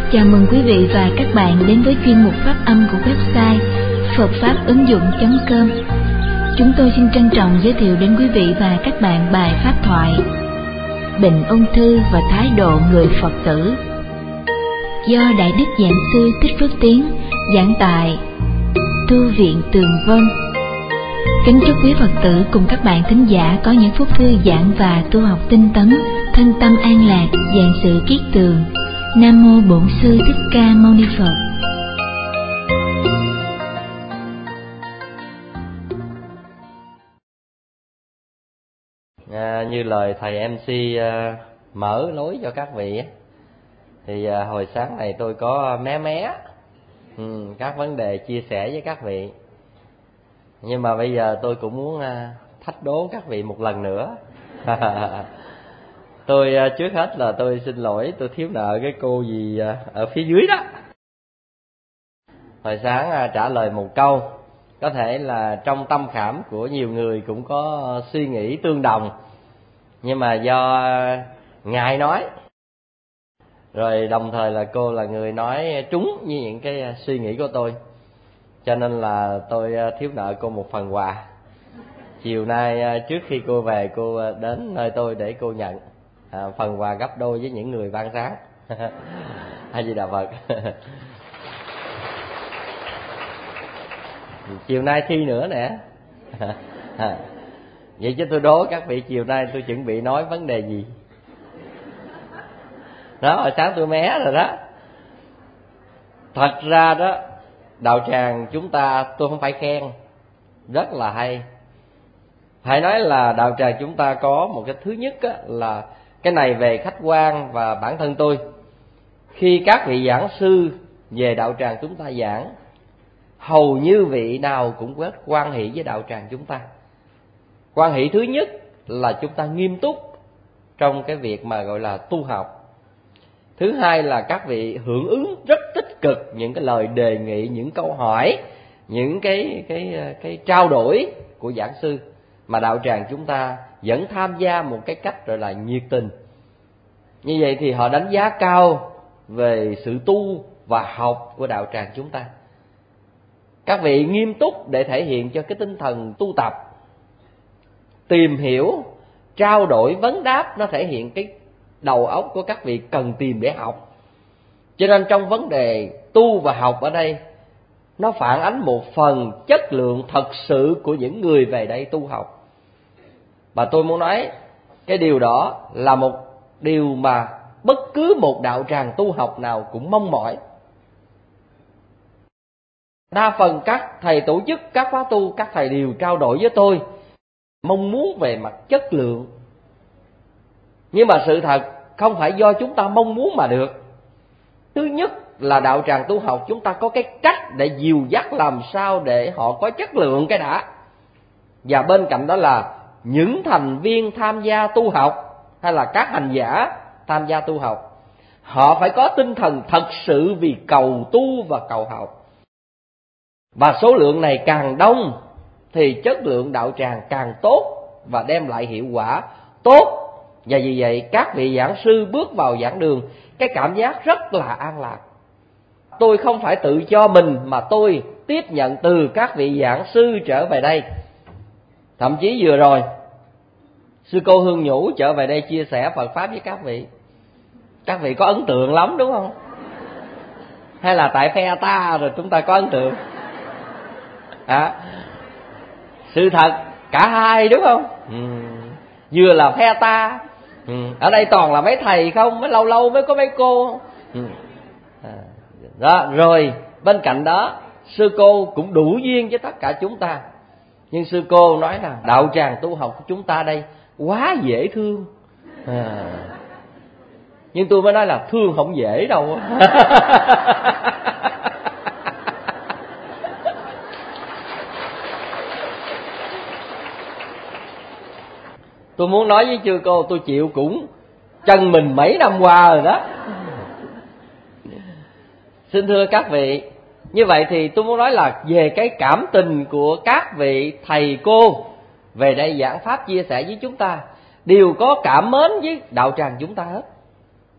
Chào mừng quý vị và các bạn đến với chuyên mục phát âm của website phậtfápứng dụng.com. Chúng tôi xin trân trọng giới thiệu đến quý vị và các bạn bài pháp thoại Bệnh ung thư và thái độ người Phật tử, do Đại Đức Giảng sư Thích Phước Tiến giảng tại Thư viện Tường Vân. Kính chúc quý Phật tử cùng các bạn thính giả có những phút thư giãn và tu học tinh tấn, thân tâm an lạc, vạn sự kiết tường. Nam mô Bổn Sư Thích Ca Mâu Ni Phật. Như lời thầy MC mở lối cho các vị thì hồi sáng này tôi có mé các vấn đề chia sẻ với các vị, nhưng mà bây giờ tôi cũng muốn thách đố các vị một lần nữa. Tôi trước hết là tôi xin lỗi, tôi thiếu nợ cái cô gì ở phía dưới đó. Hồi sáng trả lời một câu, có thể là trong tâm khảm của nhiều người cũng có suy nghĩ tương đồng, nhưng mà do ngại nói, rồi đồng thời là cô là người nói trúng như những cái suy nghĩ của tôi, cho nên là tôi thiếu nợ cô một phần quà. Chiều nay trước khi cô về, cô đến nơi tôi để cô nhận phần quà gấp đôi với những người ban sáng. A Di Đà Phật. Chiều nay thi nữa nè. Vậy chứ tôi đố các vị chiều nay tôi chuẩn bị nói vấn đề gì. Đó, hồi sáng tôi mé rồi đó. Thật ra đó, đạo tràng chúng ta, tôi không phải khen, rất là hay. Phải nói là đạo tràng chúng ta có một cái thứ nhất á, là cái này về khách quan và bản thân tôi. Khi các vị giảng sư về đạo tràng chúng ta giảng, hầu như vị nào cũng rất hoan hỷ với đạo tràng chúng ta. Hoan hỷ thứ nhất là chúng ta nghiêm túc trong cái việc mà gọi là tu học. Thứ hai là các vị hưởng ứng rất tích cực những cái lời đề nghị, những câu hỏi, những cái trao đổi của giảng sư, mà đạo tràng chúng ta vẫn tham gia một cái cách gọi là nhiệt tình. Như vậy thì họ đánh giá cao về sự tu và học của đạo tràng chúng ta. Các vị nghiêm túc để thể hiện cho cái tinh thần tu tập, tìm hiểu, trao đổi, vấn đáp, nó thể hiện cái đầu óc của các vị cần tìm để học. Cho nên trong vấn đề tu và học ở đây, nó phản ánh một phần chất lượng thật sự của những người về đây tu học. Và tôi muốn nói cái điều đó là một điều mà bất cứ một đạo tràng tu học nào cũng mong mỏi. Đa phần các thầy tổ chức, các khóa tu, các thầy đều trao đổi với tôi mong muốn về mặt chất lượng. Nhưng mà sự thật không phải do chúng ta mong muốn mà được. Thứ nhất là đạo tràng tu học chúng ta có cái cách để dìu dắt làm sao để họ có chất lượng cái đã. Và bên cạnh đó là những thành viên tham gia tu học hay là các hành giả tham gia tu học, họ phải có tinh thần thật sự vì cầu tu và cầu học. Và số lượng này càng đông thì chất lượng đạo tràng càng tốt và đem lại hiệu quả tốt. Và vì vậy các vị giảng sư bước vào giảng đường, cái cảm giác rất là an lạc. Tôi không phải tự cho mình mà tôi tiếp nhận từ các vị giảng sư trở về đây. Thậm chí vừa rồi sư cô Hương Nhũ trở về đây chia sẻ Phật Pháp với các vị. Các vị có ấn tượng lắm đúng không? Hay là tại phe ta rồi chúng ta có ấn tượng? Sự thật cả hai đúng không? Vừa là phe ta, ở đây toàn là mấy thầy không, mới lâu lâu mới có mấy cô. Đó, rồi bên cạnh đó sư cô cũng đủ duyên với tất cả chúng ta. Nhưng sư cô nói là đạo tràng tu học của chúng ta đây quá dễ thương. Nhưng tôi mới nói là thương không dễ đâu. Tôi muốn nói với sư cô, tôi chịu cũng chân mình mấy năm qua rồi đó. Xin thưa các vị, như vậy thì tôi muốn nói là về cái cảm tình của các vị thầy cô về đây giảng pháp chia sẻ với chúng ta, đều có cảm mến với đạo tràng chúng ta hết.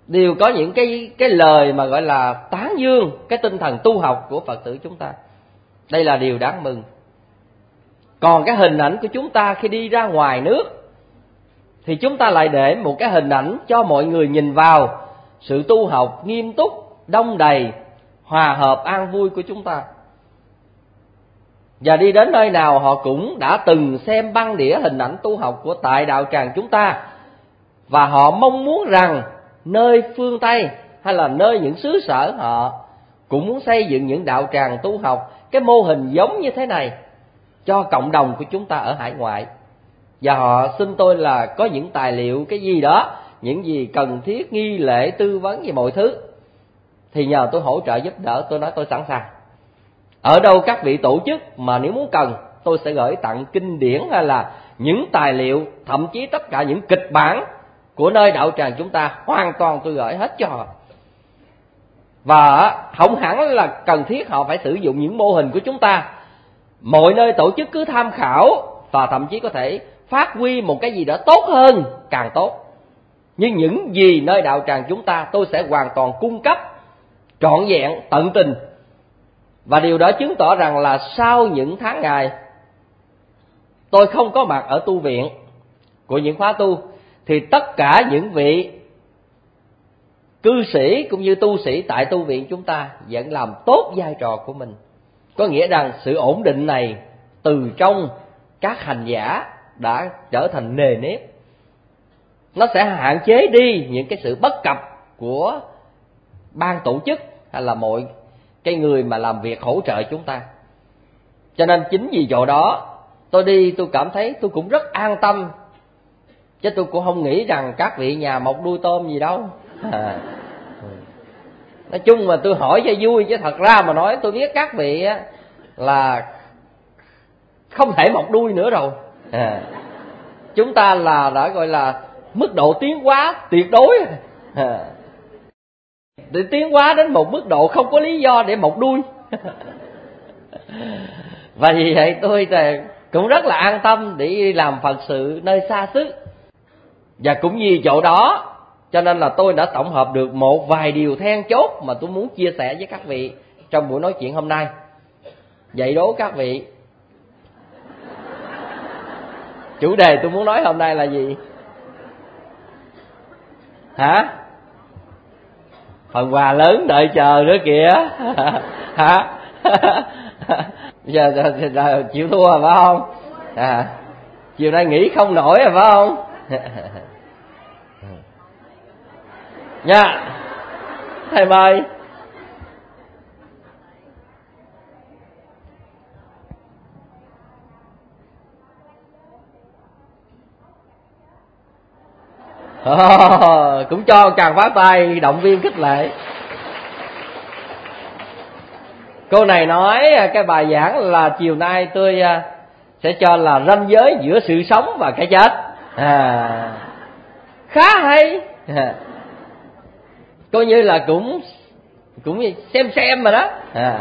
đều có những cái lời mà gọi là tán dương cái tinh thần tu học của Phật tử chúng ta. Đây là điều đáng mừng. Còn cái hình ảnh của chúng ta khi đi ra ngoài nước thì chúng ta lại để một cái hình ảnh cho mọi người nhìn vào sự tu học nghiêm túc, đông đầy, hòa hợp, an vui của chúng ta. Và đi đến nơi nào họ cũng đã từng xem băng đĩa hình ảnh tu học của tại đạo tràng chúng ta, và họ mong muốn rằng nơi phương Tây hay là nơi những xứ sở họ cũng muốn xây dựng những đạo tràng tu học cái mô hình giống như thế này cho cộng đồng của chúng ta ở hải ngoại. Và họ xin tôi là có những tài liệu cái gì đó, những gì cần thiết, nghi lễ, tư vấn về mọi thứ, thì nhờ tôi hỗ trợ giúp đỡ. Tôi nói tôi sẵn sàng. Ở đâu các vị tổ chức mà nếu muốn cần, tôi sẽ gửi tặng kinh điển hay là những tài liệu, thậm chí tất cả những kịch bản của nơi đạo tràng chúng ta, hoàn toàn tôi gửi hết cho họ. Và không hẳn là cần thiết họ phải sử dụng những mô hình của chúng ta. Mọi nơi tổ chức cứ tham khảo và thậm chí có thể phát huy một cái gì đó tốt hơn càng tốt. Nhưng những gì nơi đạo tràng chúng ta tôi sẽ hoàn toàn cung cấp trọn vẹn, tận tình. Và điều đó chứng tỏ rằng là sau những tháng ngày tôi không có mặt ở tu viện của những khóa tu, thì tất cả những vị cư sĩ cũng như tu sĩ tại tu viện chúng ta vẫn làm tốt vai trò của mình. Có nghĩa rằng sự ổn định này từ trong các hành giả đã trở thành nề nếp. Nó sẽ hạn chế đi những cái sự bất cập của ban tổ chức hay là mọi cái người mà làm việc hỗ trợ chúng ta. Cho nên chính vì chỗ đó tôi đi tôi cảm thấy tôi cũng rất an tâm. Chứ tôi cũng không nghĩ rằng các vị nhà mọc đuôi tôm gì đâu. Nói chung mà tôi hỏi cho vui, chứ thật ra mà nói tôi biết các vị là không thể mọc đuôi nữa rồi. Chúng ta là đã gọi là mức độ tiến hóa tuyệt đối. Để tiến hóa đến một mức độ không có lý do để mọc đuôi. Và vì vậy tôi cũng rất là an tâm để đi làm Phật sự nơi xa xứ. Và cũng vì chỗ đó cho nên là tôi đã tổng hợp được một vài điều then chốt mà tôi muốn chia sẻ với các vị trong buổi nói chuyện hôm nay. Vậy đố các vị, chủ đề tôi muốn nói hôm nay là gì? Hả? Phần quà lớn đợi chờ nữa kìa. Hả? Giờ chịu thua rồi phải không? Chiều nay nghỉ không nổi rồi phải không? Nha, thầy mời. Cũng cho càng phá tay động viên khích lệ. Cô này nói cái bài giảng là chiều nay tôi sẽ cho là ranh giới giữa sự sống và cái chết. Khá hay. Coi như là cũng xem mà đó.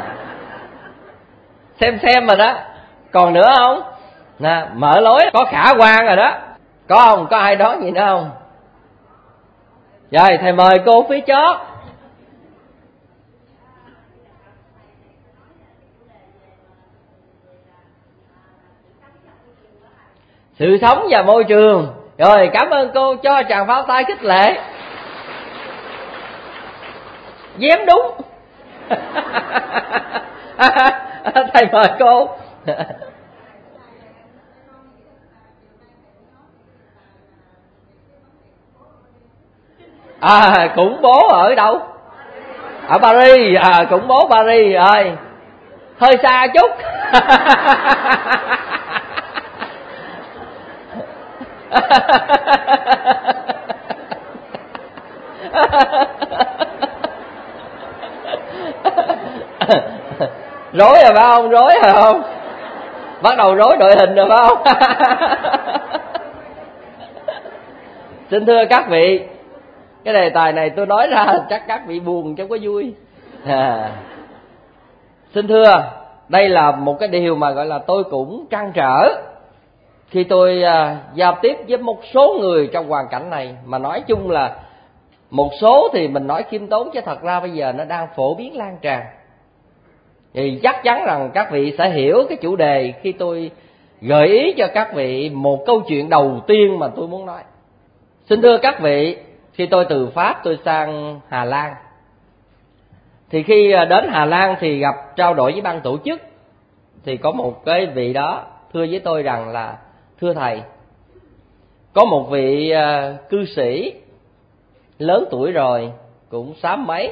Xem mà đó. Còn nữa không? Mở lối có khả quan rồi đó. Có không? Có ai đó gì nữa không? Rồi thầy mời cô phía chót. Sự sống và môi trường. Rồi cảm ơn cô, cho chàng pháo tay khích lệ. Dám đúng. Thầy mời cô. Cũng bố ở đâu? Ở Paris. Cũng bố Paris rồi. Hơi xa chút. Rối rồi phải không? Rối rồi không? Bắt đầu rối đội hình rồi phải không? Xin thưa các vị, cái đề tài này tôi nói ra chắc các vị buồn chứ không có vui. Xin thưa, đây là một cái điều mà gọi là tôi cũng trăn trở khi tôi giao tiếp với một số người trong hoàn cảnh này. Mà nói chung là Một số thì mình nói khiêm tốn, chứ thật ra bây giờ nó đang phổ biến lan tràn. Thì chắc chắn rằng các vị sẽ hiểu cái chủ đề khi tôi gợi ý cho các vị một câu chuyện đầu tiên mà tôi muốn nói. Xin thưa các vị, khi tôi từ Pháp tôi sang Hà Lan, thì khi đến Hà Lan thì gặp trao đổi với ban tổ chức, thì có một cái vị đó thưa với tôi rằng là: thưa thầy, có một vị cư sĩ lớn tuổi rồi, cũng xám mấy,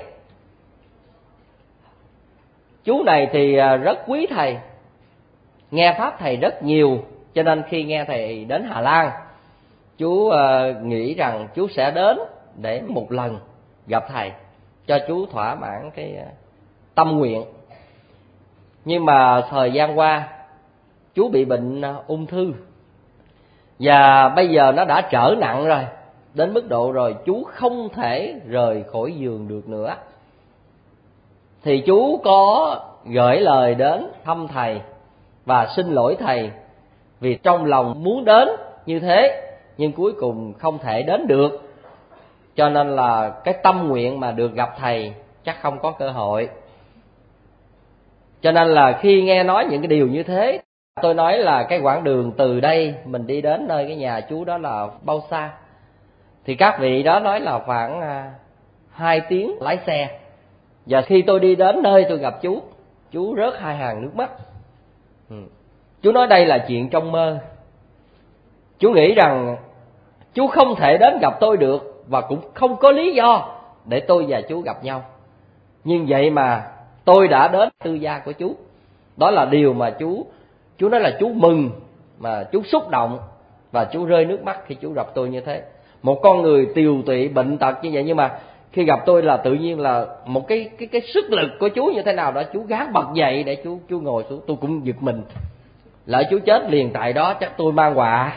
chú này thì rất quý thầy, nghe pháp thầy rất nhiều, cho nên khi nghe thầy đến Hà Lan, chú nghĩ rằng chú sẽ đến để một lần gặp thầy, cho chú thỏa mãn cái tâm nguyện. Nhưng mà thời gian qua chú bị bệnh ung thư, và bây giờ nó đã trở nặng rồi, đến mức độ rồi chú không thể rời khỏi giường được nữa. Thì chú có gửi lời đến thăm thầy và xin lỗi thầy, vì trong lòng muốn đến như thế nhưng cuối cùng không thể đến được, cho nên là cái tâm nguyện mà được gặp thầy chắc không có cơ hội. Cho nên là khi nghe nói những cái điều như thế, tôi nói là cái quãng đường từ đây mình đi đến nơi cái nhà chú đó là bao xa. Thì các vị đó nói là khoảng 2 tiếng lái xe. Và khi tôi đi đến nơi tôi gặp chú rớt 2 hàng nước mắt. Chú nói đây là chuyện trong mơ. Chú nghĩ rằng chú không thể đến gặp tôi được, và cũng không có lý do để tôi và chú gặp nhau. Nhưng vậy mà tôi đã đến tư gia của chú. Đó là điều mà chú nói là chú mừng, mà chú xúc động, và chú rơi nước mắt khi chú gặp tôi như thế. Một con người tiều tụy bệnh tật như vậy, nhưng mà khi gặp tôi là tự nhiên là một cái sức lực của chú như thế nào đó, chú gắng bật dậy để chú ngồi xuống. Tôi cũng giật mình, lỡ chú chết liền tại đó chắc tôi mang họa.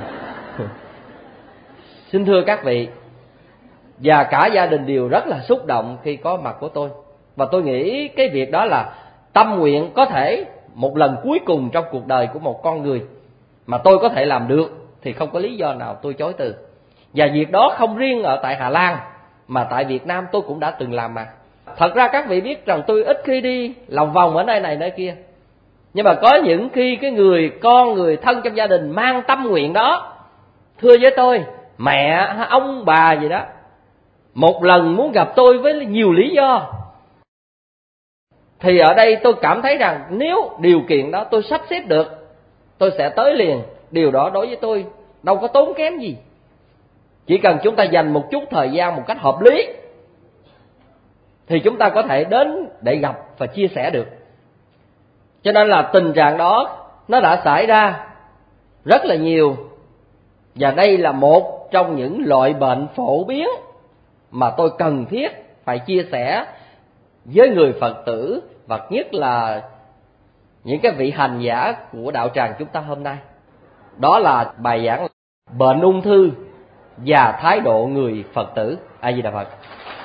Xin thưa các vị, và cả gia đình đều rất là xúc động khi có mặt của tôi. Và tôi nghĩ cái việc đó là tâm nguyện có thể một lần cuối cùng trong cuộc đời của một con người mà tôi có thể làm được, thì không có lý do nào tôi chối từ. Và việc đó không riêng ở tại Hà Lan, mà tại Việt Nam tôi cũng đã từng làm mà. Thật ra các vị biết rằng tôi ít khi đi lòng vòng ở nơi này nơi kia, nhưng mà có những khi cái người con, người thân trong gia đình mang tâm nguyện đó thưa với tôi, mẹ, ông, bà gì đó, một lần muốn gặp tôi với nhiều lý do. Thì ở đây tôi cảm thấy rằng nếu điều kiện đó tôi sắp xếp được, tôi sẽ tới liền. Điều đó đối với tôi đâu có tốn kém gì, chỉ cần chúng ta dành một chút thời gian một cách hợp lý, thì chúng ta có thể đến để gặp và chia sẻ được. Cho nên là tình trạng đó nó đã xảy ra rất là nhiều. Và đây là một trong những loại bệnh phổ biến mà tôi cần thiết phải chia sẻ với người Phật tử, và nhất là những cái vị hành giả của đạo tràng chúng ta hôm nay. Đó là bài giảng bệnh ung thư và thái độ người Phật tử. A Di Đà Phật.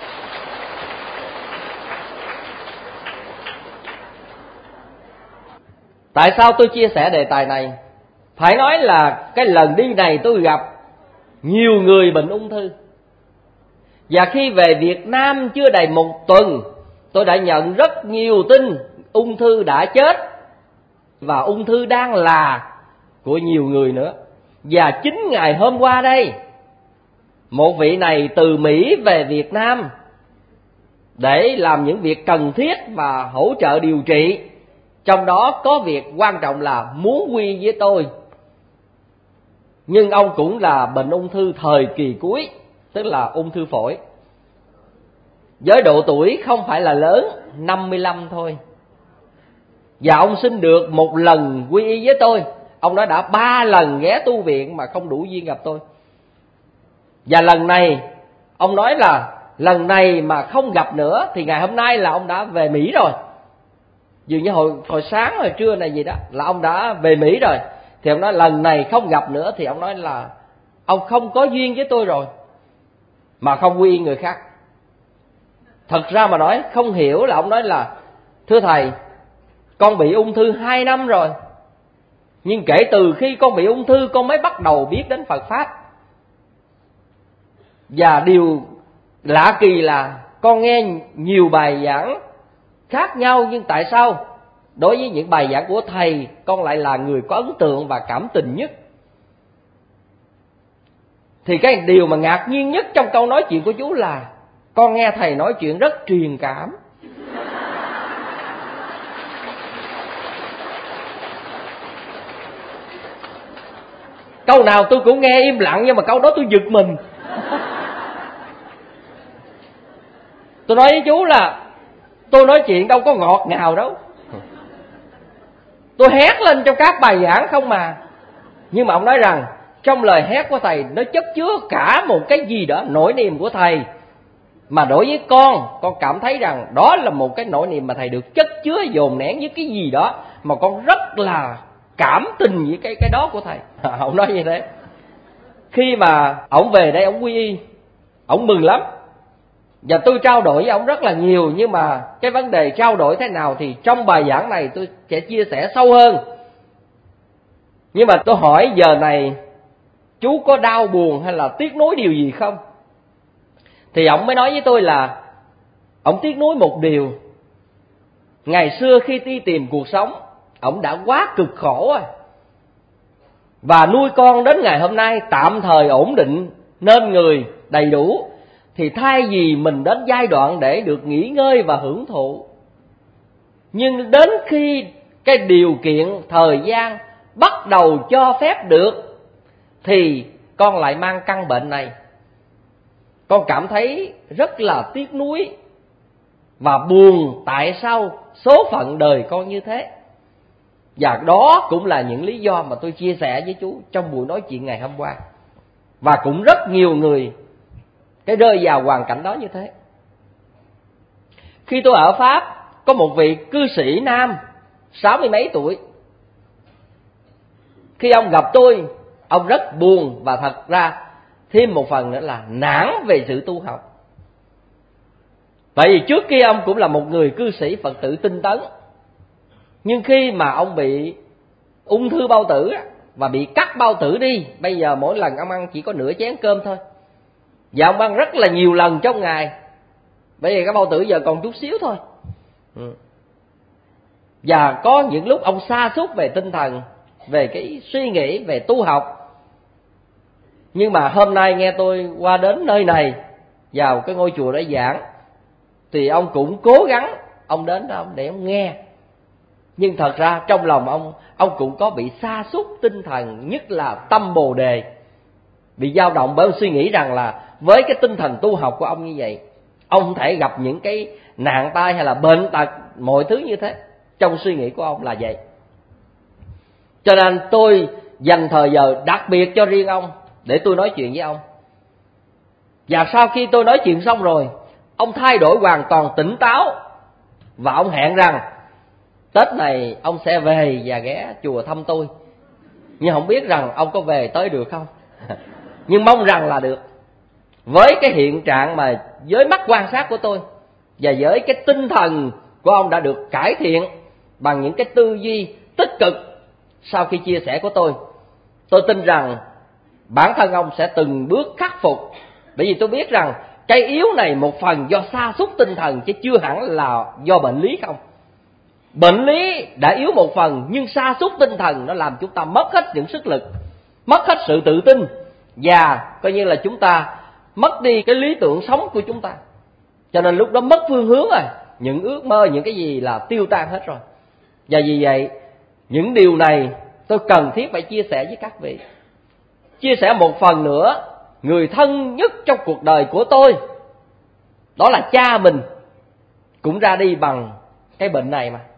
Tại sao tôi chia sẻ đề tài này? Phải nói là cái lần đi này tôi gặp nhiều người bệnh ung thư. Và khi về Việt Nam chưa đầy 1 tuần, tôi đã nhận rất nhiều tin ung thư đã chết, và ung thư đang là của nhiều người nữa. Và chính ngày hôm qua đây, một vị này từ Mỹ về Việt Nam để làm những việc cần thiết và hỗ trợ điều trị. Trong đó có việc quan trọng là muốn quy với tôi. Nhưng ông cũng là bệnh ung thư thời kỳ cuối, tức là ung thư phổi. Với độ tuổi không phải là lớn, 55 thôi. Và ông xin được một lần quy y với tôi. Ông nói đã 3 lần ghé tu viện mà không đủ duyên gặp tôi. Và lần này, ông nói là lần này mà không gặp nữa thì ngày hôm nay là ông đã về Mỹ rồi. Dường như hồi sáng, hồi trưa này gì đó là ông đã về Mỹ rồi. Thì ông nói lần này không gặp nữa thì ông nói là ông không có duyên với tôi rồi, mà không quy y người khác. Thật ra mà nói không hiểu là ông nói là thưa thầy, con bị ung thư 2 năm rồi, nhưng kể từ khi con bị ung thư con mới bắt đầu biết đến Phật Pháp. Và điều lạ kỳ là con nghe nhiều bài giảng khác nhau, nhưng tại sao đối với những bài giảng của thầy con lại là người có ấn tượng và cảm tình nhất? Thì cái điều mà ngạc nhiên nhất trong câu nói chuyện của chú là con nghe thầy nói chuyện rất truyền cảm. Câu nào tôi cũng nghe im lặng, nhưng mà câu đó tôi giật mình. Tôi nói với chú là tôi nói chuyện đâu có ngọt ngào đâu, tôi hét lên trong các bài giảng không mà. Nhưng mà ông nói rằng trong lời hét của thầy nó chất chứa cả một cái gì đó, nỗi niềm của thầy. Mà đối với con cảm thấy rằng đó là một cái nỗi niềm mà thầy được chất chứa dồn nén với cái gì đó mà con rất là cảm tình với cái đó của thầy. Ông nói như thế. Khi mà ông về đây ông quy y, ông mừng lắm. Và tôi trao đổi với ông rất là nhiều, nhưng mà cái vấn đề trao đổi thế nào thì trong bài giảng này tôi sẽ chia sẻ sâu hơn. Nhưng mà tôi hỏi giờ này chú có đau buồn hay là tiếc nuối điều gì không? Thì ông mới nói với tôi là ông tiếc nuối một điều. Ngày xưa khi đi tìm cuộc sống, ông đã quá cực khổ rồi, và nuôi con đến ngày hôm nay tạm thời ổn định nên người đầy đủ, thì thay vì mình đến giai đoạn để được nghỉ ngơi và hưởng thụ, nhưng đến khi cái điều kiện thời gian bắt đầu cho phép được thì con lại mang căn bệnh này. Con cảm thấy rất là tiếc nuối và buồn tại sao số phận đời con như thế. Và đó cũng là những lý do mà tôi chia sẻ với chú trong buổi nói chuyện ngày hôm qua. Và cũng rất nhiều người cái rơi vào hoàn cảnh đó như thế. Khi tôi ở Pháp, có một vị cư sĩ nam 60 mấy tuổi. Khi ông gặp tôi, ông rất buồn và thật ra thêm một phần nữa là nản về sự tu học. Tại vì trước kia ông cũng là một người cư sĩ Phật tử tinh tấn, nhưng khi mà ông bị ung thư bao tử và bị cắt bao tử đi, bây giờ mỗi lần ông ăn chỉ có nửa chén cơm thôi, và ông ăn rất là nhiều lần trong ngày. Bây giờ cái bao tử giờ còn chút xíu thôi. Và có những lúc ông sa sút về tinh thần, về cái suy nghĩ về tu học. Nhưng mà hôm nay nghe tôi qua đến nơi này, vào cái ngôi chùa để giảng, thì ông cũng cố gắng ông đến đó để ông nghe. Nhưng thật ra trong lòng ông cũng có bị sa sút tinh thần, nhất là tâm Bồ Đề, bị dao động bởi suy nghĩ rằng là với cái tinh thần tu học của ông như vậy, ông không thể gặp những cái nạn tai hay là bệnh tật, mọi thứ như thế. Trong suy nghĩ của ông là vậy. Cho nên tôi dành thời giờ đặc biệt cho riêng ông để tôi nói chuyện với ông. Và sau khi tôi nói chuyện xong rồi, ông thay đổi hoàn toàn tỉnh táo, và ông hẹn rằng Tết này ông sẽ về và ghé chùa thăm tôi. Nhưng không biết rằng ông có về tới được không. Nhưng mong rằng là được. Với cái hiện trạng mà với mắt quan sát của tôi, và với cái tinh thần của ông đã được cải thiện bằng những cái tư duy tích cực sau khi chia sẻ của tôi tin rằng bản thân ông sẽ từng bước khắc phục. Bởi vì tôi biết rằng cái yếu này một phần do sa sút tinh thần, chứ chưa hẳn là do bệnh lý không. Bệnh lý đã yếu một phần, nhưng sa sút tinh thần nó làm chúng ta mất hết những sức lực, mất hết sự tự tin, và coi như là chúng ta mất đi cái lý tưởng sống của chúng ta. Cho nên lúc đó mất phương hướng rồi, những ước mơ, những cái gì là tiêu tan hết rồi. Và vì vậy những điều này tôi cần thiết phải chia sẻ với các vị. Chia sẻ một phần nữa, người thân nhất trong cuộc đời của tôi, đó là cha mình, cũng ra đi bằng cái bệnh này mà.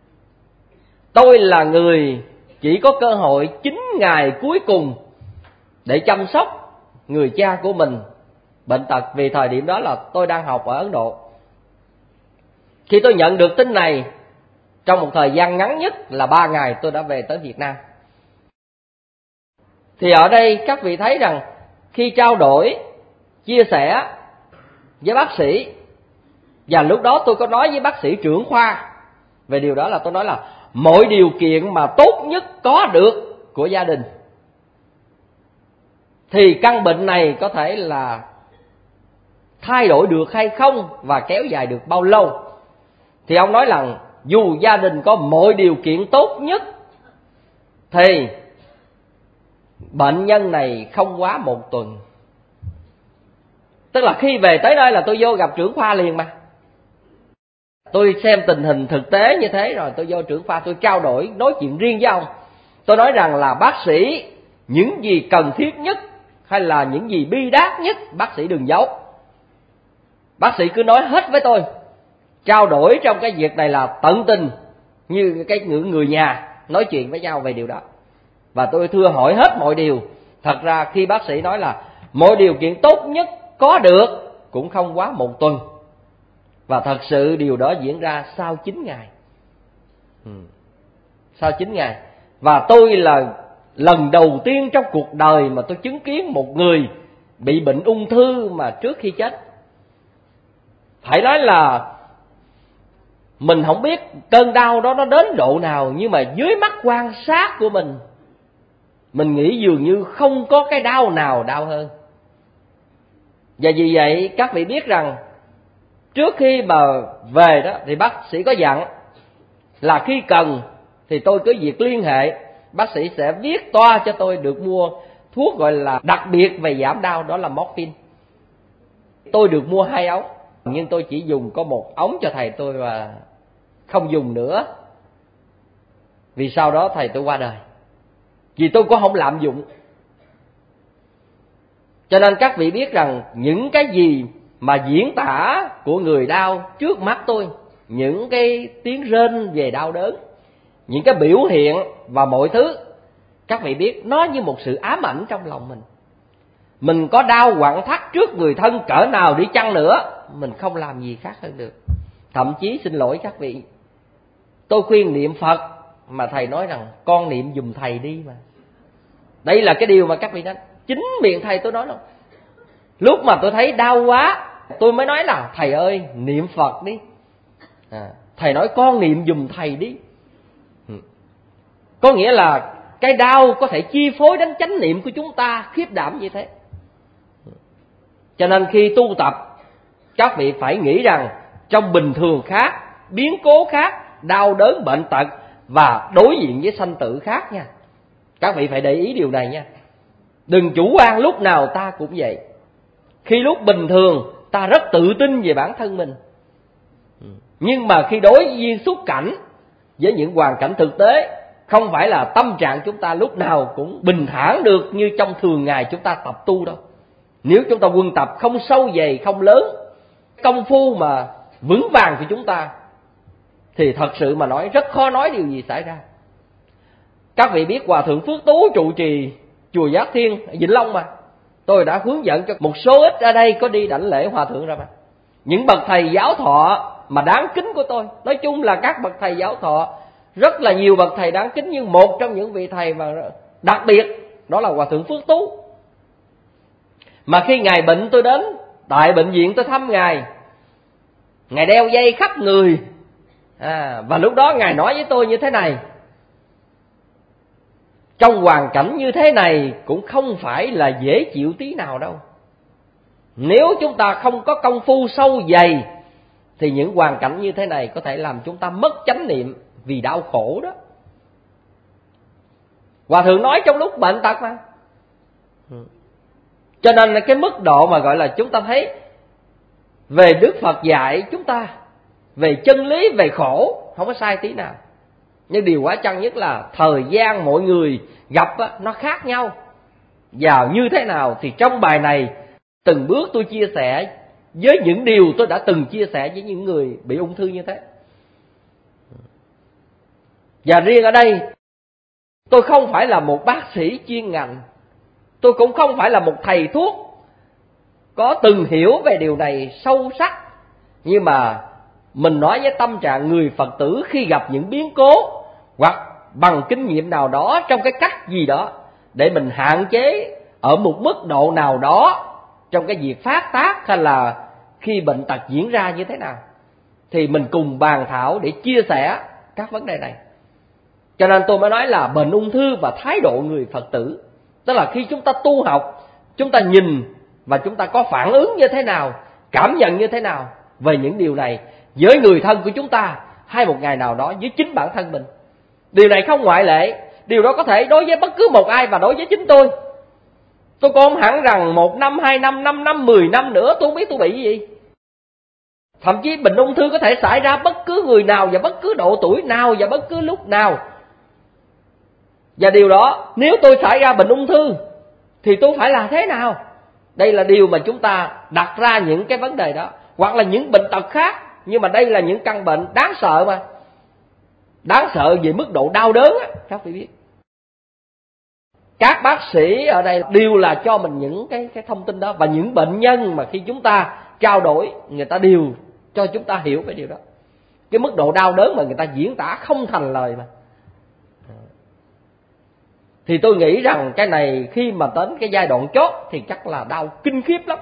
Tôi là người chỉ có cơ hội 9 ngày cuối cùng để chăm sóc người cha của mình bệnh tật, vì thời điểm đó là tôi đang học ở Ấn Độ. Khi tôi nhận được tin này, trong một thời gian ngắn nhất là 3 ngày tôi đã về tới Việt Nam. Thì ở đây các vị thấy rằng khi trao đổi, chia sẻ với bác sĩ, và lúc đó tôi có nói với bác sĩ trưởng khoa về điều đó, là tôi nói là mọi điều kiện mà tốt nhất có được của gia đình thì căn bệnh này có thể là thay đổi được hay không và kéo dài được bao lâu. Thì ông nói rằng dù gia đình có mọi điều kiện tốt nhất thì bệnh nhân này không quá 1 tuần. Tức là khi về tới nơi là tôi vô gặp trưởng khoa liền mà. Tôi xem tình hình thực tế như thế rồi tôi vô trưởng khoa, tôi trao đổi, nói chuyện riêng với ông. Tôi nói rằng là bác sĩ, những gì cần thiết nhất hay là những gì bi đát nhất, bác sĩ đừng giấu. Bác sĩ cứ nói hết với tôi. Trao đổi trong cái việc này là tận tình, như cái người nhà nói chuyện với nhau về điều đó. Và tôi thưa hỏi hết mọi điều. Thật ra khi bác sĩ nói là mọi điều kiện tốt nhất có được cũng không quá 1 tuần. Và thật sự điều đó diễn ra sau 9 ngày. Sau 9 ngày. Và tôi là lần đầu tiên trong cuộc đời mà tôi chứng kiến một người bị bệnh ung thư mà trước khi chết. Phải nói là mình không biết cơn đau đó nó đến độ nào, nhưng mà dưới mắt quan sát của mình nghĩ dường như không có cái đau nào đau hơn. Và vì vậy các vị biết rằng trước khi mà về đó thì bác sĩ có dặn là khi cần thì tôi cứ việc liên hệ, bác sĩ sẽ viết toa cho tôi được mua thuốc gọi là đặc biệt về giảm đau, đó là morphine. Tôi được mua 2 ống, nhưng tôi chỉ dùng có 1 ống cho thầy tôi và không dùng nữa. Vì sau đó thầy tôi qua đời, vì tôi cũng không lạm dụng. Cho nên các vị biết rằng những cái gì mà diễn tả của người đau trước mắt tôi, những cái tiếng rên về đau đớn, những cái biểu hiện và mọi thứ, các vị biết nó như một sự ám ảnh trong lòng mình. Mình có đau quặn thắt trước người thân cỡ nào đi chăng nữa, mình không làm gì khác hơn được. Thậm chí xin lỗi các vị, tôi khuyên niệm Phật mà thầy nói rằng con niệm giùm thầy đi mà. Đây là cái điều mà các vị nói, chính miệng thầy tôi nói đâu. Lúc mà tôi thấy đau quá, tôi mới nói là thầy ơi niệm Phật đi. Thầy nói con niệm giùm thầy đi. Có nghĩa là cái đau có thể chi phối đến chánh niệm của chúng ta khiếp đảm như thế. Cho nên khi tu tập, các vị phải nghĩ rằng trong bình thường khác, biến cố khác, đau đớn bệnh tật và đối diện với sanh tử khác nha. Các vị phải để ý điều này nha. Đừng chủ quan lúc nào ta cũng vậy. Khi lúc bình thường ta rất tự tin về bản thân mình, nhưng mà khi đối duyên xúc cảnh với những hoàn cảnh thực tế, không phải là tâm trạng chúng ta lúc nào cũng bình thản được như trong thường ngày chúng ta tập tu đâu. Nếu chúng ta quân tập không sâu dày, không lớn, công phu mà vững vàng của chúng ta, thì thật sự mà nói rất khó nói điều gì xảy ra. Các vị biết Hòa Thượng Phước Tú trụ trì chùa Giác Thiên Vĩnh Long mà. Tôi đã hướng dẫn cho một số ít ở đây có đi đảnh lễ Hòa Thượng ra mà. Những bậc thầy giáo thọ mà đáng kính của tôi, nói chung là các bậc thầy giáo thọ, rất là nhiều bậc thầy đáng kính, nhưng một trong những vị thầy mà đặc biệt đó là Hòa Thượng Phước Tú. Mà khi Ngài bệnh tôi đến tại bệnh viện tôi thăm Ngài đeo dây khắp người. Và lúc đó Ngài nói với tôi như thế này: trong hoàn cảnh như thế này cũng không phải là dễ chịu tí nào đâu. Nếu chúng ta không có công phu sâu dày thì những hoàn cảnh như thế này có thể làm chúng ta mất chánh niệm vì đau khổ đó. Hòa Thượng nói trong lúc bệnh tật mà. Cho nên là cái mức độ mà gọi là chúng ta thấy về Đức Phật dạy chúng ta về chân lý, về khổ, không có sai tí nào. Nhưng điều quả chăng nhất là thời gian mọi người gặp nó khác nhau. Và như thế nào thì trong bài này từng bước tôi chia sẻ với những điều tôi đã từng chia sẻ với những người bị ung thư như thế. Và riêng ở đây, tôi không phải là một bác sĩ chuyên ngành, tôi cũng không phải là một thầy thuốc có từng hiểu về điều này sâu sắc. Nhưng mà mình nói với tâm trạng người Phật tử khi gặp những biến cố, hoặc bằng kinh nghiệm nào đó trong cái cách gì đó, để mình hạn chế ở một mức độ nào đó trong cái việc phát tác hay là khi bệnh tật diễn ra như thế nào, thì mình cùng bàn thảo để chia sẻ các vấn đề này. Cho nên tôi mới nói là bệnh ung thư và thái độ người Phật tử, tức là khi chúng ta tu học, chúng ta nhìn và chúng ta có phản ứng như thế nào, cảm nhận như thế nào về những điều này với người thân của chúng ta, hay một ngày nào đó với chính bản thân mình. Điều này không ngoại lệ. Điều đó có thể đối với bất cứ một ai và đối với chính tôi. Tôi cũng không hẳn rằng 1 năm, 2 năm, 5 năm, 10 năm nữa tôi không biết tôi bị gì. Thậm chí bệnh ung thư có thể xảy ra bất cứ người nào và bất cứ độ tuổi nào và bất cứ lúc nào. Và điều đó, nếu tôi xảy ra bệnh ung thư thì tôi phải làm thế nào? Đây là điều mà chúng ta đặt ra những cái vấn đề đó. Hoặc là những bệnh tật khác. Nhưng mà đây là những căn bệnh đáng sợ mà. Đáng sợ về mức độ đau đớn á, các vị biết. Các bác sĩ ở đây đều là cho mình những cái thông tin đó. Và những bệnh nhân mà khi chúng ta trao đổi, người ta đều cho chúng ta hiểu về điều đó. Cái mức độ đau đớn mà người ta diễn tả không thành lời mà. Thì tôi nghĩ rằng cái này khi mà đến cái giai đoạn chót thì chắc là đau kinh khiếp lắm.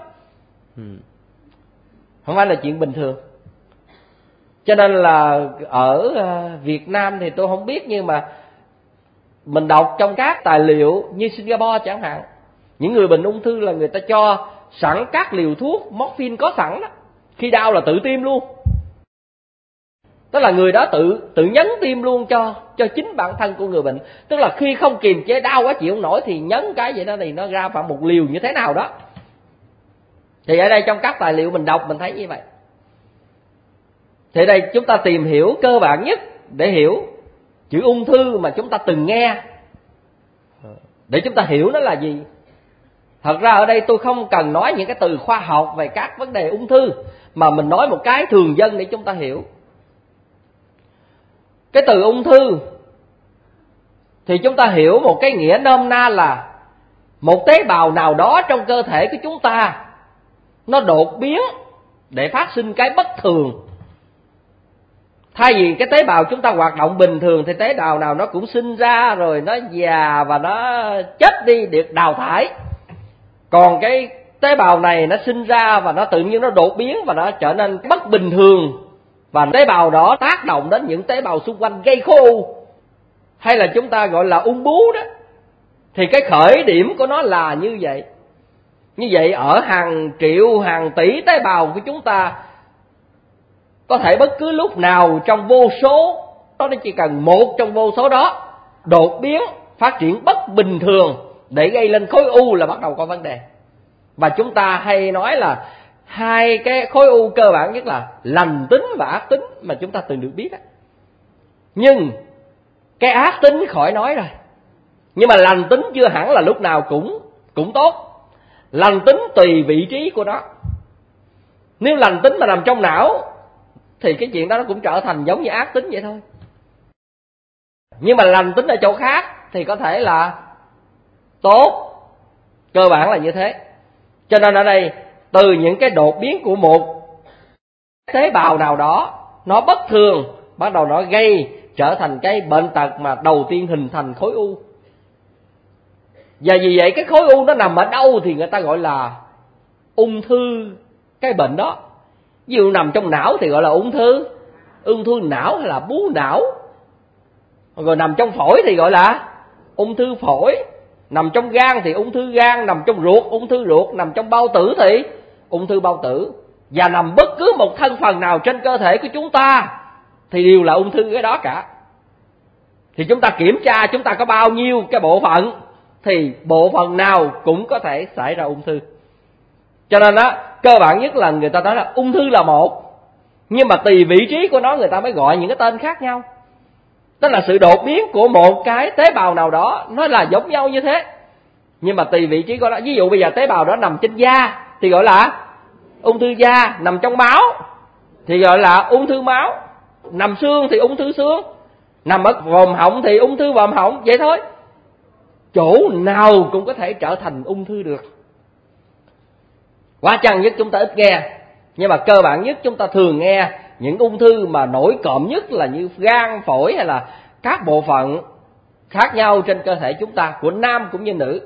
Không phải là chuyện bình thường. Cho nên là ở Việt Nam thì tôi không biết, nhưng mà mình đọc trong các tài liệu như Singapore chẳng hạn, những người bệnh ung thư là người ta cho sẵn các liều thuốc morphine có sẵn đó. Khi đau là tự tiêm luôn. Tức là người đó tự nhấn tiêm luôn cho chính bản thân của người bệnh. Tức là khi không kiềm chế đau quá chịu không nổi thì nhấn cái vậy đó thì nó ra khoảng một liều như thế nào đó. Thì ở đây trong các tài liệu mình đọc mình thấy như vậy. Thì đây chúng ta tìm hiểu cơ bản nhất để hiểu chữ ung thư mà chúng ta từng nghe, để chúng ta hiểu nó là gì. Thật ra ở đây tôi không cần nói những cái từ khoa học về các vấn đề ung thư, mà mình nói một cái thường dân để chúng ta hiểu. Cái từ ung thư thì chúng ta hiểu một cái nghĩa nôm na là một tế bào nào đó trong cơ thể của chúng ta nó đột biến để phát sinh cái bất thường. Thay vì cái tế bào chúng ta hoạt động bình thường thì tế bào nào nó cũng sinh ra rồi nó già và nó chết đi được đào thải. Còn cái tế bào này nó sinh ra và nó tự nhiên nó đột biến và nó trở nên bất bình thường. Và tế bào đó tác động đến những tế bào xung quanh gây khối u. Hay là chúng ta gọi là ung bướu đó. Thì cái khởi điểm của nó là như vậy. Như vậy ở hàng triệu, hàng tỷ tế bào của chúng ta, có thể bất cứ lúc nào trong vô số, nó chỉ cần một trong vô số đó đột biến, phát triển bất bình thường để gây lên khối u là bắt đầu có vấn đề. Và chúng ta hay nói là hai cái khối u cơ bản nhất là lành tính và ác tính mà chúng ta từng được biết. Nhưng cái ác tính khỏi nói rồi. Nhưng mà lành tính chưa hẳn là lúc nào cũng tốt. Lành tính tùy vị trí của nó. Nếu lành tính mà nằm trong não thì cái chuyện đó nó cũng trở thành giống như ác tính vậy thôi. Nhưng mà lành tính ở chỗ khác thì có thể là tốt. Cơ bản là như thế. Cho nên ở đây từ những cái đột biến của một tế bào nào đó nó bất thường, bắt đầu nó gây trở thành cái bệnh tật mà đầu tiên hình thành khối u. Và vì vậy cái khối u nó nằm ở đâu thì người ta gọi là ung thư cái bệnh đó. Ví dụ nằm trong não thì gọi là ung thư não hay là bú não. Rồi nằm trong phổi thì gọi là ung thư phổi. Nằm trong gan thì ung thư gan. Nằm trong ruột, ung thư ruột. Nằm trong bao tử thì ung thư bao tử. Và nằm bất cứ một thân phần nào trên cơ thể của chúng ta thì đều là ung thư cái đó cả. Thì chúng ta kiểm tra chúng ta có bao nhiêu cái bộ phận thì bộ phận nào cũng có thể xảy ra ung thư. Cho nên đó, cơ bản nhất là người ta nói là ung thư là một, nhưng mà tùy vị trí của nó người ta mới gọi những cái tên khác nhau. Tức là sự đột biến của một cái tế bào nào đó nó là giống nhau như thế, nhưng mà tùy vị trí của nó. Ví dụ bây giờ tế bào đó nằm trên da thì gọi là ung thư da, nằm trong máu thì gọi là ung thư máu, nằm xương thì ung thư xương, nằm ở vòm họng thì ung thư vòm họng, vậy thôi. Chỗ nào cũng có thể trở thành ung thư được. Quá chăng nhất chúng ta ít nghe, nhưng mà cơ bản nhất chúng ta thường nghe những ung thư mà nổi cộm nhất là như gan, phổi hay là các bộ phận khác nhau trên cơ thể chúng ta, của nam cũng như nữ.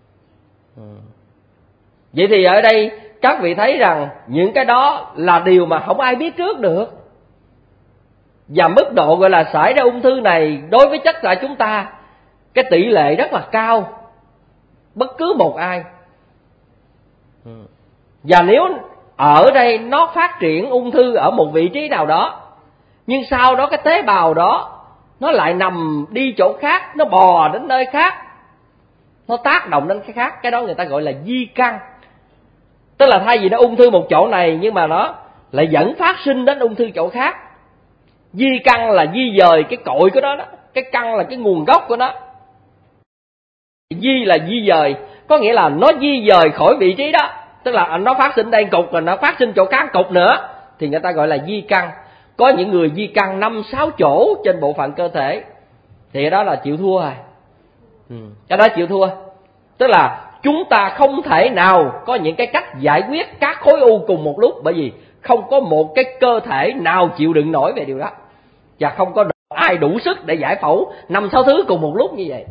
Vậy thì ở đây các vị thấy rằng những cái đó là điều mà không ai biết trước được. Và mức độ gọi là xảy ra ung thư này đối với tất cả chúng ta, cái tỷ lệ rất là cao, bất cứ một ai. Và nếu ở đây nó phát triển ung thư ở một vị trí nào đó, nhưng sau đó cái tế bào đó nó lại nằm đi chỗ khác, nó bò đến nơi khác, nó tác động đến cái khác. Cái đó người ta gọi là di căn. Tức là thay vì nó ung thư một chỗ này, nhưng mà nó lại vẫn phát sinh đến ung thư chỗ khác. Di căn là di dời cái cội của nó đó, cái căn là cái nguồn gốc của nó. Di là di dời, có nghĩa là nó di dời khỏi vị trí đó. Tức là nó phát sinh đây cục rồi nó phát sinh chỗ khác cục nữa, thì người ta gọi là di căn. Có những người di căn 5-6 chỗ trên bộ phận cơ thể, thì cái đó là chịu thua rồi. Cái đó chịu thua. Tức là chúng ta không thể nào có những cái cách giải quyết các khối u cùng một lúc, bởi vì không có một cái cơ thể nào chịu đựng nổi về điều đó, và không có ai đủ sức để giải phẫu 5-6 thứ cùng một lúc như vậy.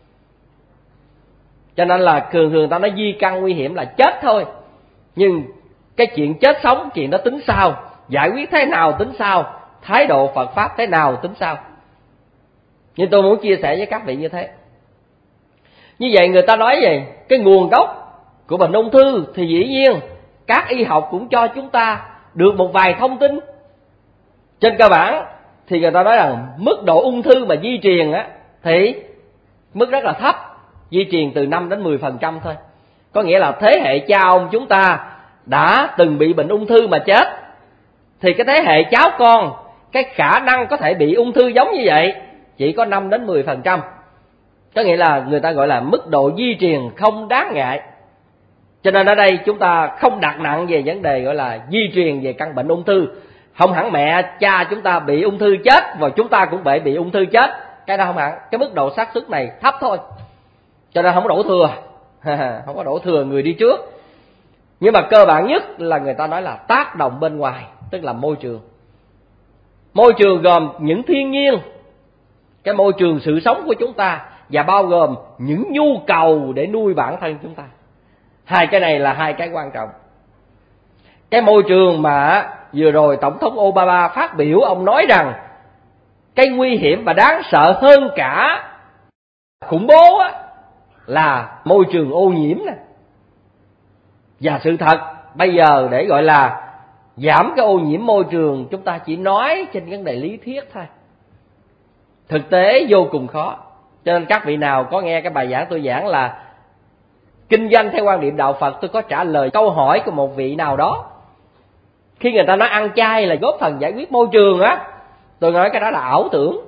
Cho nên là thường ta nói di căn nguy hiểm là chết thôi, nhưng cái chuyện chết sống, chuyện đó tính sau, giải quyết thế nào tính sau, thái độ Phật Pháp thế nào tính sau. Nhưng tôi muốn chia sẻ với các vị như thế. Như vậy người ta nói vậy, cái nguồn gốc của bệnh ung thư thì dĩ nhiên các y học cũng cho chúng ta được một vài thông tin. Trên cơ bản thì người ta nói rằng mức độ ung thư mà di truyền á thì mức rất là thấp, di truyền từ 5 đến 10% thôi. Có nghĩa là thế hệ cha ông chúng ta đã từng bị bệnh ung thư mà chết, thì cái thế hệ cháu con, cái khả năng có thể bị ung thư giống như vậy chỉ có 5 đến 10%. Có nghĩa là người ta gọi là mức độ di truyền không đáng ngại. Cho nên ở đây chúng ta không đặt nặng về vấn đề gọi là di truyền về căn bệnh ung thư. Không hẳn mẹ cha chúng ta bị ung thư chết và chúng ta cũng bị ung thư chết, cái đó không hẳn. Cái mức độ xác suất này thấp thôi, cho nên không có đổ thừa. Không có đổ thừa người đi trước. Nhưng mà cơ bản nhất là người ta nói là tác động bên ngoài, tức là môi trường. Môi trường gồm những thiên nhiên, cái môi trường sự sống của chúng ta, và bao gồm những nhu cầu để nuôi bản thân chúng ta. Hai cái này là hai cái quan trọng. Cái môi trường mà vừa rồi Tổng thống Obama phát biểu, ông nói rằng cái nguy hiểm và đáng sợ hơn cả khủng bố á, là môi trường ô nhiễm nè. Và sự thật bây giờ để gọi là giảm cái ô nhiễm môi trường, chúng ta chỉ nói trên vấn đề lý thuyết thôi, thực tế vô cùng khó. Cho nên các vị nào có nghe cái bài giảng tôi giảng là kinh doanh theo quan điểm đạo Phật, tôi có trả lời câu hỏi của một vị nào đó. Khi người ta nói ăn chay là góp phần giải quyết môi trường á, tôi nói cái đó là ảo tưởng.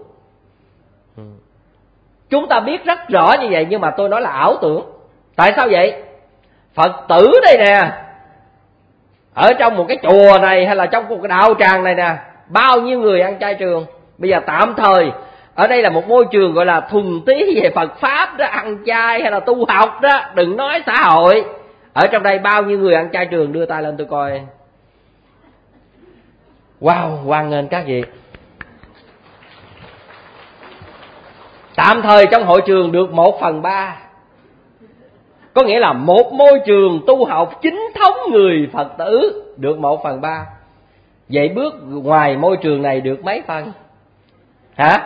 Chúng ta biết rất rõ như vậy, nhưng mà tôi nói là ảo tưởng. Tại sao vậy? Phật tử đây nè, ở trong một cái chùa này hay là trong một cái đạo tràng này nè, bao nhiêu người ăn chay trường. Bây giờ tạm thời ở đây là một môi trường gọi là thuần túy về Phật Pháp đó, ăn chay hay là tu học đó, đừng nói xã hội. Ở trong đây bao nhiêu người ăn chay trường, đưa tay lên tôi coi. Wow, hoan nghênh các vị. Tạm thời trong hội trường được 1/3. Có nghĩa là một môi trường tu học chính thống người Phật tử được 1/3. Vậy bước ngoài môi trường này được mấy phần? Hả?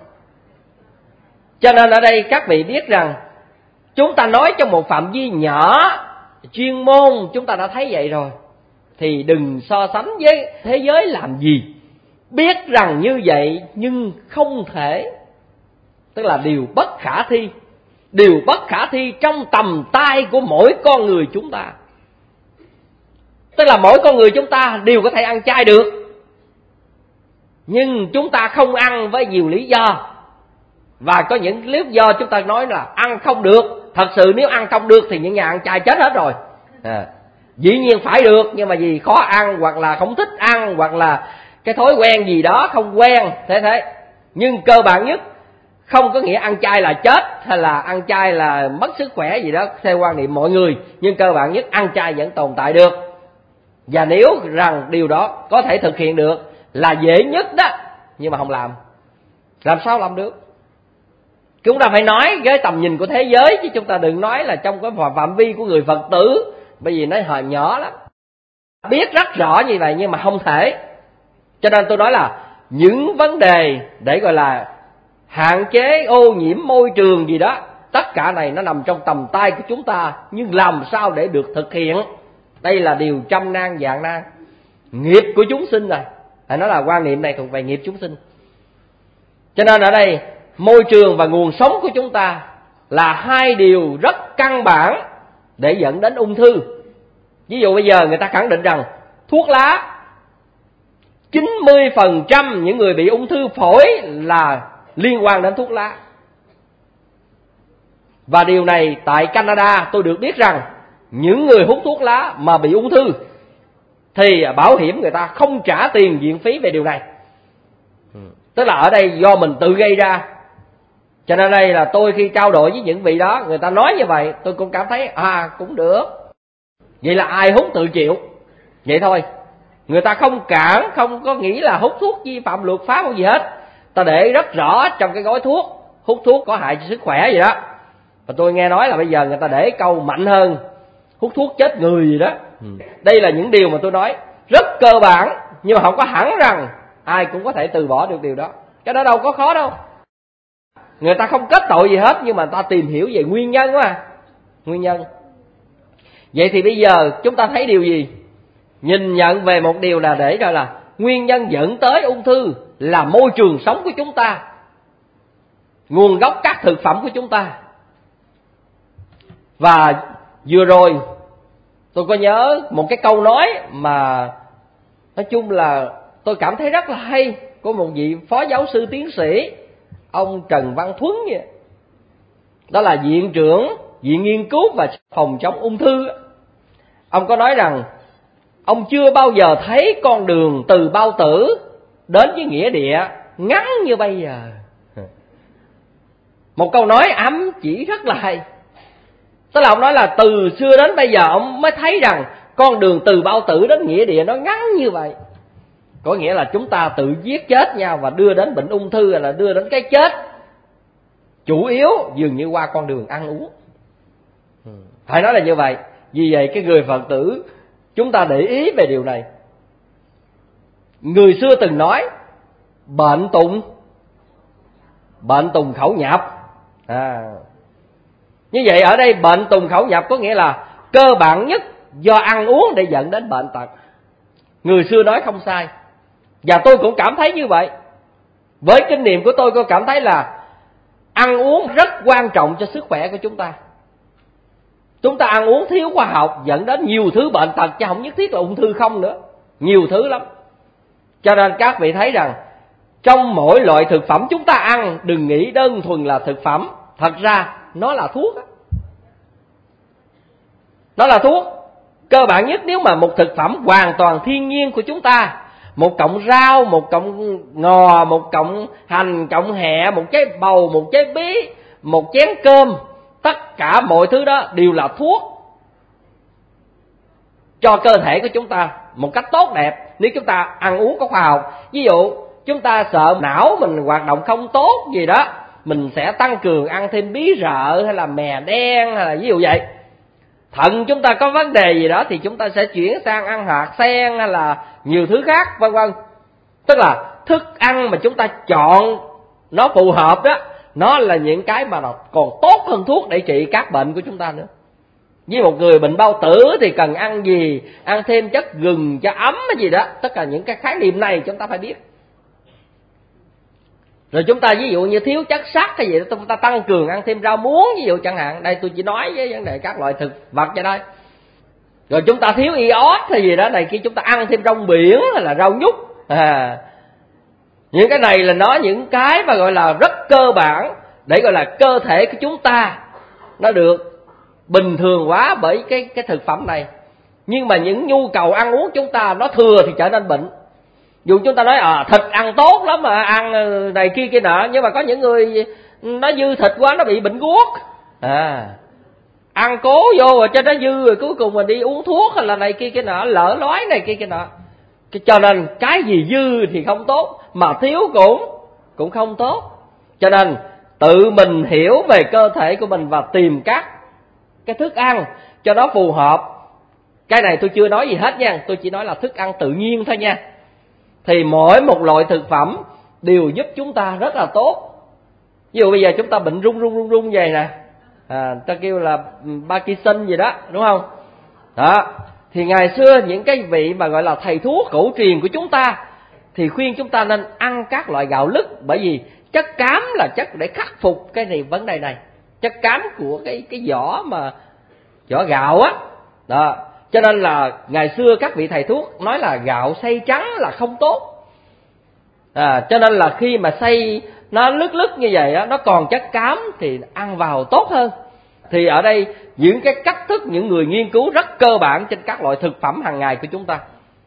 Cho nên ở đây các vị biết rằng chúng ta nói trong một phạm vi nhỏ, chuyên môn chúng ta đã thấy vậy rồi, thì đừng so sánh với thế giới làm gì. Biết rằng như vậy nhưng không thể, tức là điều bất khả thi. Điều bất khả thi trong tầm tay của mỗi con người chúng ta. Tức là mỗi con người chúng ta đều có thể ăn chay được, nhưng chúng ta không ăn với nhiều lý do. Và có những lý do chúng ta nói là ăn không được. Thật sự nếu ăn không được thì những nhà ăn chay chết hết rồi. Dĩ nhiên phải được, nhưng mà vì khó ăn, hoặc là không thích ăn, hoặc là cái thói quen gì đó không quen, thế. Nhưng cơ bản nhất, không có nghĩa ăn chay là chết hay là ăn chay là mất sức khỏe gì đó theo quan niệm mọi người. Nhưng cơ bản nhất, ăn chay vẫn tồn tại được. Và nếu rằng điều đó có thể thực hiện được là dễ nhất đó, nhưng mà không làm sao làm được? Chúng ta phải nói với tầm nhìn của thế giới, chứ chúng ta đừng nói là trong cái phạm vi của người Phật tử, bởi vì nó hồi nhỏ lắm. Biết rất rõ như vậy nhưng mà không thể. Cho nên tôi nói là những vấn đề để gọi là hạn chế ô nhiễm môi trường gì đó, tất cả này nó nằm trong tầm tay của chúng ta, nhưng làm sao để được thực hiện Đây là điều trăm nan vạn nan, nghiệp của chúng sinh rồi. Phải nói là quan niệm này thuộc về nghiệp chúng sinh. Cho nên ở đây môi trường và nguồn sống của chúng ta là hai điều rất căn bản để dẫn đến ung thư. Ví dụ bây giờ người ta khẳng định rằng thuốc lá, 90% những người bị ung thư phổi là liên quan đến thuốc lá. Và điều này tại Canada tôi được biết rằng những người hút thuốc lá mà bị ung thư thì bảo hiểm người ta không trả tiền viện phí về điều này. Tức là ở đây do mình tự gây ra. Cho nên đây là tôi khi trao đổi với những vị đó, người ta nói như vậy, tôi cũng cảm thấy cũng được. Vậy là ai hút tự chịu, vậy thôi. Người ta không cản, không có nghĩ là hút thuốc vi phạm luật pháp hay gì hết. Ta để rất rõ trong cái gói thuốc, hút thuốc có hại cho sức khỏe vậy đó. Và tôi nghe nói là bây giờ người ta để câu mạnh hơn, hút thuốc chết người gì đó. Đây là những điều mà tôi nói rất cơ bản, nhưng mà không có hẳn rằng ai cũng có thể từ bỏ được điều đó. Cái đó đâu có khó đâu. Người ta không kết tội gì hết, nhưng mà người ta tìm hiểu về nguyên nhân mà. Nguyên nhân. Vậy thì bây giờ chúng ta thấy điều gì? Nhìn nhận về một điều là để gọi là nguyên nhân dẫn tới ung thư là môi trường sống của chúng ta, nguồn gốc các thực phẩm của chúng ta. Và vừa rồi tôi có nhớ một cái câu nói mà nói chung là tôi cảm thấy rất là hay, của một vị phó giáo sư tiến sĩ ông Trần Văn Thuấn vậy. Đó là viện trưởng Viện Nghiên cứu và Phòng chống ung thư. Ông có nói rằng ông chưa bao giờ thấy con đường từ bao tử đến với nghĩa địa ngắn như bây giờ. Một câu nói ám chỉ rất là hay. Tức là ông nói là từ xưa đến bây giờ ông mới thấy rằng con đường từ bao tử đến nghĩa địa nó ngắn như vậy. Có nghĩa là chúng ta tự giết chết nhau và đưa đến bệnh ung thư, hay là đưa đến cái chết chủ yếu dường như qua con đường ăn uống. Phải nói là như vậy. Vì vậy cái người Phật tử chúng ta để ý về điều này. Người xưa từng nói bệnh tùng khẩu nhập. Như vậy ở đây bệnh tùng khẩu nhập có nghĩa là cơ bản nhất do ăn uống để dẫn đến bệnh tật. Người xưa nói không sai, và tôi cũng cảm thấy như vậy. Với kinh nghiệm của tôi cảm thấy là ăn uống rất quan trọng cho sức khỏe của chúng ta. Chúng ta ăn uống thiếu khoa học dẫn đến nhiều thứ bệnh tật, chứ không nhất thiết là ung thư không nữa. Nhiều thứ lắm. Cho nên các vị thấy rằng trong mỗi loại thực phẩm chúng ta ăn, đừng nghĩ đơn thuần là thực phẩm. Thật ra nó là thuốc. Nó là thuốc. Cơ bản nhất, nếu mà một thực phẩm hoàn toàn thiên nhiên của chúng ta, một cọng rau, một cọng ngò, một cọng hành, cọng hẹ, một trái bầu, một trái bí, một chén cơm, tất cả mọi thứ đó đều là thuốc cho cơ thể của chúng ta một cách tốt đẹp, nếu chúng ta ăn uống có khoa học. Ví dụ chúng ta sợ não mình hoạt động không tốt gì đó, mình sẽ tăng cường ăn thêm bí rợ hay là mè đen, hay là ví dụ vậy. Thận chúng ta có vấn đề gì đó thì chúng ta sẽ chuyển sang ăn hạt sen hay là nhiều thứ khác, vân vân. Tức là thức ăn mà chúng ta chọn nó phù hợp đó, nó là những cái mà nó còn tốt hơn thuốc để trị các bệnh của chúng ta nữa. Với một người bệnh bao tử thì cần ăn gì, ăn thêm chất gừng cho ấm hay gì đó, tất cả những cái khái niệm này chúng ta phải biết. Rồi chúng ta ví dụ như thiếu chất sắt hay gì đó, chúng ta tăng cường ăn thêm rau muống ví dụ chẳng hạn. Đây tôi chỉ nói với vấn đề các loại thực vật cho đây. Rồi chúng ta thiếu iốt hay gì đó, này khi chúng ta ăn thêm rong biển hay là rau nhút. Những cái này là nó những cái mà gọi là rất cơ bản để gọi là cơ thể của chúng ta nó được bình thường hóa bởi cái thực phẩm này. Nhưng mà những nhu cầu ăn uống chúng ta nó thừa thì trở nên bệnh. Dù chúng ta nói thịt ăn tốt lắm mà ăn này kia kia nọ, nhưng mà có những người nó dư thịt quá nó bị bệnh guốc. Ăn cố vô rồi cho nó dư, rồi cuối cùng mình đi uống thuốc hay là này kia kia nọ, lỡ lói này kia kia nọ. Cho nên cái gì dư thì không tốt, mà thiếu cũng không tốt. Cho nên tự mình hiểu về cơ thể của mình và tìm các cái thức ăn cho nó phù hợp. Cái này tôi chưa nói gì hết nha, tôi chỉ nói là thức ăn tự nhiên thôi nha. Thì mỗi một loại thực phẩm đều giúp chúng ta rất là tốt. Ví dụ bây giờ chúng ta bệnh run vậy nè, ta kêu là Parkinson gì đó, đúng không? Đó, thì ngày xưa những cái vị mà gọi là thầy thuốc cổ truyền của chúng ta thì khuyên chúng ta nên ăn các loại gạo lứt, bởi vì chất cám là chất để khắc phục cái này vấn đề này. Chất cám của cái vỏ mà vỏ gạo á đó. Cho nên là ngày xưa các vị thầy thuốc nói là gạo xay trắng là không tốt. Cho nên là khi mà xay nó lứt như vậy á, nó còn chất cám thì ăn vào tốt hơn. Thì ở đây những cái cách thức những người nghiên cứu rất cơ bản trên các loại thực phẩm hàng ngày của chúng ta.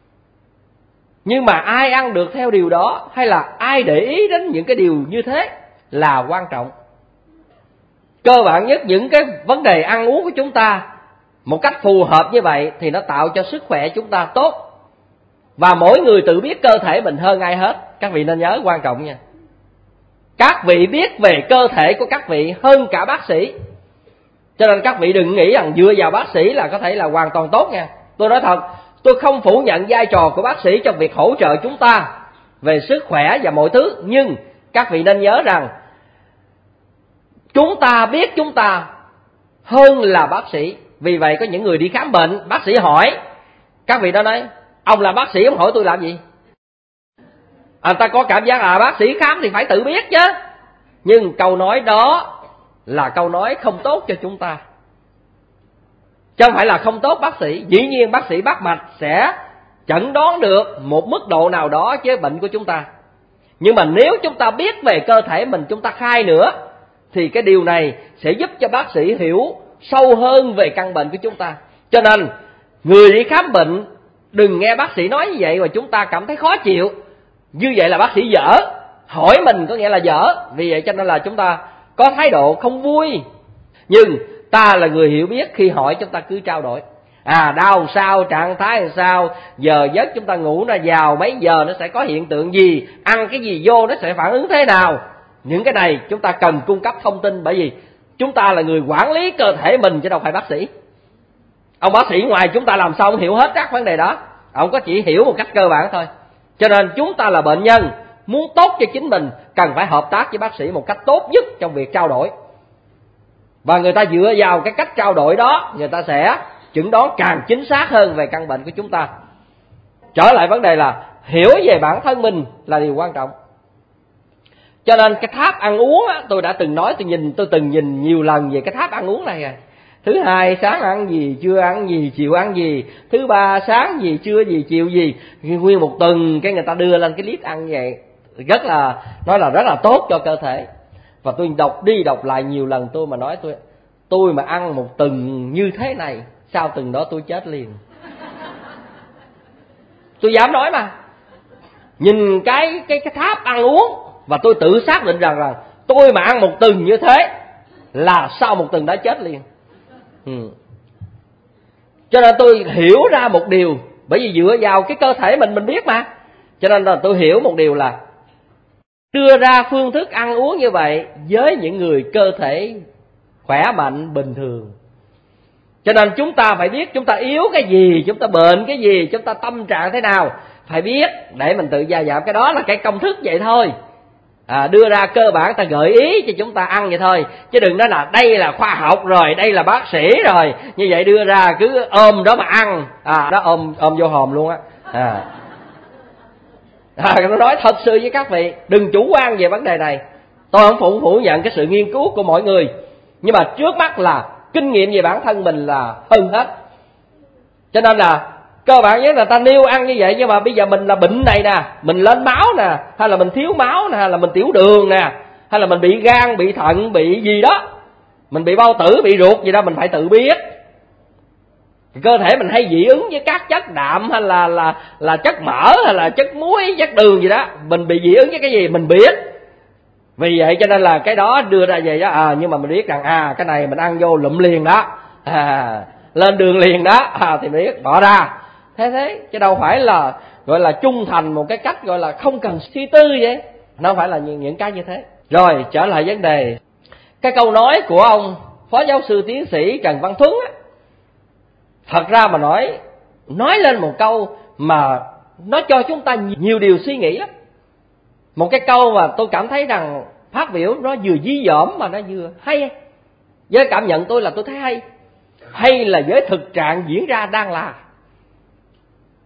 Nhưng mà ai ăn được theo điều đó, hay là ai để ý đến những cái điều như thế là quan trọng. Cơ bản nhất những cái vấn đề ăn uống của chúng ta một cách phù hợp như vậy thì nó tạo cho sức khỏe chúng ta tốt. Và mỗi người tự biết cơ thể mình hơn ai hết. Các vị nên nhớ quan trọng nha. Các vị biết về cơ thể của các vị hơn cả bác sĩ. Cho nên các vị đừng nghĩ rằng dựa vào bác sĩ là có thể là hoàn toàn tốt nha. Tôi nói thật, tôi không phủ nhận vai trò của bác sĩ trong việc hỗ trợ chúng ta về sức khỏe và mọi thứ. Nhưng các vị nên nhớ rằng chúng ta biết chúng ta hơn là bác sĩ. Vì vậy có những người đi khám bệnh, bác sĩ hỏi, các vị đó nói, ông là bác sĩ ông hỏi tôi làm gì? Anh ta có cảm giác là bác sĩ khám thì phải tự biết chứ. Nhưng câu nói đó là câu nói không tốt cho chúng ta, chứ không phải là không tốt bác sĩ. Dĩ nhiên bác sĩ bắt mạch sẽ chẩn đoán được một mức độ nào đó với bệnh của chúng ta. Nhưng mà nếu chúng ta biết về cơ thể mình, chúng ta khai nữa, thì cái điều này sẽ giúp cho bác sĩ hiểu sâu hơn về căn bệnh của chúng ta. Cho nên người đi khám bệnh đừng nghe bác sĩ nói như vậy mà chúng ta cảm thấy khó chịu. Như vậy là bác sĩ dở, hỏi mình có nghĩa là dở. Vì vậy cho nên là chúng ta có thái độ không vui. Nhưng ta là người hiểu biết, khi hỏi chúng ta cứ trao đổi. Đau sao, trạng thái sao, giờ giấc chúng ta ngủ ra vào mấy giờ, nó sẽ có hiện tượng gì, ăn cái gì vô nó sẽ phản ứng thế nào. Những cái này chúng ta cần cung cấp thông tin, bởi vì chúng ta là người quản lý cơ thể mình chứ đâu phải bác sĩ. Ông bác sĩ ngoài chúng ta làm sao ông hiểu hết các vấn đề đó, ông có chỉ hiểu một cách cơ bản thôi. Cho nên chúng ta là bệnh nhân, muốn tốt cho chính mình cần phải hợp tác với bác sĩ một cách tốt nhất trong việc trao đổi. Và người ta dựa vào cái cách trao đổi đó, người ta sẽ chẩn đoán càng chính xác hơn về căn bệnh của chúng ta. Trở lại vấn đề là hiểu về bản thân mình là điều quan trọng. Cho nên cái tháp ăn uống á, tôi đã từng nói, tôi từng nhìn nhiều lần về cái tháp ăn uống này rồi. Thứ hai sáng ăn gì, trưa ăn gì, chiều ăn gì. Thứ ba sáng gì, trưa gì, chiều gì. Nguyên một tuần cái người ta đưa lên cái list ăn vậy. Rất là, nói là rất là tốt cho cơ thể. Và tôi đọc đi đọc lại nhiều lần, tôi mà nói tôi mà ăn một tuần như thế này, sau tuần đó tôi chết liền. Tôi dám nói mà. Nhìn cái tháp ăn uống và tôi tự xác định rằng tôi mà ăn một tuần như thế là sau một tuần đã chết liền. Cho nên tôi hiểu ra một điều, bởi vì dựa vào cái cơ thể mình biết mà. Cho nên là tôi hiểu một điều là đưa ra phương thức ăn uống như vậy với những người cơ thể khỏe mạnh bình thường. Cho nên chúng ta phải biết chúng ta yếu cái gì, chúng ta bệnh cái gì, chúng ta tâm trạng thế nào, phải biết để mình tự gia giảm. Cái đó là cái công thức vậy thôi. Đưa ra cơ bản, ta gợi ý cho chúng ta ăn vậy thôi, chứ đừng nói là đây là khoa học rồi, đây là bác sĩ rồi, như vậy đưa ra cứ ôm đó mà ăn. Đó ôm vô hòm luôn á. Nó nói thật sự với các vị, đừng chủ quan về vấn đề này. Tôi không phủ nhận cái sự nghiên cứu của mọi người, nhưng mà trước mắt là kinh nghiệm về bản thân mình là hơn hết. Cho nên là cơ bản nhất là ta nêu ăn như vậy, nhưng mà bây giờ mình là bệnh này nè, mình lên máu nè, hay là mình thiếu máu nè, hay là mình tiểu đường nè, hay là mình bị gan, bị thận, bị gì đó, mình bị bao tử, bị ruột gì đó, mình phải tự biết. Cơ thể mình hay dị ứng với các chất đạm, hay là chất mỡ, hay là chất muối, chất đường gì đó, mình bị dị ứng với cái gì mình biết. Vì vậy cho nên là cái đó đưa ra về đó, nhưng mà mình biết rằng cái này mình ăn vô lụm liền đó, lên đường liền đó, thì mình biết bỏ ra. Thế chứ đâu phải là gọi là trung thành một cái cách gọi là không cần suy tư vậy. Nó không phải là những cái như thế. Rồi trở lại vấn đề, cái câu nói của ông Phó Giáo sư Tiến sĩ Trần Văn Thuấn á, thật ra mà nói lên một câu mà nó cho chúng ta nhiều điều suy nghĩ lắm. Một cái câu mà tôi cảm thấy rằng phát biểu nó vừa dí dỏm mà nó vừa hay. Với cảm nhận tôi là tôi thấy hay là với thực trạng diễn ra đang là.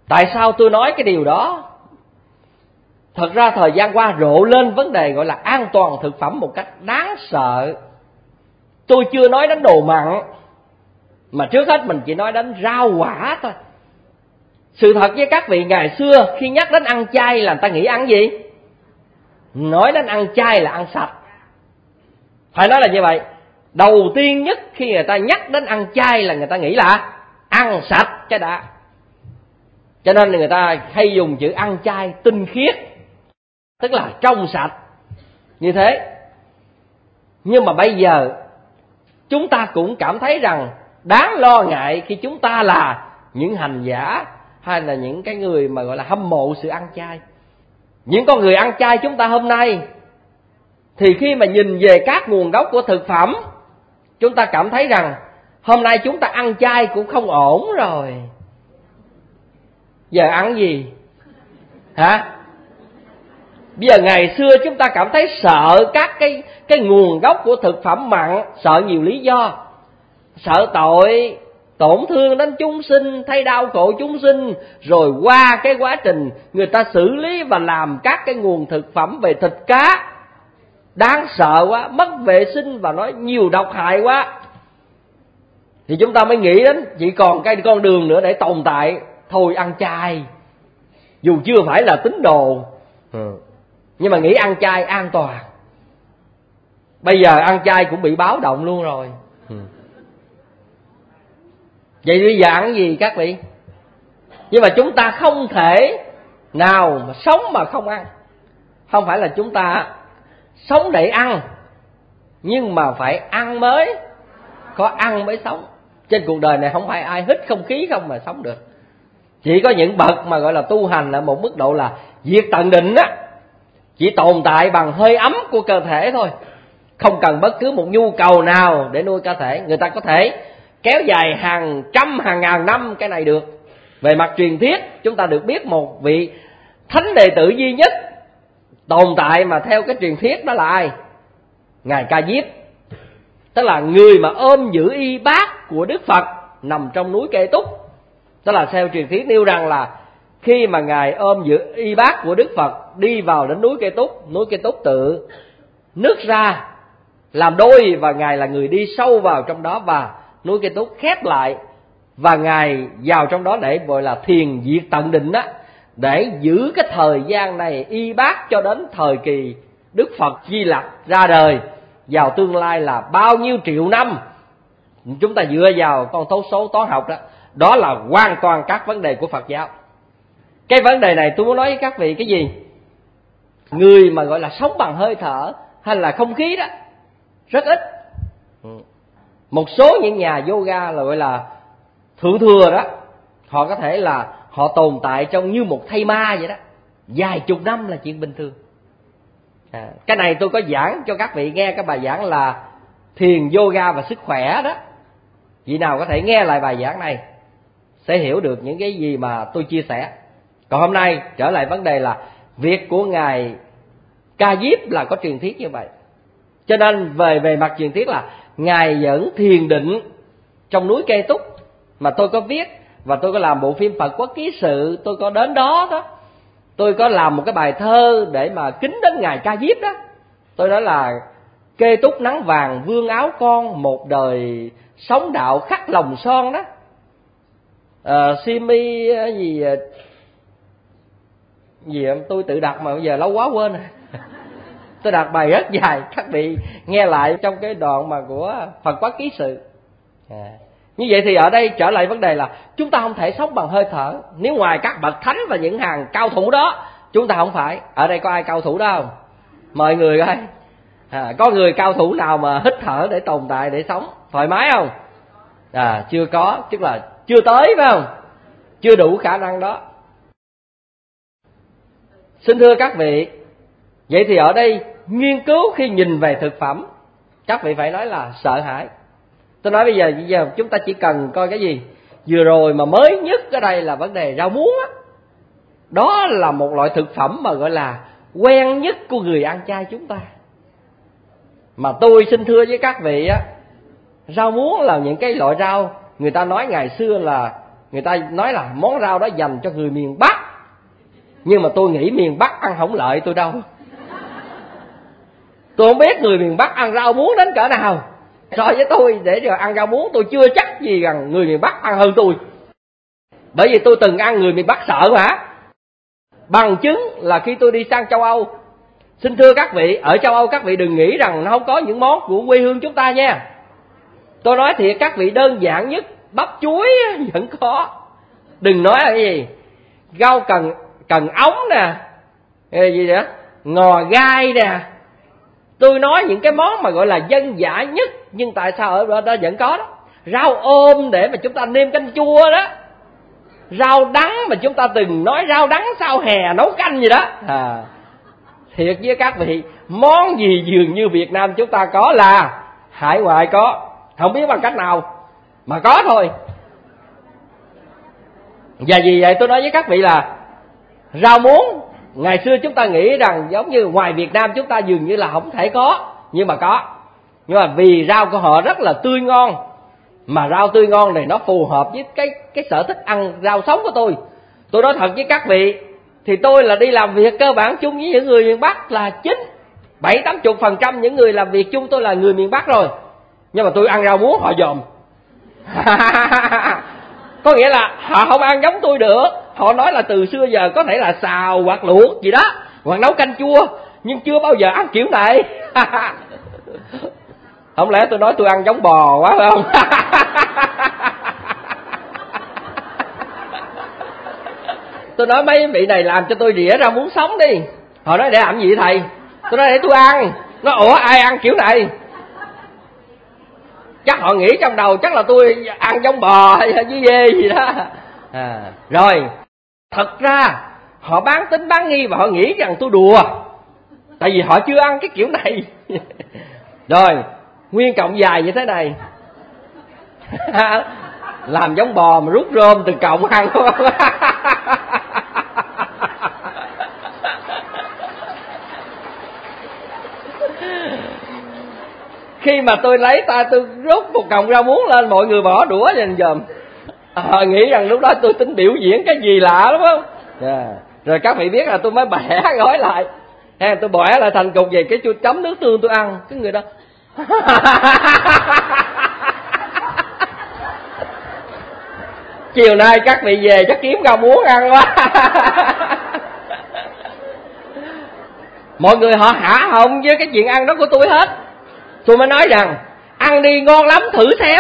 Tại sao tôi nói cái điều đó? Thật ra thời gian qua rộ lên vấn đề gọi là an toàn thực phẩm một cách đáng sợ. Tôi chưa nói đến đồ mặn, mà trước hết mình chỉ nói đến rau quả thôi. Sự thật với các vị, ngày xưa khi nhắc đến ăn chay là người ta nghĩ ăn gì? Nói đến ăn chay là ăn sạch. Phải nói là như vậy. Đầu tiên nhất khi người ta nhắc đến ăn chay là người ta nghĩ là ăn sạch cái đã. Cho nên người ta hay dùng chữ ăn chay tinh khiết, tức là trong sạch như thế. Nhưng mà bây giờ chúng ta cũng cảm thấy rằng đáng lo ngại khi chúng ta là những hành giả hay là những cái người mà gọi là hâm mộ sự ăn chay. Những con người ăn chay chúng ta hôm nay thì khi mà nhìn về các nguồn gốc của thực phẩm, chúng ta cảm thấy rằng hôm nay chúng ta ăn chay cũng không ổn rồi. Giờ ăn gì? Hả? Bây giờ ngày xưa chúng ta cảm thấy sợ các cái nguồn gốc của thực phẩm mặn, sợ nhiều lý do. Sợ tội, tổn thương đến chúng sinh, thấy đau khổ chúng sinh, rồi qua cái quá trình người ta xử lý và làm các cái nguồn thực phẩm về thịt cá đáng sợ quá, mất vệ sinh và nói nhiều độc hại quá, thì chúng ta mới nghĩ đến chỉ còn cái con đường nữa để tồn tại, thôi ăn chay. Dù chưa phải là tín đồ, nhưng mà nghĩ ăn chay an toàn. Bây giờ ăn chay cũng bị báo động luôn rồi. Vậy bây giờ ăn gì các vị? Nhưng mà chúng ta không thể nào mà sống mà không ăn. Không phải là chúng ta sống để ăn, nhưng mà phải ăn mới, có ăn mới sống. Trên cuộc đời này không phải ai hít không khí không mà sống được. Chỉ có những bậc mà gọi là tu hành ở một mức độ là diệt tận định á, chỉ tồn tại bằng hơi ấm của cơ thể thôi, không cần bất cứ một nhu cầu nào để nuôi cơ thể. Người ta có thể kéo dài hàng trăm hàng ngàn năm cái này được. Về mặt truyền thuyết chúng ta được biết một vị thánh đệ tử duy nhất tồn tại mà theo cái truyền thuyết đó là ai? Ngài Ca Diếp, tức là người mà ôm giữ y bát của Đức Phật nằm trong núi Kê Túc. Tức là theo truyền thuyết nêu rằng là khi mà Ngài ôm giữ y bát của Đức Phật đi vào đến núi Kê Túc tự nứt ra làm đôi, và Ngài là người đi sâu vào trong đó, và núi Kê Túc khép lại, và Ngài vào trong đó để gọi là thiền diệt tận định á, để giữ cái thời gian này y bát cho đến thời kỳ Đức Phật Di Lặc ra đời vào tương lai là bao nhiêu triệu năm. Chúng ta dựa vào con số toán học đó, đó là hoàn toàn các vấn đề của Phật giáo. Cái vấn đề này tôi muốn nói với các vị cái gì? Người mà gọi là sống bằng hơi thở hay là không khí đó rất ít. Một số những nhà yoga là gọi là thượng thừa đó, họ có thể là họ tồn tại trong như một thây ma vậy đó, vài chục năm là chuyện bình thường. Cái này tôi có giảng cho các vị nghe cái bài giảng là thiền, yoga và sức khỏe đó. Vị nào có thể nghe lại bài giảng này sẽ hiểu được những cái gì mà tôi chia sẻ. Còn hôm nay trở lại vấn đề là việc của Ngài Ca Diếp là có truyền thuyết như vậy. Cho nên về mặt truyền thuyết là Ngài vẫn thiền định trong núi Kê Túc, mà tôi có viết và tôi có làm bộ phim Phật Quốc Ký Sự, tôi có đến đó đó. Tôi có làm một cái bài thơ để mà kính đến Ngài Ca Diếp đó. Tôi nói là Kê Túc nắng vàng vương áo con, một đời sống đạo khắc lòng son đó. Simi gì tôi tự đặt mà bây giờ lâu quá quên rồi. Tôi đặt bài rất dài, các vị nghe lại trong cái đoạn mà của Phật Quốc Ký Sự. Như vậy thì ở đây trở lại vấn đề là chúng ta không thể sống bằng hơi thở. Nếu ngoài các bậc thánh và những hàng cao thủ đó, chúng ta không phải. Ở đây có ai cao thủ đó không? Mời người coi. Có người cao thủ nào mà hít thở để tồn tại, để sống thoải mái không? Chưa có, tức là chưa tới, phải không? Chưa đủ khả năng đó. Xin thưa các vị, vậy thì ở đây nghiên cứu khi nhìn về thực phẩm, các vị phải nói là sợ hãi. Tôi nói bây giờ chúng ta chỉ cần coi cái gì? Vừa rồi mà mới nhất ở đây là vấn đề rau muống á. Đó là một loại thực phẩm mà gọi là quen nhất của người ăn chay chúng ta. Mà tôi xin thưa với các vị á, rau muống là những cái loại rau người ta nói ngày xưa là người ta nói là món rau đó dành cho người miền Bắc, nhưng mà tôi nghĩ miền Bắc ăn không lợi tôi đâu. Tôi không biết người miền Bắc ăn rau muống đến cỡ nào. So với tôi, để rồi ăn rau muống tôi chưa chắc gì rằng người miền Bắc ăn hơn tôi. Bởi vì tôi từng ăn người miền Bắc sợ mà. Bằng chứng là khi tôi đi sang châu Âu, xin thưa các vị, ở châu Âu các vị đừng nghĩ rằng nó không có những món của quê hương chúng ta nha. Tôi nói thiệt các vị, đơn giản nhất bắp chuối vẫn có. Đừng nói là cái gì rau cần ống nè, gì nữa, ngò gai nè. Tôi nói những cái món mà gọi là dân dã nhất, nhưng tại sao ở đó vẫn có đó. Rau ôm để mà chúng ta nêm canh chua đó, rau đắng mà chúng ta từng nói rau đắng sau hè nấu canh gì đó. Thiệt với các vị, món gì dường như Việt Nam chúng ta có là hải ngoại có, không biết bằng cách nào mà có thôi. Và vì vậy tôi nói với các vị là rau muống ngày xưa chúng ta nghĩ rằng giống như ngoài Việt Nam chúng ta dường như là không thể có, nhưng mà có. Nhưng mà vì rau của họ rất là tươi ngon, mà rau tươi ngon này nó phù hợp với cái sở thích ăn rau sống của tôi. Tôi nói thật với các vị, thì tôi là đi làm việc cơ bản chung với những người miền Bắc là 7-80% những người làm việc chung tôi là người miền Bắc rồi. Nhưng mà tôi ăn rau muống họ dòm. Có nghĩa là họ không ăn giống tôi được. Họ nói là từ xưa giờ có thể là xào hoặc luộc gì đó, hoặc nấu canh chua, nhưng chưa bao giờ ăn kiểu này. Không lẽ tôi nói tôi ăn giống bò quá phải không? Tôi nói mấy vị này làm cho tôi đĩa rau muống sống đi. Họ nói để làm gì thầy? Tôi nói để tôi ăn. Nó ủa ai ăn kiểu này? Chắc họ nghĩ trong đầu chắc là tôi ăn giống bò hay với dê gì đó. Rồi thật ra họ bán tính bán nghi và họ nghĩ rằng tôi đùa, tại vì họ chưa ăn cái kiểu này. Rồi nguyên cọng dài như thế này. Làm giống bò mà rút rơm từ cọng ăn. Khi mà tôi lấy tay tôi rút một cọng rau muống lên, mọi người bỏ đũa dần dần. Nghĩ rằng lúc đó tôi tính biểu diễn cái gì lạ lắm không? Rồi các vị biết là tôi mới bẻ gói lại, tôi bẻ lại thành cục về cái tôi chấm nước tương tôi ăn. Cái người đó chiều nay các vị về chắc kiếm rau muống ăn quá. Mọi người họ hả họng với cái chuyện ăn đó của tôi hết. Tôi mới nói rằng ăn đi ngon lắm thử xem.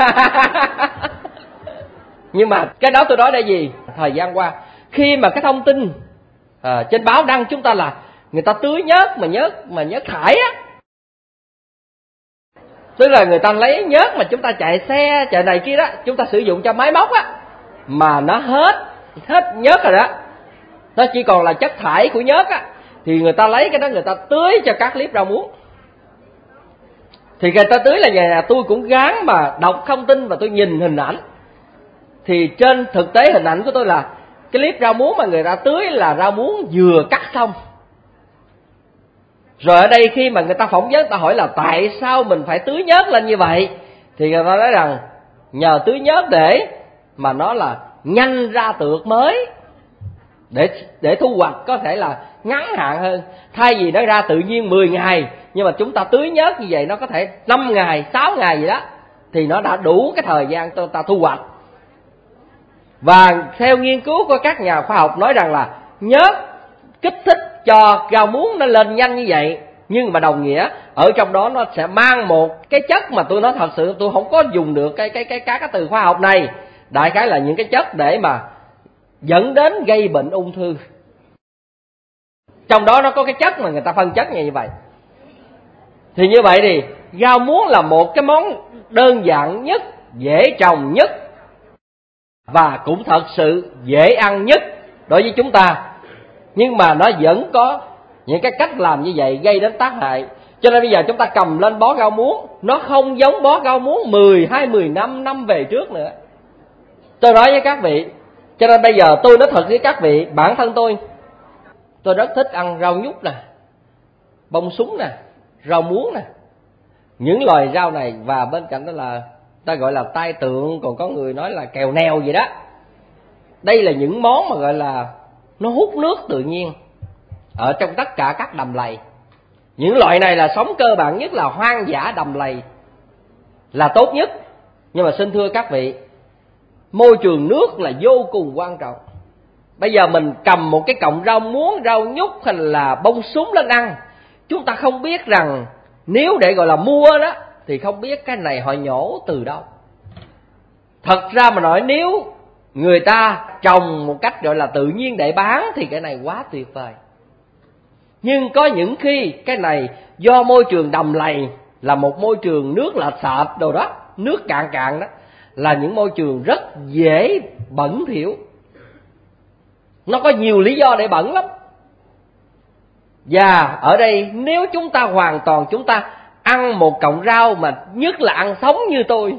Nhưng mà cái đó tôi nói đây gì, thời gian qua khi mà cái thông tin trên báo đăng chúng ta là người ta tưới nhớt thải á, tức là người ta lấy nhớt mà chúng ta chạy xe chạy này kia đó, chúng ta sử dụng cho máy móc á, mà nó hết nhớt rồi đó, nó chỉ còn là chất thải của nhớt á, thì người ta lấy cái đó người ta tưới cho các clip rau muống. Thì người ta tưới là nhà tôi cũng gán mà đọc thông tin và tôi nhìn hình ảnh. Thì trên thực tế hình ảnh của tôi là cái clip rau muống mà người ta tưới là rau muống vừa cắt xong. Rồi ở đây khi mà người ta phỏng vấn, ta hỏi là tại sao mình phải tưới nhớt lên như vậy, thì người ta nói rằng nhờ tưới nhớt để mà nó là nhanh ra tược mới, để thu hoạch có thể là ngắn hạn hơn. Thay vì nó ra tự nhiên 10 ngày, nhưng mà chúng ta tưới nhớt như vậy nó có thể 5 ngày, 6 ngày gì đó, thì nó đã đủ cái thời gian ta thu hoạch. Và theo nghiên cứu của các nhà khoa học nói rằng là nhớt kích thích cho rau muống nó lên nhanh như vậy, nhưng mà đồng nghĩa ở trong đó nó sẽ mang một cái chất mà tôi nói thật sự tôi không có dùng được cái từ khoa học này. Đại khái là những cái chất để mà dẫn đến gây bệnh ung thư. Trong đó nó có cái chất mà người ta phân chất như vậy. Thì như vậy thì rau muống là một cái món đơn giản nhất, dễ trồng nhất, và cũng thật sự dễ ăn nhất đối với chúng ta. Nhưng mà nó vẫn có những cái cách làm như vậy gây đến tác hại. Cho nên bây giờ chúng ta cầm lên bó rau muống, nó không giống bó rau muống 10-15 năm về trước nữa. Tôi nói với các vị, cho nên bây giờ tôi nói thật với các vị, bản thân tôi rất thích ăn rau nhút nè, bông súng nè, rau muống nè, những loài rau này. Và bên cạnh đó là ta gọi là tai tượng, còn có người nói là kèo neo gì đó. Đây là những món mà gọi là nó hút nước tự nhiên ở trong tất cả các đầm lầy. Những loại này là sống cơ bản nhất, là hoang dã đầm lầy là tốt nhất. Nhưng mà xin thưa các vị, môi trường nước là vô cùng quan trọng. Bây giờ mình cầm một cái cọng rau muống, rau nhút hay là bông súng lên ăn, chúng ta không biết rằng nếu để gọi là mua đó thì không biết cái này họ nhổ từ đâu. Thật ra mà nói, nếu người ta trồng một cách gọi là tự nhiên để bán thì cái này quá tuyệt vời. Nhưng có những khi cái này do môi trường đầm lầy là một môi trường nước là sệt đồ đó, nước cạn cạn đó, là những môi trường rất dễ bẩn thỉu. Nó có nhiều lý do để bẩn lắm. Và ở đây nếu chúng ta hoàn toàn chúng ta ăn một cọng rau, mà nhất là ăn sống như tôi,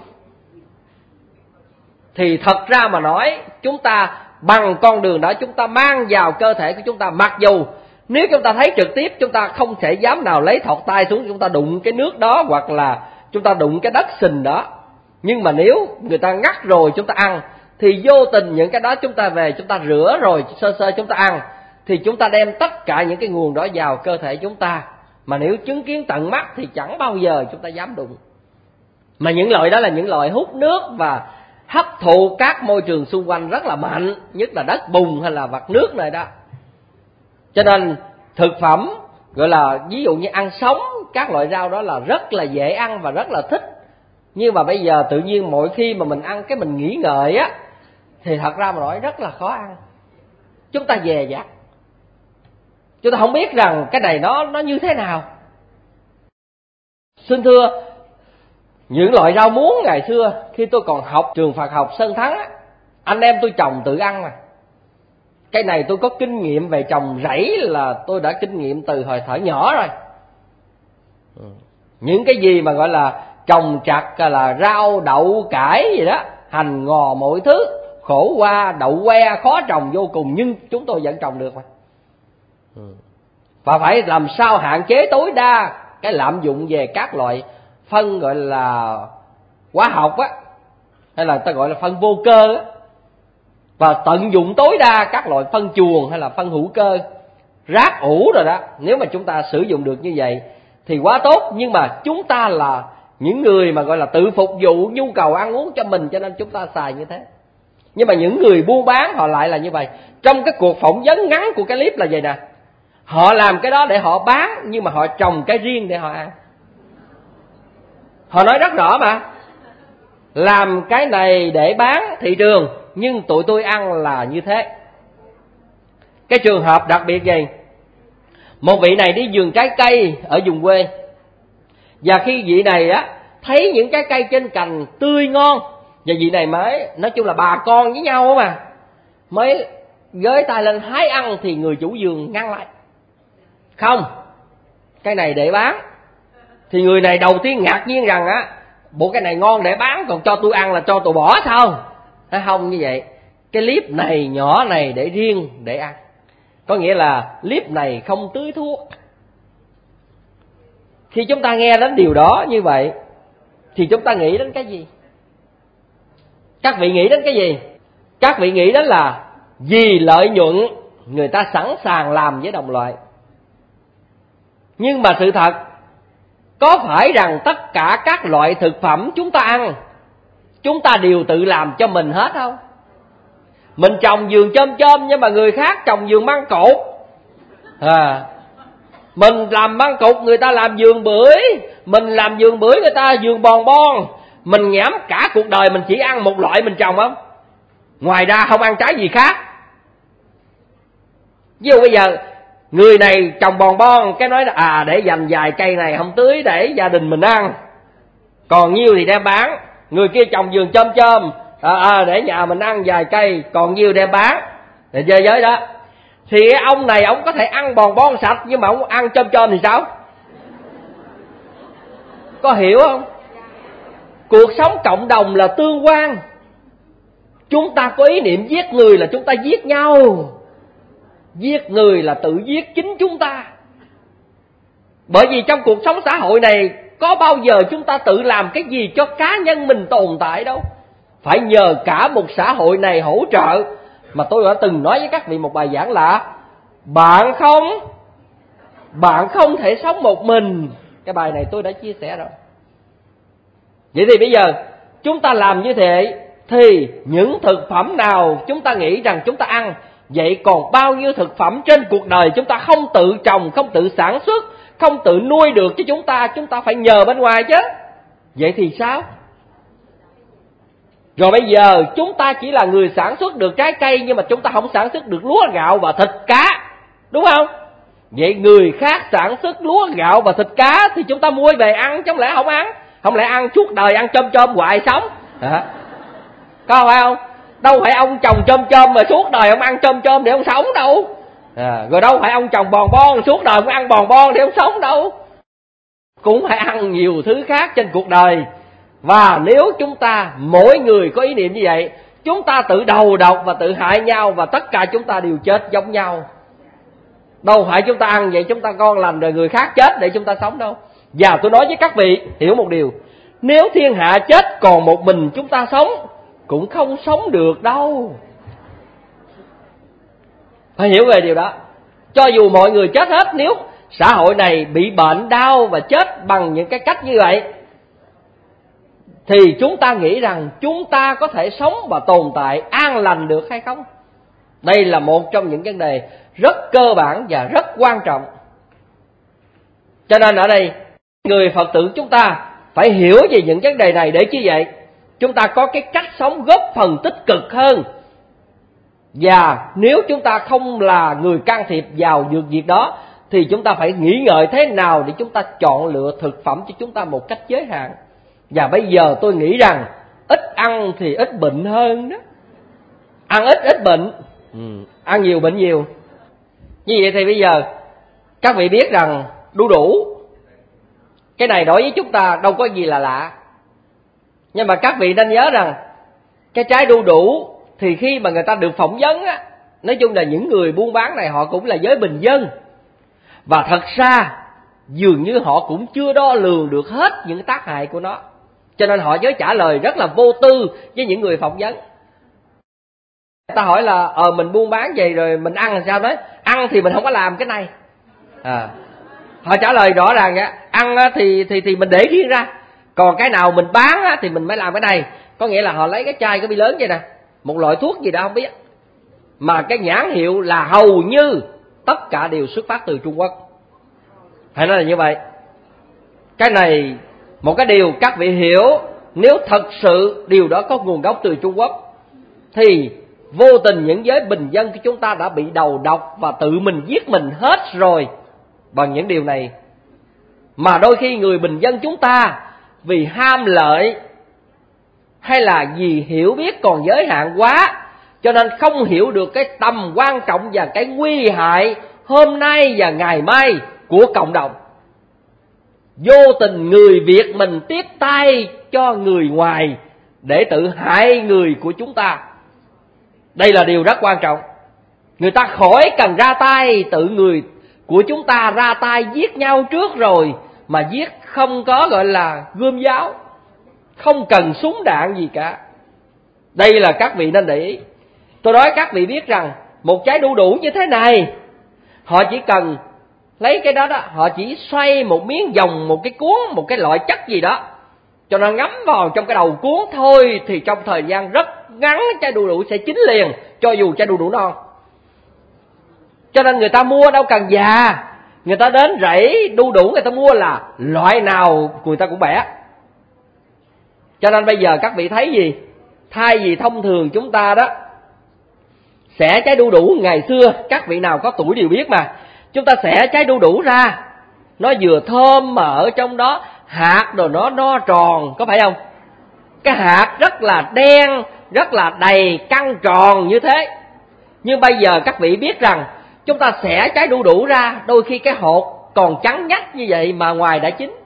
thì thật ra mà nói, chúng ta bằng con đường đó chúng ta mang vào cơ thể của chúng ta. Mặc dù nếu chúng ta thấy trực tiếp, chúng ta không thể dám nào lấy thọt tay xuống chúng ta đụng cái nước đó, hoặc là chúng ta đụng cái đất sình đó. Nhưng mà nếu người ta ngắt rồi chúng ta ăn, thì vô tình những cái đó chúng ta về chúng ta rửa rồi sơ sơ chúng ta ăn, thì chúng ta đem tất cả những cái nguồn đó vào cơ thể chúng ta. Mà nếu chứng kiến tận mắt thì chẳng bao giờ chúng ta dám đụng. Mà những loại đó là những loại hút nước và hấp thụ các môi trường xung quanh rất là mạnh, nhất là đất bùn hay là vặt nước này đó. Cho nên thực phẩm gọi là ví dụ như ăn sống, các loại rau đó là rất là dễ ăn và rất là thích. Nhưng mà bây giờ tự nhiên mỗi khi mà mình ăn cái mình nghĩ ngợi á, thì thật ra mà nói rất là khó ăn. Chúng ta dè dặt, chúng ta không biết rằng cái này nó như thế nào. Xin thưa, những loại rau muống ngày xưa khi tôi còn học trường Phật học Sơn Thắng á, anh em tôi trồng tự ăn mà. Cái này tôi có kinh nghiệm về trồng rẫy, là tôi đã kinh nghiệm từ hồi thở nhỏ rồi. Những cái gì mà gọi là trồng trặt là rau đậu cải gì đó, hành ngò mọi thứ, khổ qua đậu que khó trồng vô cùng, nhưng chúng tôi vẫn trồng được mà. Và phải làm sao hạn chế tối đa cái lạm dụng về các loại phân gọi là hóa học á, hay là ta gọi là phân vô cơ á, và tận dụng tối đa các loại phân chuồng hay là phân hữu cơ, rác ủ rồi đó. Nếu mà chúng ta sử dụng được như vậy thì quá tốt. Nhưng mà chúng ta là những người mà gọi là tự phục vụ nhu cầu ăn uống cho mình, cho nên chúng ta xài như thế. Nhưng mà những người buôn bán họ lại là như vậy. Trong cái cuộc phỏng vấn ngắn của cái clip là vậy nè, họ làm cái đó để họ bán, nhưng mà họ trồng cái riêng để họ ăn. Họ nói rất rõ mà, làm cái này để bán thị trường, nhưng tụi tôi ăn là như thế. Cái trường hợp đặc biệt gì? Một vị này đi vườn trái cây ở vùng quê, và khi vị này á thấy những cái cây trên cành tươi ngon, và vị này mới, nói chung là bà con với nhau mà, mới gới tay lên hái ăn, thì người chủ vườn ngăn lại. Không, cái này để bán. Thì người này đầu tiên ngạc nhiên rằng á, bộ cái này ngon để bán, còn cho tôi ăn là cho tôi bỏ sao? Thấy không? Như vậy cái clip này nhỏ này để riêng để ăn, có nghĩa là clip này không tưới thuốc. Khi chúng ta nghe đến điều đó như vậy thì chúng ta nghĩ đến cái gì? Các vị nghĩ đến cái gì? Các vị nghĩ đến là vì lợi nhuận người ta sẵn sàng làm với đồng loại. Nhưng mà sự thật, có phải rằng tất cả các loại thực phẩm chúng ta ăn, chúng ta đều tự làm cho mình hết không? Mình trồng vườn chôm chôm, nhưng mà người khác trồng vườn măng cột. Mình làm măng cột, người ta làm vườn bưởi. Mình làm vườn bưởi, người ta vườn bòn bon. Mình nhảm cả cuộc đời mình chỉ ăn một loại mình trồng không? Ngoài ra không ăn trái gì khác. Ví dụ bây giờ người này trồng bòn bon, cái nói là để dành vài cây này không tưới để gia đình mình ăn, còn nhiêu thì đem bán. Người kia trồng vườn chôm chôm, để nhà mình ăn vài cây, còn nhiêu đem bán, để chơi giới đó. Thì ông này ông có thể ăn bòn bon sạch, nhưng mà ông ăn chôm chôm thì sao? Có hiểu không? Cuộc sống cộng đồng là tương quan. Chúng ta có ý niệm giết người là chúng ta giết nhau. Giết người là tự giết chính chúng ta. Bởi vì trong cuộc sống xã hội này, có bao giờ chúng ta tự làm cái gì cho cá nhân mình tồn tại đâu. Phải nhờ cả một xã hội này hỗ trợ Mà tôi đã từng nói với các vị một bài giảng là bạn không thể sống một mình. Cái bài này tôi đã chia sẻ rồi. Vậy thì bây giờ chúng ta làm như thế thì những thực phẩm nào chúng ta nghĩ rằng chúng ta ăn, vậy còn bao nhiêu thực phẩm trên cuộc đời chúng ta không tự trồng, không tự sản xuất, không tự nuôi được cho chúng ta phải nhờ bên ngoài chứ. Vậy thì sao? Rồi bây giờ chúng ta chỉ là người sản xuất được trái cây, nhưng mà chúng ta không sản xuất được lúa gạo và thịt cá, đúng không? Vậy người khác sản xuất lúa gạo và thịt cá thì chúng ta mua về ăn, chứ không lẽ không ăn? Không lẽ ăn suốt đời ăn chôm hoài sống hả? Có phải không? Đâu phải ông trồng chôm mà suốt đời ông ăn chôm để ông sống đâu. Rồi đâu phải ông trồng bon suốt đời ông ăn bon để ông sống đâu. Cũng phải ăn nhiều thứ khác trên cuộc đời. Và nếu chúng ta mỗi người có ý niệm như vậy, chúng ta tự đầu độc và tự hại nhau, và tất cả chúng ta đều chết giống nhau. Đâu phải chúng ta ăn vậy chúng ta ngon lành rồi người khác chết để chúng ta sống đâu. Và tôi nói với các vị hiểu một điều, nếu thiên hạ chết còn một mình chúng ta sống cũng không sống được đâu. Phải hiểu về điều đó. Cho dù mọi người chết hết, nếu xã hội này bị bệnh đau và chết bằng những cái cách như vậy, thì chúng ta nghĩ rằng chúng ta có thể sống và tồn tại an lành được hay không? Đây là một trong những vấn đề rất cơ bản và rất quan trọng. Cho nên ở đây người Phật tử chúng ta phải hiểu về những vấn đề này, để như vậy chúng ta có cái cách sống góp phần tích cực hơn. Và nếu chúng ta không là người can thiệp vào việc đó, thì chúng ta phải nghĩ ngợi thế nào để chúng ta chọn lựa thực phẩm cho chúng ta một cách giới hạn. Và bây giờ tôi nghĩ rằng ít ăn thì ít bệnh hơn đó. Ăn ít bệnh, ăn nhiều bệnh nhiều. Như vậy thì bây giờ các vị biết rằng đu đủ, cái này đối với chúng ta đâu có gì là lạ. Nhưng mà các vị nên nhớ rằng cái trái đu đủ thì khi mà người ta được phỏng vấn á, nói chung là những người buôn bán này họ cũng là giới bình dân. Và thật ra dường như họ cũng chưa đo lường được hết những tác hại của nó. Cho nên họ mới trả lời rất là vô tư với những người phỏng vấn. Ta hỏi là mình buôn bán vậy rồi mình ăn làm sao? Đấy, ăn thì mình không có làm cái này. Họ trả lời rõ ràng vậy, ăn thì mình để riêng ra, còn cái nào mình bán thì mình mới làm cái này. Có nghĩa là họ lấy cái chai cái bi lớn vậy nè, một loại thuốc gì đó không biết, mà cái nhãn hiệu là hầu như tất cả đều xuất phát từ Trung Quốc. Phải nói là như vậy. Cái này một cái điều các vị hiểu, nếu thật sự điều đó có nguồn gốc từ Trung Quốc thì vô tình những giới bình dân của chúng ta đã bị đầu độc và tự mình giết mình hết rồi bằng những điều này. Mà đôi khi người bình dân chúng ta vì ham lợi hay là vì hiểu biết còn giới hạn quá, cho nên không hiểu được cái tầm quan trọng và cái nguy hại hôm nay và ngày mai của cộng đồng. Vô tình người Việt mình tiếp tay cho người ngoài để tự hại người của chúng ta. Đây là điều rất quan trọng. Người ta khỏi cần ra tay, tự người của chúng ta ra tay giết nhau trước rồi, mà giết không có gọi là gươm giáo, không cần súng đạn gì cả. Đây là các vị nên để ý. Tôi nói các vị biết rằng một trái đu đủ như thế này, họ chỉ cần lấy cái đó, họ chỉ xoay một miếng vòng, một cái cuốn, một cái loại chất gì đó, cho nó ngấm vào trong cái đầu cuốn thôi, thì trong thời gian rất ngắn trái đu đủ sẽ chín liền, cho dù trái đu đủ non. Cho nên người ta mua đâu cần già, người ta đến rẫy đu đủ người ta mua là loại nào người ta cũng bẻ. Cho nên bây giờ các vị thấy gì? Thay vì thông thường chúng ta đó xẻ trái đu đủ ngày xưa, các vị nào có tuổi đều biết mà, chúng ta xẻ trái đu đủ ra, nó vừa thơm mà ở trong đó hạt rồi nó no tròn, có phải không? Cái hạt rất là đen, rất là đầy, căng tròn như thế. Nhưng bây giờ các vị biết rằng chúng ta xẻ trái đu đủ ra, đôi khi cái hột còn trắng nhách như vậy mà ngoài đã chín.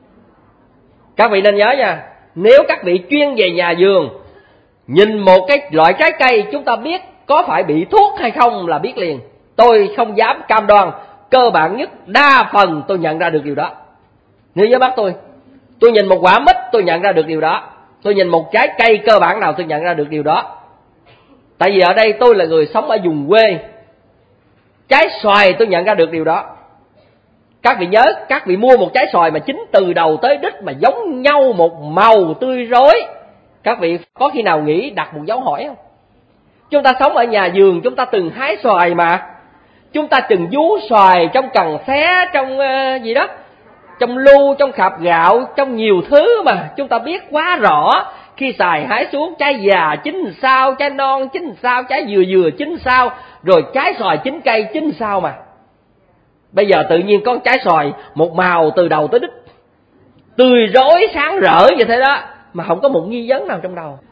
Các vị nên nhớ nha, nếu các vị chuyên về nhà vườn, nhìn một cái loại trái cây chúng ta biết có phải bị thuốc hay không là biết liền. Tôi không dám cam đoan, cơ bản nhất đa phần tôi nhận ra được điều đó. Nếu với mắt tôi nhìn một quả mít tôi nhận ra được điều đó. Tôi nhìn một trái cây cơ bản nào tôi nhận ra được điều đó. Tại vì ở đây tôi là người sống ở vùng quê, trái xoài tôi nhận ra được điều đó. Các vị nhớ, các vị mua một trái xoài mà chín từ đầu tới đít mà giống nhau một màu tươi rói, các vị có khi nào nghĩ đặt một dấu hỏi không? Chúng ta sống ở nhà vườn, chúng ta từng hái xoài mà. Chúng ta từng vú xoài trong cần xé, trong gì đó, trong lu, trong khạp gạo, trong nhiều thứ mà chúng ta biết quá rõ. Khi xoài hái xuống, trái già chín sao, trái non chín sao, trái vừa vừa chín sao, rồi trái xoài chín cây chín sao mà. Bây giờ tự nhiên có trái xoài một màu từ đầu tới đít, tươi rói sáng rỡ như thế đó, mà không có một nghi vấn nào trong đầu.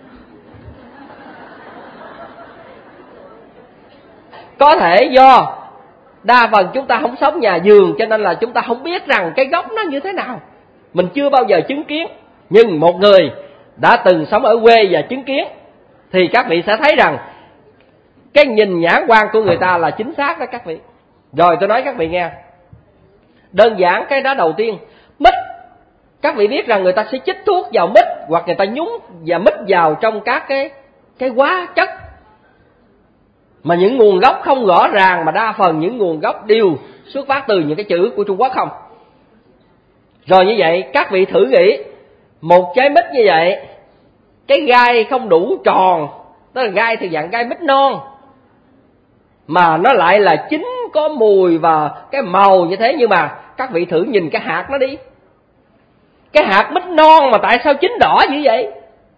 Có thể do đa phần chúng ta không sống nhà vườn, cho nên là chúng ta không biết rằng cái gốc nó như thế nào. Mình chưa bao giờ chứng kiến. Nhưng một người đã từng sống ở quê và chứng kiến thì các vị sẽ thấy rằng cái nhìn nhãn quan của người ta là chính xác đó các vị. Rồi tôi nói các vị nghe. Đơn giản cái đó đầu tiên, mít. Các vị biết rằng người ta sẽ chích thuốc vào mít, hoặc người ta nhúng và mít vào trong các cái hóa chất mà những nguồn gốc không rõ ràng, mà đa phần những nguồn gốc đều xuất phát từ những cái chữ của Trung Quốc không. Rồi như vậy các vị thử nghĩ, một trái mít như vậy, cái gai không đủ tròn, tức là gai thì dạng gai mít non, mà nó lại là chín, có mùi và cái màu như thế. Nhưng mà các vị thử nhìn cái hạt nó đi, cái hạt mít non mà tại sao chín đỏ như vậy?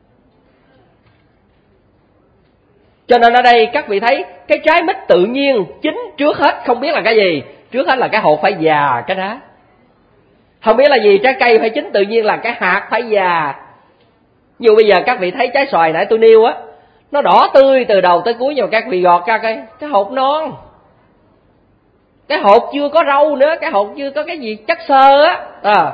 Cho nên ở đây các vị thấy cái trái mít tự nhiên chín trước hết không biết là cái gì. Trước hết là cái hột phải già cái đá. Không biết là gì, trái cây phải chín tự nhiên là cái hạt phải già. Như bây giờ các vị thấy trái xoài nãy tôi nêu á, nó đỏ tươi từ đầu tới cuối, nhưng mà các vị gọt ra cái hột non, cái hột chưa có râu nữa, cái hột chưa có cái gì chất xơ á.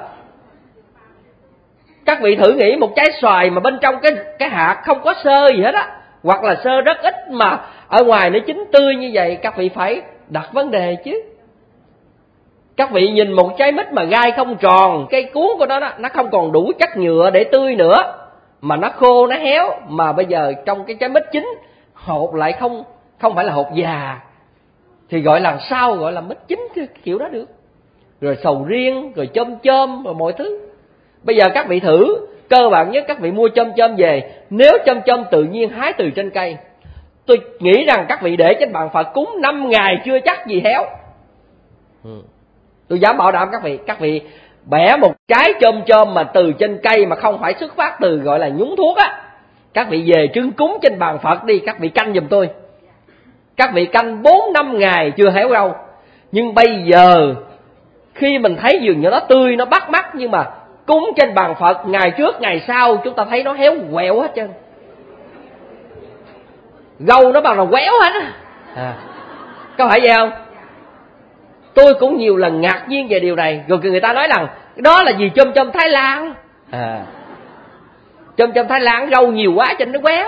Các vị thử nghĩ một trái xoài mà bên trong cái hạt không có xơ gì hết á, hoặc là xơ rất ít mà ở ngoài nó chín tươi như vậy, các vị phải đặt vấn đề chứ. Các vị nhìn một trái mít mà gai không tròn, cái cuống của nó không còn đủ chất nhựa để tươi nữa, mà nó khô, nó héo, mà bây giờ trong cái trái mít chín, hột lại không phải là hột già, thì gọi là sao gọi là mít chín kiểu đó được. Rồi sầu riêng, rồi chôm chôm, rồi mọi thứ. Bây giờ các vị thử, cơ bản nhất các vị mua chôm chôm về, nếu chôm chôm tự nhiên hái từ trên cây, tôi nghĩ rằng các vị để trên bàn Phật cúng 5 ngày chưa chắc gì héo. Tôi dám bảo đảm các vị bẻ một trái chôm chôm mà từ trên cây mà không phải xuất phát từ gọi là nhúng thuốc á, các vị về trưng cúng trên bàn Phật đi, các vị canh giùm tôi. Các vị canh 4-5 ngày chưa héo đâu. Nhưng bây giờ khi mình thấy dường như nó tươi, nó bắt mắt, nhưng mà cúng trên bàn Phật ngày trước ngày sau chúng ta thấy nó héo quẹo hết trơn, gâu nó bằng là quéo hết á. Có phải vậy không? Tôi cũng nhiều lần ngạc nhiên về điều này. Rồi người ta nói rằng đó là gì, chôm chôm Thái Lan. Chôm chôm Thái Lan rau nhiều quá cho nó quéo.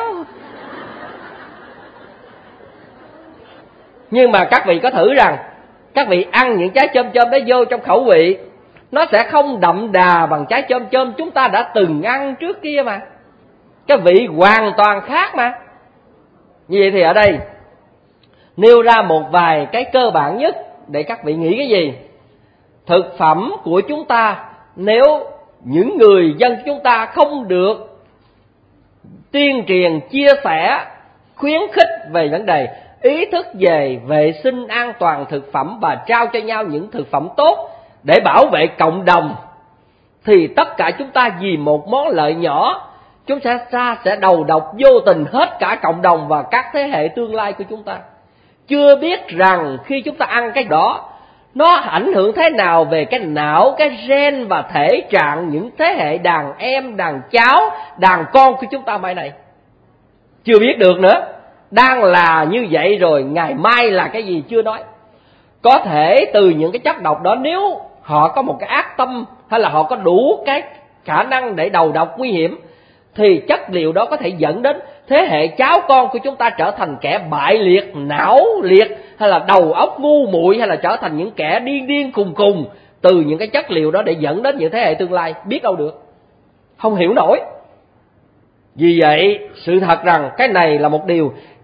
Nhưng mà các vị có thử rằng các vị ăn những trái chôm chôm đó vô trong khẩu vị, nó sẽ không đậm đà bằng trái chôm chôm chúng ta đã từng ăn trước kia mà. Cái vị hoàn toàn khác mà. Như vậy thì ở đây nêu ra một vài cái cơ bản nhất để các vị nghĩ cái gì. Thực phẩm của chúng ta, nếu những người dân chúng ta không được tuyên truyền, chia sẻ, khuyến khích về vấn đề ý thức về vệ sinh an toàn thực phẩm và trao cho nhau những thực phẩm tốt để bảo vệ cộng đồng, thì tất cả chúng ta vì một món lợi nhỏ, chúng ta sẽ đầu độc vô tình hết cả cộng đồng và các thế hệ tương lai của chúng ta. Chưa biết rằng khi chúng ta ăn cái đó, nó ảnh hưởng thế nào về cái não, cái gen và thể trạng những thế hệ đàn em, đàn cháu, đàn con của chúng ta mai này. Chưa biết được nữa. Đang là như vậy rồi, ngày mai là cái gì chưa nói. Có thể từ những cái chất độc đó, nếu họ có một cái ác tâm hay là họ có đủ cái khả năng để đầu độc nguy hiểm, thì chất liệu đó có thể dẫn đến thế hệ cháu con của chúng ta trở thành kẻ bại liệt, não liệt, hay là đầu óc ngu muội, hay là trở thành những kẻ điên điên khùng khùng từ những cái chất liệu đó để dẫn đến những thế hệ tương lai. Biết đâu được, không hiểu nổi. Vì vậy sự thật rằng cái này là một điều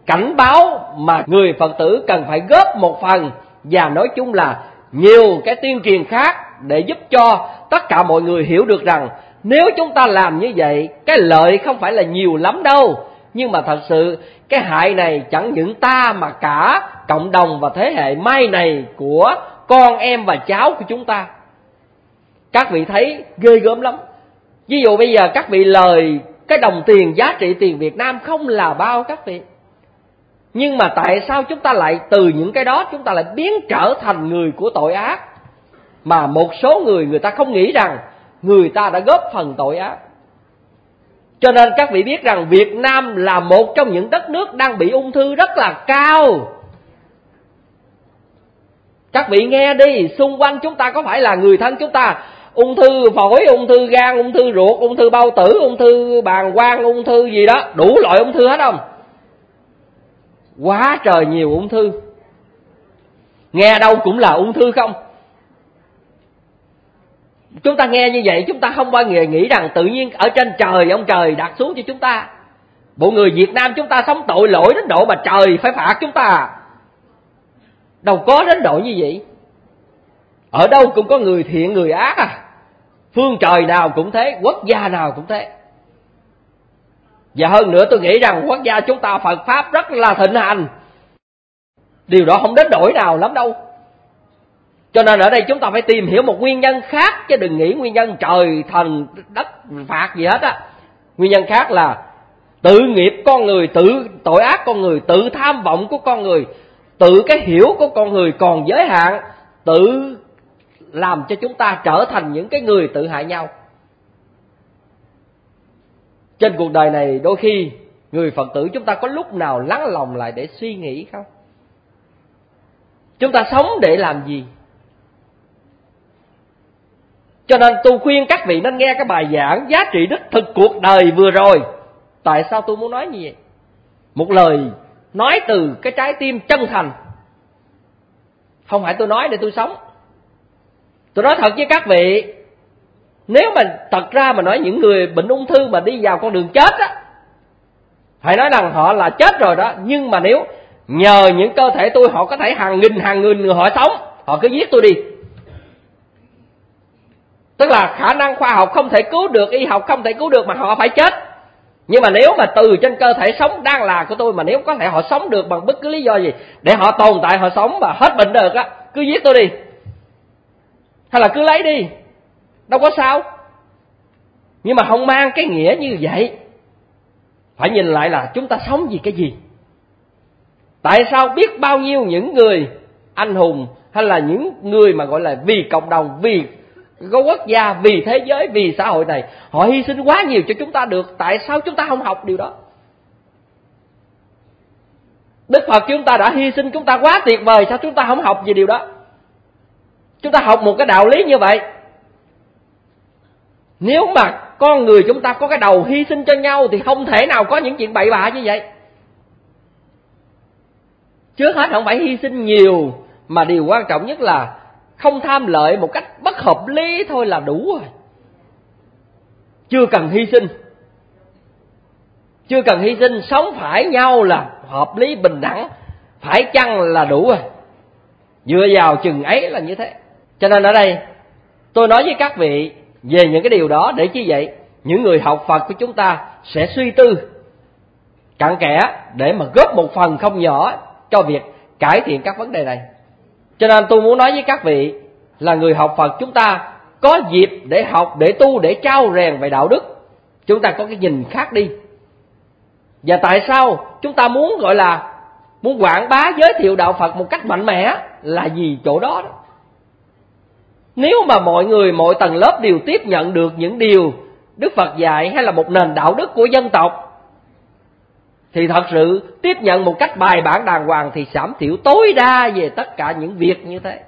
cảnh báo mà người Phật tử cần phải góp một phần, và nói chung là nhiều cái tuyên truyền khác để giúp cho tất cả mọi người hiểu được rằng nếu chúng ta làm như vậy, cái lợi không phải là nhiều lắm đâu, nhưng mà thật sự cái hại này chẳng những ta mà cả cộng đồng và thế hệ mai này của con em và cháu của chúng ta. Các vị thấy ghê gớm lắm. Ví dụ bây giờ các vị lời cái đồng tiền, giá trị tiền Việt Nam không là bao các vị, nhưng mà tại sao chúng ta lại từ những cái đó chúng ta lại biến trở thành người của tội ác, mà một số người ta không nghĩ rằng người ta đã góp phần tội ác. Cho nên các vị biết rằng Việt Nam là một trong những đất nước đang bị ung thư rất là cao. Các vị nghe đi, xung quanh chúng ta có phải là người thân chúng ta ung thư phổi, ung thư gan, ung thư ruột, ung thư bao tử, ung thư bàng quang, ung thư gì đó, đủ loại ung thư hết không? Quá trời nhiều ung thư, nghe đâu cũng là ung thư không. Chúng ta nghe như vậy chúng ta không bao giờ nghĩ rằng tự nhiên ở trên trời ông trời đặt xuống cho chúng ta. Bộ người Việt Nam chúng ta sống tội lỗi đến độ mà trời phải phạt chúng ta. Đâu có đến độ như vậy. Ở đâu cũng có người thiện người ác à. Phương trời nào cũng thế, quốc gia nào cũng thế. Và hơn nữa tôi nghĩ rằng quốc gia chúng ta Phật Pháp rất là thịnh hành. Điều đó không đến đổi nào lắm đâu. Cho nên ở đây chúng ta phải tìm hiểu một nguyên nhân khác, chứ đừng nghĩ nguyên nhân trời thần đất phạt gì hết á. Nguyên nhân khác là tự nghiệp con người, tự tội ác con người, tự tham vọng của con người, tự cái hiểu của con người còn giới hạn, tự làm cho chúng ta trở thành những cái người tự hại nhau. Trên cuộc đời này đôi khi người Phật tử chúng ta có lúc nào lắng lòng lại để suy nghĩ không? Chúng ta sống để làm gì? Cho nên tôi khuyên các vị nên nghe cái bài giảng giá trị đích thực cuộc đời vừa rồi. Tại sao tôi muốn nói như vậy? Một lời nói từ cái trái tim chân thành. Không phải tôi nói để tôi sống. Tôi nói thật với các vị, nếu mà thật ra mà nói những người bệnh ung thư mà đi vào con đường chết á, phải nói rằng họ là chết rồi đó. Nhưng mà nếu nhờ những cơ thể tôi, họ có thể hàng nghìn người họ sống, họ cứ giết tôi đi. Tức là khả năng khoa học không thể cứu được, y học không thể cứu được, mà họ phải chết. Nhưng mà nếu mà từ trên cơ thể sống đang là của tôi, mà nếu có thể họ sống được bằng bất cứ lý do gì để họ tồn tại, họ sống và hết bệnh được á, cứ giết tôi đi, hay là cứ lấy đi, đâu có sao. Nhưng mà không mang cái nghĩa như vậy. Phải nhìn lại là chúng ta sống vì cái gì. Tại sao biết bao nhiêu những người anh hùng, hay là những người mà gọi là vì cộng đồng, vì quốc gia, vì thế giới, vì xã hội này, họ hy sinh quá nhiều cho chúng ta được. Tại sao chúng ta không học điều đó? Đức Phật chúng ta đã hy sinh chúng ta quá tuyệt vời, sao chúng ta không học về điều đó? Chúng ta học một cái đạo lý như vậy. Nếu mà con người chúng ta có cái đầu hy sinh cho nhau thì không thể nào có những chuyện bậy bạ như vậy. Trước hết không phải hy sinh nhiều, mà điều quan trọng nhất là không tham lợi một cách bất hợp lý thôi là đủ rồi. Chưa cần hy sinh. Chưa cần hy sinh, sống phải nhau là hợp lý bình đẳng, phải chăng là đủ rồi. Dựa vào chừng ấy là như thế. Cho nên ở đây tôi nói với các vị về những cái điều đó để chi vậy? Những người học Phật của chúng ta sẽ suy tư cặn kẽ để mà góp một phần không nhỏ cho việc cải thiện các vấn đề này. Cho nên tôi muốn nói với các vị là người học Phật chúng ta có dịp để học, để tu, để trau rèn về đạo đức. Chúng ta có cái nhìn khác đi. Và tại sao chúng ta muốn gọi là muốn quảng bá giới thiệu đạo Phật một cách mạnh mẽ là vì chỗ đó đó. Nếu mà mọi người, mọi tầng lớp đều tiếp nhận được những điều Đức Phật dạy hay là một nền đạo đức của dân tộc, thì thật sự tiếp nhận một cách bài bản đàng hoàng thì giảm thiểu tối đa về tất cả những việc như thế.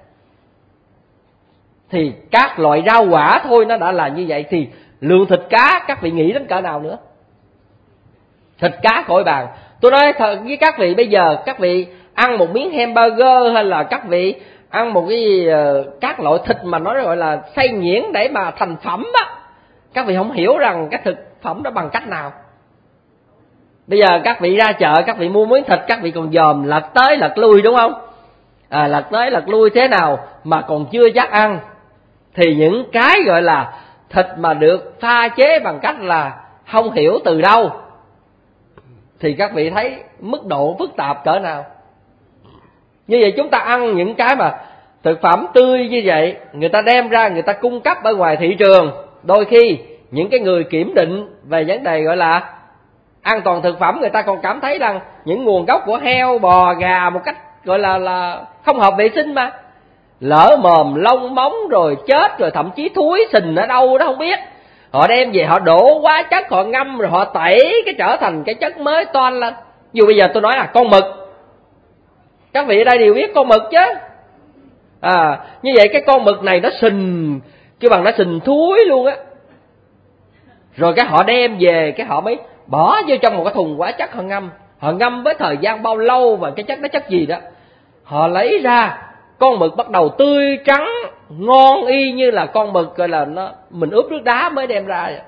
Thì các loại rau quả thôi nó đã là như vậy, thì lượng thịt cá các vị nghĩ đến cỡ nào nữa? Thịt cá khỏi bàn. Tôi nói thật với các vị, bây giờ các vị ăn một miếng hamburger hay là các vị ăn một cái các loại thịt mà nó gọi là xay nhuyễn để mà thành phẩm á, các vị không hiểu rằng cái thực phẩm đó bằng cách nào. Bây giờ các vị ra chợ, các vị mua miếng thịt, các vị còn dòm lật tới lật lui đúng không? Lật tới lật lui thế nào mà còn chưa chắc ăn. Thì những cái gọi là thịt mà được pha chế bằng cách là không hiểu từ đâu, thì các vị thấy mức độ phức tạp cỡ nào. Như vậy chúng ta ăn những cái mà thực phẩm tươi như vậy, người ta đem ra, người ta cung cấp ở ngoài thị trường. Đôi khi những cái người kiểm định về vấn đề gọi là an toàn thực phẩm, người ta còn cảm thấy rằng những nguồn gốc của heo, bò, gà một cách gọi là không hợp vệ sinh mà. Lỡ mồm, lông móng rồi chết, rồi thậm chí thúi sình ở đâu đó không biết. Họ đem về họ đổ hóa chất, họ ngâm rồi họ tẩy cái trở thành cái chất mới toan lên. Dù bây giờ tôi nói là con mực, các vị ở đây đều biết con mực chứ. Như vậy cái con mực này nó sình, kêu bằng nó sình thúi luôn á. Rồi cái họ đem về, cái họ mới bỏ vô trong một cái thùng hóa chất, họ ngâm với thời gian bao lâu và cái chất đó chất gì đó. Họ lấy ra con mực bắt đầu tươi trắng ngon y như là con mực gọi là mình ướp nước đá mới đem ra vậy.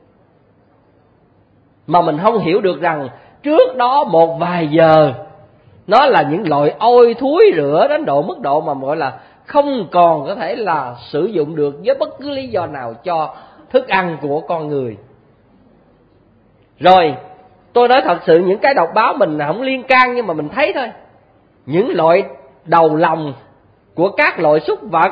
Mà mình không hiểu được rằng trước đó một vài giờ nó là những loại ôi thúi rửa đến mức độ mà gọi là không còn có thể là sử dụng được với bất cứ lý do nào cho thức ăn của con người. Rồi tôi nói thật sự những cái đọc báo mình không liên can, nhưng mà mình thấy thôi. Những loại đầu lòng của các loại súc vật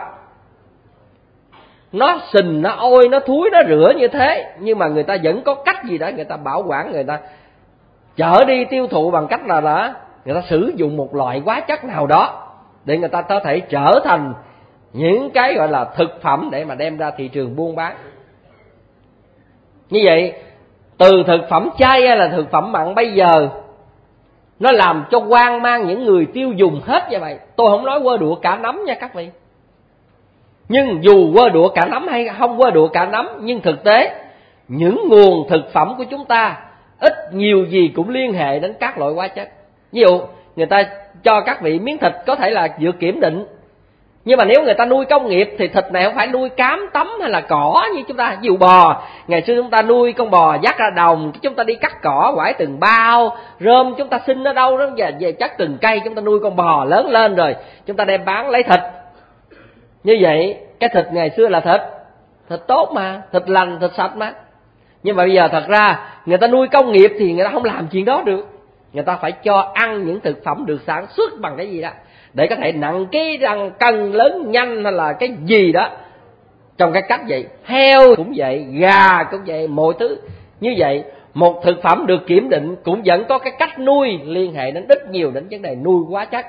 nó sình, nó ôi, nó thúi, nó rửa như thế, nhưng mà người ta vẫn có cách gì đó người ta bảo quản, người ta chở đi tiêu thụ bằng cách là người ta sử dụng một loại hóa chất nào đó để người ta có thể trở thành những cái gọi là thực phẩm để mà đem ra thị trường buôn bán. Như vậy từ thực phẩm chay hay là thực phẩm mặn bây giờ nó làm cho hoang mang những người tiêu dùng hết như vậy. Tôi không nói quơ đũa cả nắm nha các vị. Nhưng dù quơ đũa cả nắm hay không quơ đũa cả nắm, nhưng thực tế những nguồn thực phẩm của chúng ta ít nhiều gì cũng liên hệ đến các loại hóa chất. Ví dụ người ta cho các vị miếng thịt có thể là vừa kiểm định, nhưng mà nếu người ta nuôi công nghiệp thì thịt này không phải nuôi cám tấm hay là cỏ như chúng ta. Ví dụ bò, ngày xưa chúng ta nuôi con bò dắt ra đồng, chúng ta đi cắt cỏ quải từng bao, rơm chúng ta xin ở đâu đó về chắc từng cây, chúng ta nuôi con bò lớn lên rồi chúng ta đem bán lấy thịt. Như vậy cái thịt ngày xưa là thịt tốt mà, thịt lành, thịt sạch mà. Nhưng mà bây giờ thật ra người ta nuôi công nghiệp thì người ta không làm chuyện đó được. Người ta phải cho ăn những thực phẩm được sản xuất bằng cái gì đó để có thể nặng cái răng cân lớn nhanh hay là cái gì đó trong cái cách vậy. Heo cũng vậy, gà cũng vậy, mọi thứ như vậy. Một thực phẩm được kiểm định cũng vẫn có cái cách nuôi liên hệ đến ít nhiều đến vấn đề nuôi hóa chất.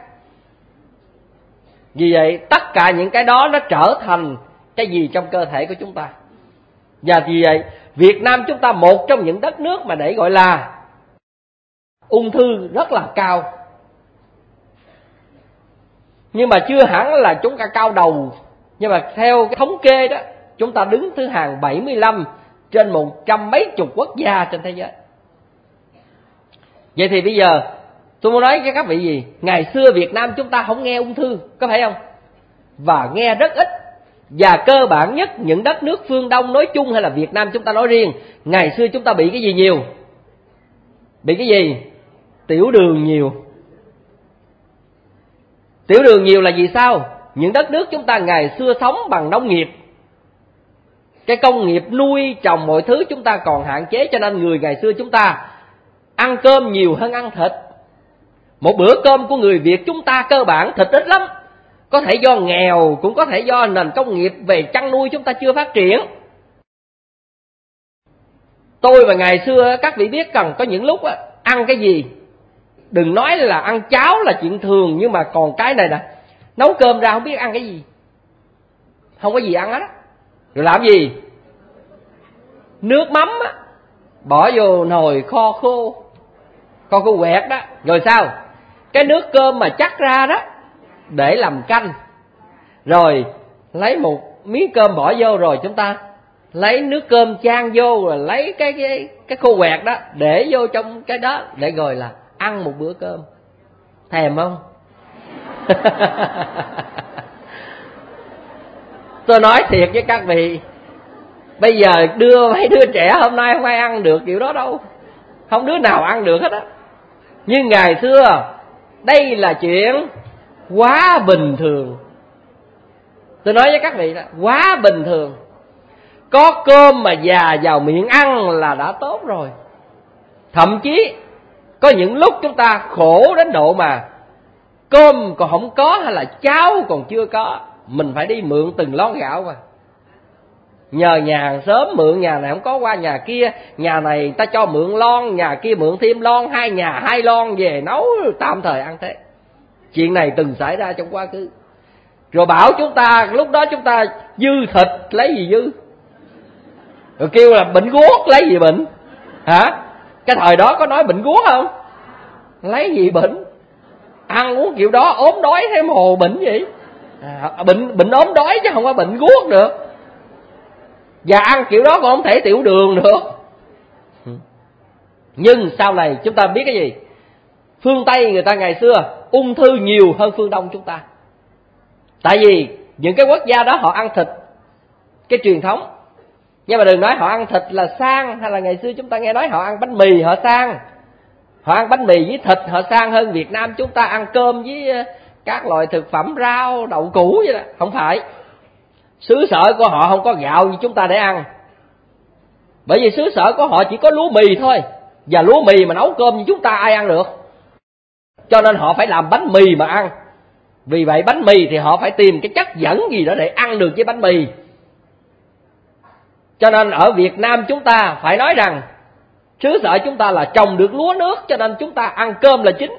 Vì vậy tất cả những cái đó nó trở thành cái gì trong cơ thể của chúng ta. Và vì vậy Việt Nam chúng ta một trong những đất nước mà để gọi là ung thư rất là cao. Nhưng mà chưa hẳn là chúng ta cao đầu. Nhưng mà theo cái thống kê đó, chúng ta đứng thứ hàng 75 trên 100 mấy chục quốc gia trên thế giới. Vậy thì bây giờ tôi muốn nói với các vị gì? Ngày xưa Việt Nam chúng ta không nghe ung thư, có phải không? Và nghe rất ít. Và cơ bản nhất những đất nước phương Đông nói chung hay là Việt Nam chúng ta nói riêng, ngày xưa chúng ta bị cái gì nhiều? Bị cái gì? Tiểu đường nhiều. Tiểu đường nhiều là vì sao? Những đất nước chúng ta ngày xưa sống bằng nông nghiệp. Cái công nghiệp nuôi trồng mọi thứ chúng ta còn hạn chế, cho nên người ngày xưa chúng ta ăn cơm nhiều hơn ăn thịt. Một bữa cơm của người Việt chúng ta cơ bản thịt ít lắm. Có thể do nghèo, cũng có thể do nền công nghiệp về chăn nuôi chúng ta chưa phát triển. Tôi và ngày xưa các vị biết cần có những lúc ăn cái gì, đừng nói là ăn cháo là chuyện thường, nhưng mà còn cái này nè, nấu cơm ra không biết ăn cái gì, không có gì ăn á, rồi làm gì? Nước mắm á, bỏ vô nồi kho khô quẹt đó, rồi sao? Cái nước cơm mà chắc ra đó để làm canh, rồi lấy một miếng cơm bỏ vô, rồi chúng ta lấy nước cơm chan vô, rồi lấy cái khô quẹt đó để vô trong cái đó để gọi là ăn một bữa cơm. Thèm không? Tôi nói thiệt với các vị, bây giờ đưa mấy đứa trẻ hôm nay không ai ăn được kiểu đó đâu, không đứa nào ăn được hết á. Nhưng ngày xưa đây là chuyện quá bình thường. Tôi nói với các vị đó, quá bình thường. Có cơm mà già vào miệng ăn là đã tốt rồi. Thậm chí có những lúc chúng ta khổ đến độ mà cơm còn không có hay là cháo còn chưa có, mình phải đi mượn từng lon gạo mà. Nhờ nhà hàng xóm mượn, nhà này không có qua nhà kia, nhà này ta cho mượn lon, nhà kia mượn thêm lon, hai nhà hai lon về nấu tạm thời ăn thế. Chuyện này từng xảy ra trong quá khứ. Rồi bảo chúng ta, lúc đó chúng ta dư thịt lấy gì dư? Rồi kêu là bệnh guốc lấy gì bệnh? Hả? Cái thời đó có nói bệnh guốc không? Lấy gì bệnh? Ăn uống kiểu đó ốm đói thêm hồ bệnh gì? Bệnh ốm đói chứ không có bệnh guốc được. Và ăn kiểu đó còn không thể tiểu đường được. Nhưng sau này chúng ta biết cái gì? Phương Tây người ta ngày xưa ung thư nhiều hơn phương Đông chúng ta. Tại vì những cái quốc gia đó họ ăn thịt, cái truyền thống. Nhưng mà đừng nói họ ăn thịt là sang, hay là ngày xưa chúng ta nghe nói họ ăn bánh mì họ sang. Họ ăn bánh mì với thịt họ sang hơn Việt Nam chúng ta ăn cơm với các loại thực phẩm rau, đậu củ vậy đó. Không phải. Xứ sở của họ không có gạo như chúng ta để ăn. Bởi vì xứ sở của họ chỉ có lúa mì thôi. Và lúa mì mà nấu cơm như chúng ta ai ăn được. Cho nên họ phải làm bánh mì mà ăn. Vì vậy bánh mì thì họ phải tìm cái chất dẫn gì đó để ăn được với bánh mì. Cho nên ở Việt Nam chúng ta phải nói rằng xứ sở chúng ta là trồng được lúa nước, cho nên chúng ta ăn cơm là chính.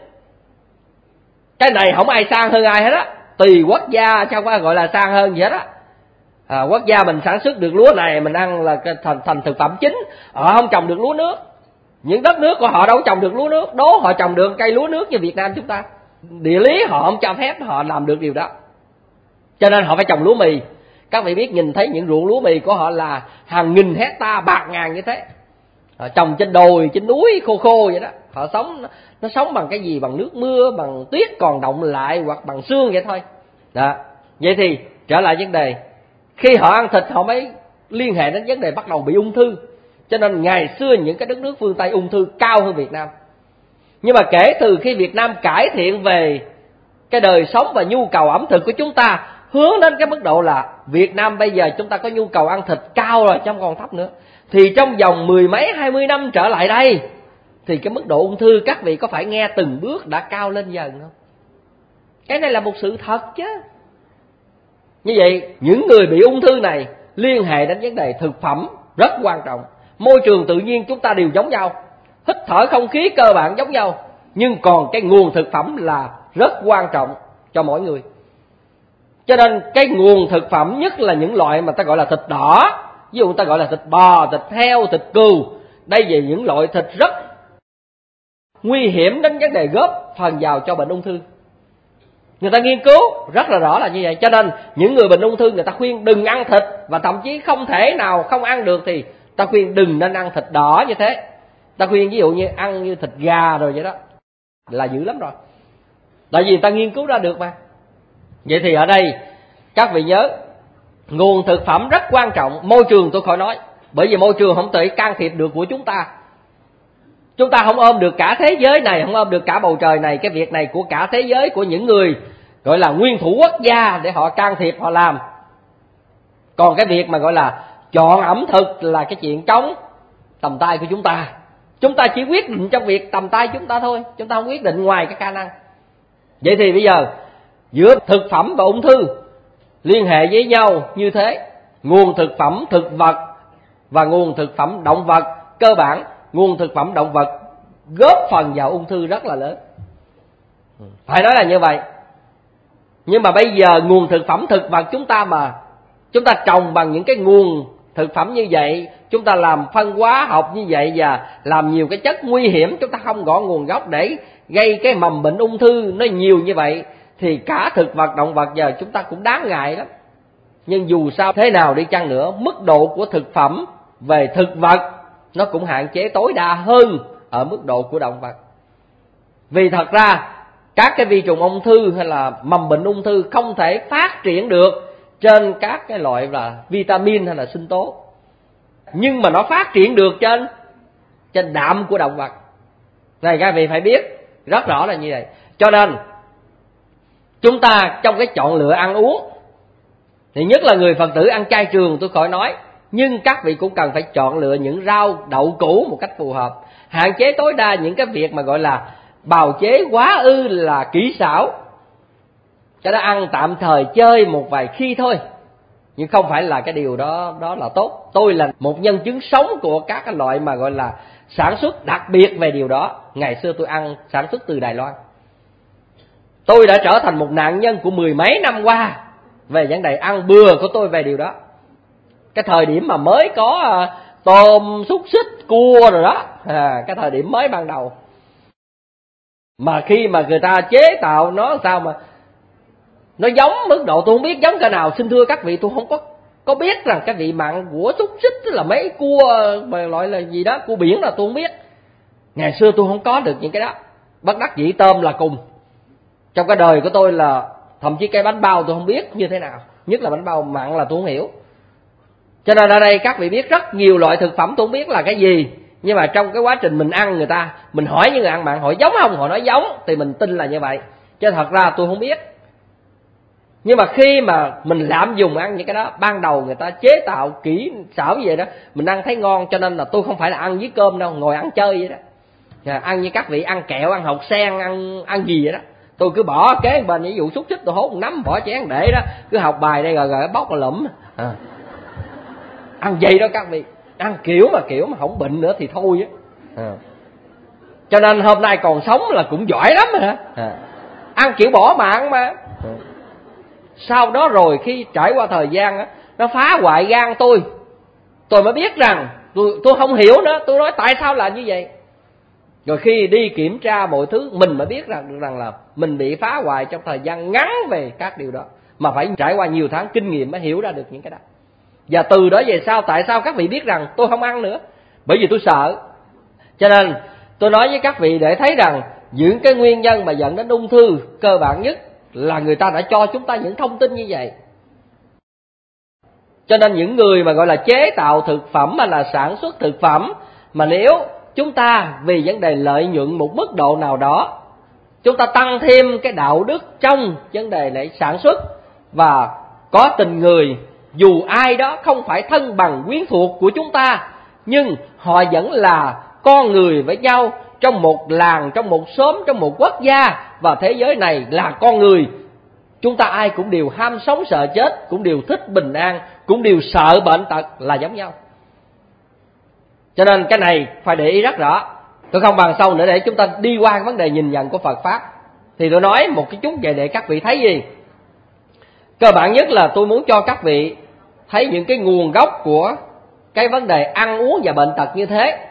Cái này không ai sang hơn ai hết á. Tùy quốc gia sao có gọi là sang hơn gì hết á. Quốc gia mình sản xuất được lúa này mình ăn là thành thực phẩm chính. Họ không trồng được lúa nước. Những đất nước của họ đâu trồng được lúa nước. Đố họ trồng được cây lúa nước như Việt Nam chúng ta. Địa lý họ không cho phép họ làm được điều đó. Cho nên họ phải trồng lúa mì. Các vị biết nhìn thấy những ruộng lúa mì của họ là hàng nghìn hecta, bạc ngàn như thế. Họ trồng trên đồi, trên núi khô khô vậy đó. Họ sống, nó sống bằng cái gì? Bằng nước mưa, bằng tuyết còn động lại, hoặc bằng sương vậy thôi. Đó. Vậy thì trở lại vấn đề, khi họ ăn thịt họ mới liên hệ đến vấn đề bắt đầu bị ung thư. Cho nên ngày xưa những cái đất nước phương Tây ung thư cao hơn Việt Nam. Nhưng mà kể từ khi Việt Nam cải thiện về cái đời sống và nhu cầu ẩm thực của chúng ta, hướng đến cái mức độ là Việt Nam bây giờ chúng ta có nhu cầu ăn thịt cao rồi chứ không còn thấp nữa, thì trong vòng 10 mấy 20 năm trở lại đây thì cái mức độ ung thư các vị có phải nghe từng bước đã cao lên dần không? Cái này là một sự thật chứ. Như vậy những người bị ung thư này liên hệ đến vấn đề thực phẩm rất quan trọng. Môi trường tự nhiên chúng ta đều giống nhau, hít thở không khí cơ bản giống nhau, nhưng còn cái nguồn thực phẩm là rất quan trọng cho mỗi người. Cho nên cái nguồn thực phẩm nhất là những loại mà ta gọi là thịt đỏ, ví dụ ta gọi là thịt bò, thịt heo, thịt cừu. Đây là những loại thịt rất nguy hiểm đến vấn đề góp phần vào cho bệnh ung thư. Người ta nghiên cứu rất là rõ là như vậy. Cho nên những người bệnh ung thư người ta khuyên đừng ăn thịt, và thậm chí không thể nào không ăn được thì ta khuyên đừng nên ăn thịt đỏ như thế. Ta khuyên ví dụ như ăn như thịt gà rồi vậy đó là dữ lắm rồi. Tại vì ta nghiên cứu ra được mà. Vậy thì ở đây các vị nhớ, nguồn thực phẩm rất quan trọng. Môi trường tôi khỏi nói, bởi vì môi trường không thể can thiệp được của chúng ta. Chúng ta không ôm được cả thế giới này, không ôm được cả bầu trời này. Cái việc này của cả thế giới, của những người gọi là nguyên thủ quốc gia để họ can thiệp, họ làm. Còn cái việc mà gọi là chọn ẩm thực là cái chuyện trống tầm tay của chúng ta. Chúng ta chỉ quyết định trong việc tầm tay chúng ta thôi, chúng ta không quyết định ngoài cái khả năng. Vậy thì bây giờ giữa thực phẩm và ung thư liên hệ với nhau như thế. Nguồn thực phẩm thực vật và nguồn thực phẩm động vật, cơ bản nguồn thực phẩm động vật góp phần vào ung thư rất là lớn, phải nói là như vậy. Nhưng mà bây giờ nguồn thực phẩm thực vật chúng ta mà chúng ta trồng bằng những cái nguồn thực phẩm như vậy, chúng ta làm phân hóa học như vậy và làm nhiều cái chất nguy hiểm, chúng ta không rõ nguồn gốc để gây cái mầm bệnh ung thư nó nhiều như vậy, thì cả thực vật động vật giờ chúng ta cũng đáng ngại lắm. Nhưng dù sao thế nào đi chăng nữa, mức độ của thực phẩm về thực vật nó cũng hạn chế tối đa hơn ở mức độ của động vật. Vì thật ra các cái vi trùng ung thư hay là mầm bệnh ung thư không thể phát triển được trên các cái loại là vitamin hay là sinh tố, nhưng mà nó phát triển được trên đạm của động vật. Này các vị phải biết rất rõ là như vậy. Cho nên chúng ta trong cái chọn lựa ăn uống thì nhất là người Phật tử ăn chay trường tôi khỏi nói, nhưng các vị cũng cần phải chọn lựa những rau đậu củ một cách phù hợp, hạn chế tối đa những cái việc mà gọi là bào chế quá ư là kỹ xảo, cho nó ăn tạm thời chơi một vài khi thôi, nhưng không phải là cái điều đó là tốt. Tôi là một nhân chứng sống của các cái loại mà gọi là sản xuất đặc biệt về điều đó. Ngày xưa tôi ăn sản xuất từ Đài Loan, tôi đã trở thành một nạn nhân của mười mấy năm qua về vấn đề ăn bừa của tôi về điều đó. Cái thời điểm mà mới có tôm, xúc xích, cua rồi đó, cái thời điểm mới ban đầu, mà khi mà người ta chế tạo nó sao mà nó giống mức độ tôi không biết giống cỡ nào. Xin thưa các vị, tôi không có biết rằng cái vị mặn của xúc xích là mấy cua mà loại là gì đó, cua biển là tôi không biết. Ngày xưa tôi không có được những cái đó, bất đắc dĩ tôm là cùng. Trong cái đời của tôi là thậm chí cái bánh bao tôi không biết như thế nào, nhất là bánh bao mặn là tôi không hiểu. Cho nên ở đây các vị biết rất nhiều loại thực phẩm tôi không biết là cái gì, nhưng mà trong cái quá trình mình ăn người ta, mình hỏi những người ăn mặn hỏi giống không, họ nói giống thì mình tin là như vậy, chứ thật ra tôi không biết. Nhưng mà khi mà mình lạm dùng ăn những cái đó, ban đầu người ta chế tạo kỹ xảo như vậy đó, mình ăn thấy ngon, cho nên là tôi không phải là ăn với cơm đâu, ngồi ăn chơi vậy đó. Ăn như các vị ăn kẹo, ăn hột sen, ăn gì vậy đó, tôi cứ bỏ kế bên, ví dụ xúc xích tôi hốt một nắm bỏ chén để đó, cứ học bài đây rồi bóc là lụm. Ăn vậy đó các vị, ăn kiểu mà không bệnh nữa thì thôi á. Cho nên hôm nay còn sống là cũng giỏi lắm hả. Ăn kiểu bỏ mạng mà. Sau đó rồi khi trải qua thời gian á, nó phá hoại gan tôi mới biết rằng tôi không hiểu nữa, tôi nói tại sao là như vậy. Rồi khi đi kiểm tra mọi thứ, mình mới biết rằng là mình bị phá hoại trong thời gian ngắn về các điều đó, mà phải trải qua nhiều tháng kinh nghiệm mới hiểu ra được những cái đó. Và từ đó về sau, tại sao các vị biết rằng tôi không ăn nữa? Bởi vì tôi sợ. Cho nên tôi nói với các vị để thấy rằng những cái nguyên nhân mà dẫn đến ung thư cơ bản nhất là người ta đã cho chúng ta những thông tin như vậy. Cho nên những người mà gọi là chế tạo thực phẩm hay là sản xuất thực phẩm, mà nếu chúng ta vì vấn đề lợi nhuận một mức độ nào đó, chúng ta tăng thêm cái đạo đức trong vấn đề để sản xuất và có tình người, dù ai đó không phải thân bằng quyến thuộc của chúng ta, nhưng họ vẫn là con người với nhau trong một làng, trong một xóm, trong một quốc gia, và thế giới này là con người. Chúng ta ai cũng đều ham sống sợ chết, cũng đều thích bình an, cũng đều sợ bệnh tật là giống nhau. Cho nên cái này phải để ý rất rõ. Tôi không bàn sâu nữa để chúng ta đi qua cái vấn đề nhìn nhận của Phật Pháp. Thì tôi nói một cái chút về để các vị thấy gì. Cơ bản nhất là tôi muốn cho các vị thấy những cái nguồn gốc của cái vấn đề ăn uống và bệnh tật như thế.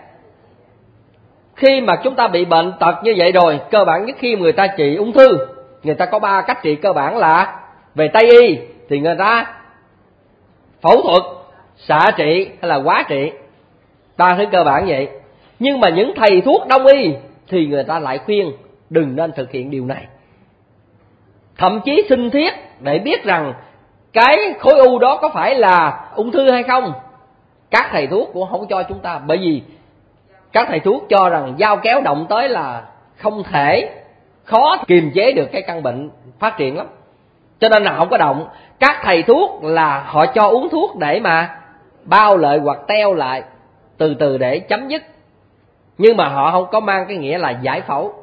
Khi mà chúng ta bị bệnh tật như vậy rồi, cơ bản nhất khi người ta trị ung thư, người ta có 3 cách trị cơ bản là về Tây y thì người ta phẫu thuật, xạ trị hay là hóa trị. 3 thứ cơ bản vậy. Nhưng mà những thầy thuốc đông y thì người ta lại khuyên đừng nên thực hiện điều này. Thậm chí sinh thiết để biết rằng cái khối u đó có phải là ung thư hay không, các thầy thuốc cũng không cho chúng ta. Bởi vì các thầy thuốc cho rằng dao kéo động tới là không thể, khó kiềm chế được cái căn bệnh phát triển lắm, cho nên là không có động. Các thầy thuốc là họ cho uống thuốc để mà bao lại hoặc teo lại, từ từ để chấm dứt, nhưng mà họ không có mang cái nghĩa là giải phẫu.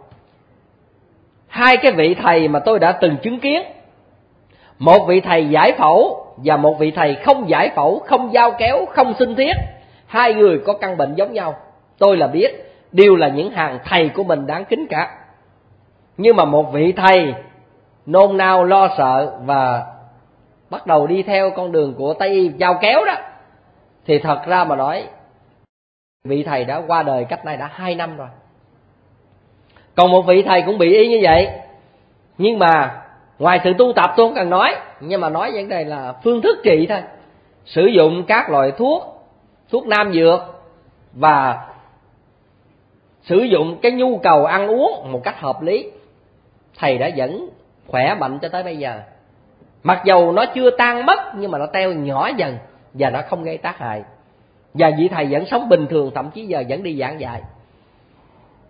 2 cái vị thầy mà tôi đã từng chứng kiến, một vị thầy giải phẫu và một vị thầy không giải phẫu, không dao kéo, không sinh thiết, 2 người có căn bệnh giống nhau. Tôi là biết đều là những hàng thầy của mình đáng kính cả. Nhưng mà một vị thầy nôn nao lo sợ và bắt đầu đi theo con đường của Tây y dao kéo đó, thì thật ra mà nói vị thầy đã qua đời cách nay đã 2 năm rồi. Còn một vị thầy cũng bị y như vậy, nhưng mà ngoài sự tu tập tôi không cần nói, nhưng mà nói vấn đề là phương thức trị thôi, sử dụng các loại thuốc nam dược và sử dụng cái nhu cầu ăn uống một cách hợp lý, thầy đã vẫn khỏe mạnh cho tới bây giờ. Mặc dầu nó chưa tan mất nhưng mà nó teo nhỏ dần và nó không gây tác hại, và vị thầy vẫn sống bình thường, thậm chí giờ vẫn đi giảng dạy.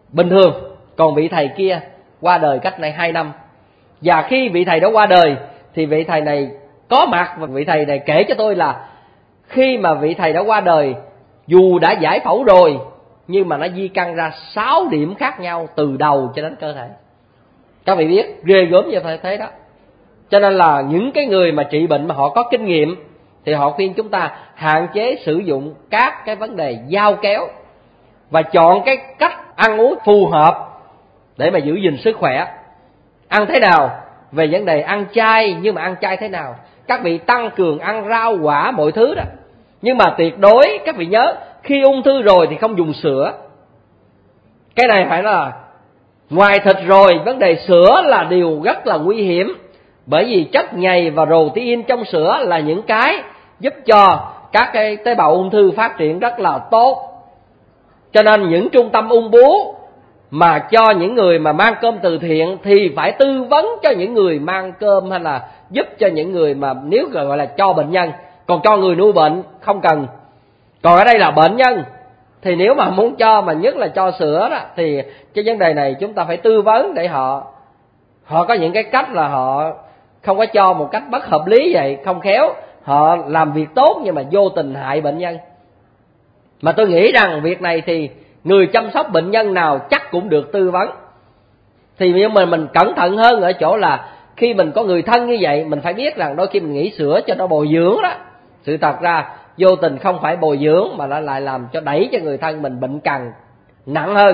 bình thường. Còn vị thầy kia qua đời cách này 2 năm. Và khi vị thầy đó qua đời thì vị thầy này có mặt, và vị thầy này kể cho tôi là khi mà vị thầy đã qua đời, dù đã giải phẫu rồi nhưng mà nó di căn ra 6 điểm khác nhau từ đầu cho đến cơ thể. Các vị biết ghê gớm như thế đó. Cho nên là những cái người mà trị bệnh mà họ có kinh nghiệm thì họ khuyên chúng ta hạn chế sử dụng các cái vấn đề dao kéo và chọn cái cách ăn uống phù hợp để mà giữ gìn sức khỏe. Ăn thế nào? Về vấn đề ăn chay, nhưng mà ăn chay thế nào? Các vị tăng cường ăn rau quả mọi thứ đó. Nhưng mà tuyệt đối các vị nhớ, khi ung thư rồi thì không dùng sữa. Cái này phải là ngoài thịt rồi, vấn đề sữa là điều rất là nguy hiểm. Bởi vì chất nhầy và protein trong sữa là những cái giúp cho các cái tế bào ung thư phát triển rất là tốt. Cho nên những trung tâm ung bướu mà cho những người mà mang cơm từ thiện thì phải tư vấn cho những người mang cơm, hay là giúp cho những người mà nếu gọi là cho bệnh nhân. Còn cho người nuôi bệnh không cần. Còn ở đây là bệnh nhân thì nếu mà muốn cho, mà nhất là cho sữa đó, thì cái vấn đề này chúng ta phải tư vấn để họ có những cái cách là họ không có cho một cách bất hợp lý vậy, không khéo họ làm việc tốt nhưng mà vô tình hại bệnh nhân. Mà tôi nghĩ rằng việc này thì người chăm sóc bệnh nhân nào chắc cũng được tư vấn. Thì nhưng mà mình cẩn thận hơn ở chỗ là khi mình có người thân như vậy, mình phải biết rằng đôi khi mình nghĩ sữa cho nó bồi dưỡng đó, sự thật ra vô tình không phải bồi dưỡng mà nó lại làm cho đẩy cho người thân mình bệnh càng nặng hơn.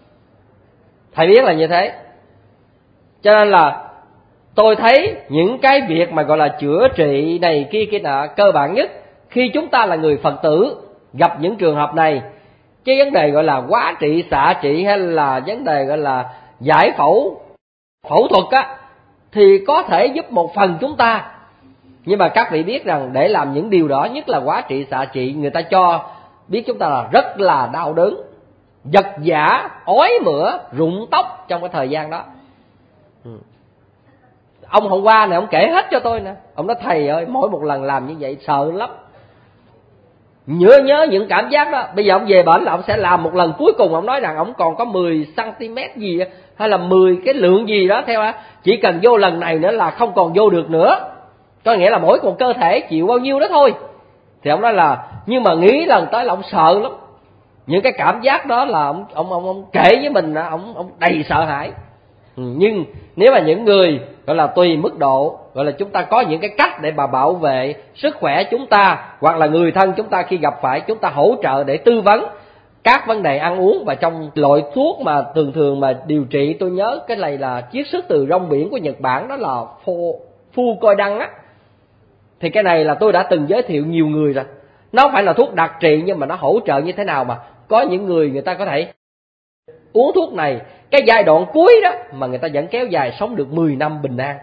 Thầy biết là như thế. Cho nên là tôi thấy những cái việc mà gọi là chữa trị này kia nọ, cơ bản nhất khi chúng ta là người Phật tử gặp những trường hợp này, cái vấn đề gọi là hóa trị, xạ trị hay là vấn đề gọi là giải phẫu, phẫu thuật á, thì có thể giúp một phần chúng ta. Nhưng mà các vị biết rằng để làm những điều đó, nhất là hóa trị, xạ trị, người ta cho biết chúng ta là rất là đau đớn, giật giả, ói mửa, rụng tóc trong cái thời gian đó. Ông hôm qua này ông kể hết cho tôi nè. Ông nói thầy ơi, mỗi một lần làm như vậy sợ lắm, nhớ những cảm giác đó. Bây giờ ông về bệnh là ông sẽ làm một lần cuối cùng. Ông nói rằng ông còn có 10 cm gì hay là 10 cái lượng gì đó theo đó. Chỉ cần vô lần này nữa là không còn vô được nữa. Có nghĩa là mỗi một cơ thể chịu bao nhiêu đó thôi. Thì ông nói là nhưng mà nghĩ lần tới là ông sợ lắm. Những cái cảm giác đó là ông kể với mình, ông đầy sợ hãi. Nhưng nếu mà những người gọi là tùy mức độ, gọi là chúng ta có những cái cách để mà bảo vệ sức khỏe chúng ta, hoặc là người thân chúng ta khi gặp phải, chúng ta hỗ trợ để tư vấn các vấn đề ăn uống. Và trong loại thuốc mà thường mà điều trị, tôi nhớ cái này là chiết xuất từ rong biển của Nhật Bản, đó là phu coi đăng á. Thì cái này là tôi đã từng giới thiệu nhiều người rồi. Nó không phải là thuốc đặc trị, nhưng mà nó hỗ trợ như thế nào mà có những người ta có thể uống thuốc này cái giai đoạn cuối đó mà người ta vẫn kéo dài sống được 10 năm bình an.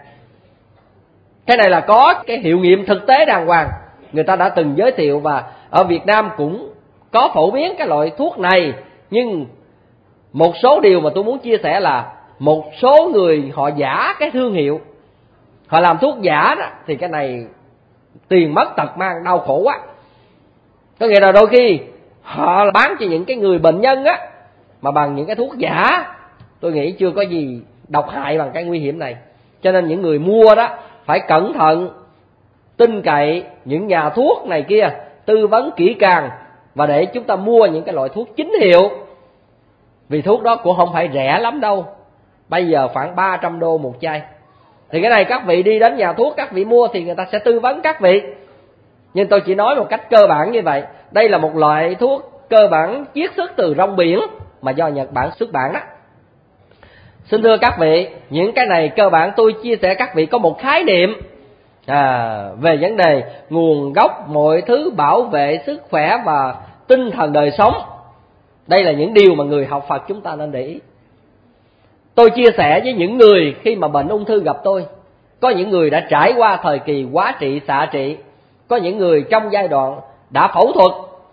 Cái này là có cái hiệu nghiệm thực tế đàng hoàng, người ta đã từng giới thiệu, và ở Việt Nam cũng có phổ biến cái loại thuốc này. Nhưng một số điều mà tôi muốn chia sẻ là một số người họ giả cái thương hiệu, họ làm thuốc giả đó, thì cái này tiền mất tật mang, đau khổ quá. Có nghĩa là đôi khi họ bán cho những cái người bệnh nhân á mà bằng những cái thuốc giả, tôi nghĩ chưa có gì độc hại bằng cái nguy hiểm này. Cho nên những người mua đó phải cẩn thận, tin cậy những nhà thuốc này kia, tư vấn kỹ càng, và để chúng ta mua những cái loại thuốc chính hiệu. Vì thuốc đó cũng không phải rẻ lắm đâu, bây giờ khoảng 300 đô một chai. Thì cái này các vị đi đến nhà thuốc, các vị mua thì người ta sẽ tư vấn các vị. Nhưng tôi chỉ nói một cách cơ bản như vậy. Đây là một loại thuốc cơ bản chiết xuất từ rong biển mà do Nhật Bản xuất bản đó. Xin thưa các vị, những cái này cơ bản tôi chia sẻ các vị có một khái niệm về vấn đề nguồn gốc mọi thứ bảo vệ sức khỏe và tinh thần đời sống. Đây là những điều mà người học Phật chúng ta nên để ý. Tôi chia sẻ với những người khi mà bệnh ung thư gặp tôi, có những người đã trải qua thời kỳ hóa trị, xạ trị, có những người trong giai đoạn đã phẫu thuật,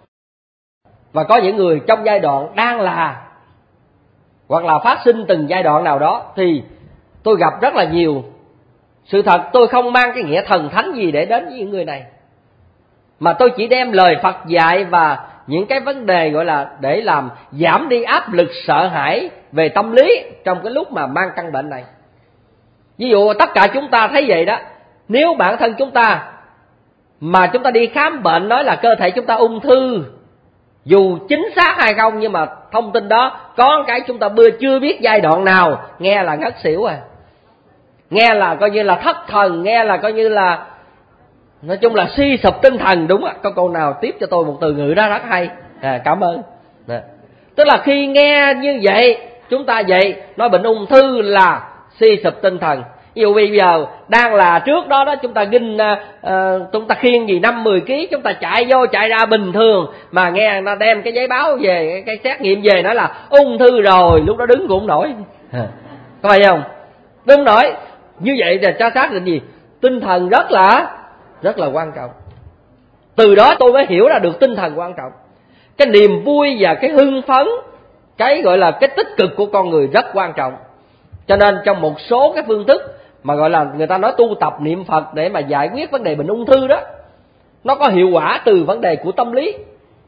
và có những người trong giai đoạn đang là hoặc là phát sinh từng giai đoạn nào đó. Thì tôi gặp rất là nhiều. Sự thật tôi không mang cái nghĩa thần thánh gì để đến với những người này, mà tôi chỉ đem lời Phật dạy và những cái vấn đề gọi là để làm giảm đi áp lực sợ hãi về tâm lý trong cái lúc mà mang căn bệnh này. Ví dụ tất cả chúng ta thấy vậy đó, nếu bản thân chúng ta mà chúng ta đi khám bệnh nói là cơ thể chúng ta ung thư, dù chính xác hay không nhưng mà thông tin đó có cái chúng ta chưa biết giai đoạn nào, nghe là ngất xỉu à, nghe là coi như là thất thần, nghe là coi như là nói chung là suy sụp tinh thần. Đúng á, có câu nào tiếp cho tôi một từ ngữ đó rất hay, cảm ơn. Tức là khi nghe như vậy, chúng ta vậy nói bệnh ung thư là suy sụp tinh thần. Ví dụ bây giờ đang là trước đó đó chúng ta chúng ta khiêng gì 5-10 kg, chúng ta chạy vô chạy ra bình thường, mà nghe nó đem cái giấy báo về, cái xét nghiệm về nói là ung thư rồi, lúc đó đứng cũng không nổi. Có phải không? Đứng không nổi. Như vậy là cho xác định gì? Tinh thần rất là quan trọng. Từ đó tôi mới hiểu ra được tinh thần quan trọng. Cái niềm vui và cái hưng phấn, cái gọi là cái tích cực của con người rất quan trọng. Cho nên trong một số cái phương thức mà gọi là người ta nói tu tập niệm Phật để mà giải quyết vấn đề bệnh ung thư đó, nó có hiệu quả từ vấn đề của tâm lý.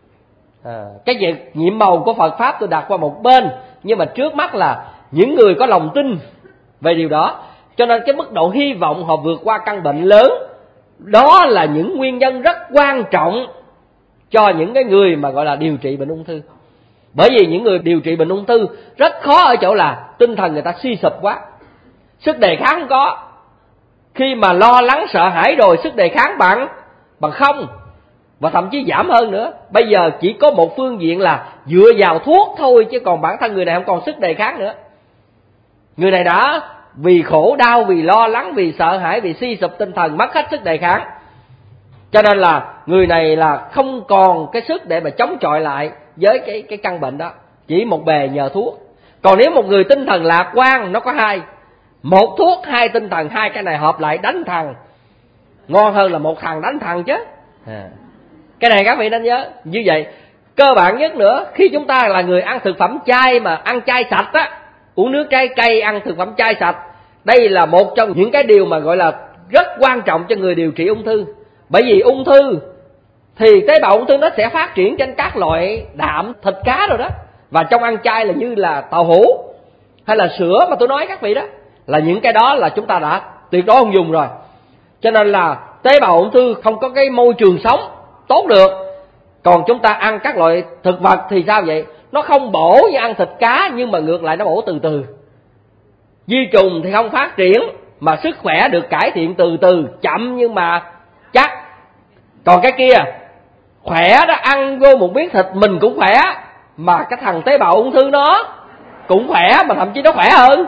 Cái việc nhiệm màu của Phật Pháp tôi đặt qua một bên, nhưng mà trước mắt là những người có lòng tin về điều đó, cho nên cái mức độ hy vọng họ vượt qua căn bệnh lớn, đó là những nguyên nhân rất quan trọng cho những cái người mà gọi là điều trị bệnh ung thư. Bởi vì những người điều trị bệnh ung thư rất khó ở chỗ là tinh thần người ta suy sụp quá, sức đề kháng không có. Khi mà lo lắng sợ hãi rồi, sức đề kháng bằng không, và thậm chí giảm hơn nữa. Bây giờ chỉ có một phương diện là dựa vào thuốc thôi, chứ còn bản thân người này không còn sức đề kháng nữa. Người này đã vì khổ đau, vì lo lắng, vì sợ hãi, vì suy sụp tinh thần, mất hết sức đề kháng, cho nên là người này là không còn cái sức để mà chống chọi lại với cái căn bệnh đó, chỉ một bề nhờ thuốc. Còn nếu một người tinh thần lạc quan, nó có hai: một thuốc, hai tinh thần, hai cái này hợp lại đánh thằng, ngon hơn là một thằng đánh thằng chứ. Cái này các vị nên nhớ. Như vậy cơ bản nhất nữa, khi chúng ta là người ăn thực phẩm chay, mà ăn chay sạch á, uống nước trái cây, ăn thực phẩm chay sạch, đây là một trong những cái điều mà gọi là rất quan trọng cho người điều trị ung thư. Bởi vì ung thư thì tế bào ung thư nó sẽ phát triển trên các loại đạm, thịt, cá rồi đó. Và trong ăn chay là như là tàu hũ hay là sữa mà tôi nói các vị đó, là những cái đó là chúng ta đã tuyệt đối không dùng rồi. Cho nên là tế bào ung thư không có cái môi trường sống tốt được. Còn chúng ta ăn các loại thực vật thì sao vậy? Nó không bổ như ăn thịt cá, nhưng mà ngược lại nó bổ từ từ. Vi trùng thì không phát triển, mà sức khỏe được cải thiện từ từ, chậm nhưng mà chắc. Còn cái kia khỏe đó, ăn vô một miếng thịt mình cũng khỏe, mà cái thằng tế bào ung thư nó cũng khỏe, mà thậm chí nó khỏe hơn.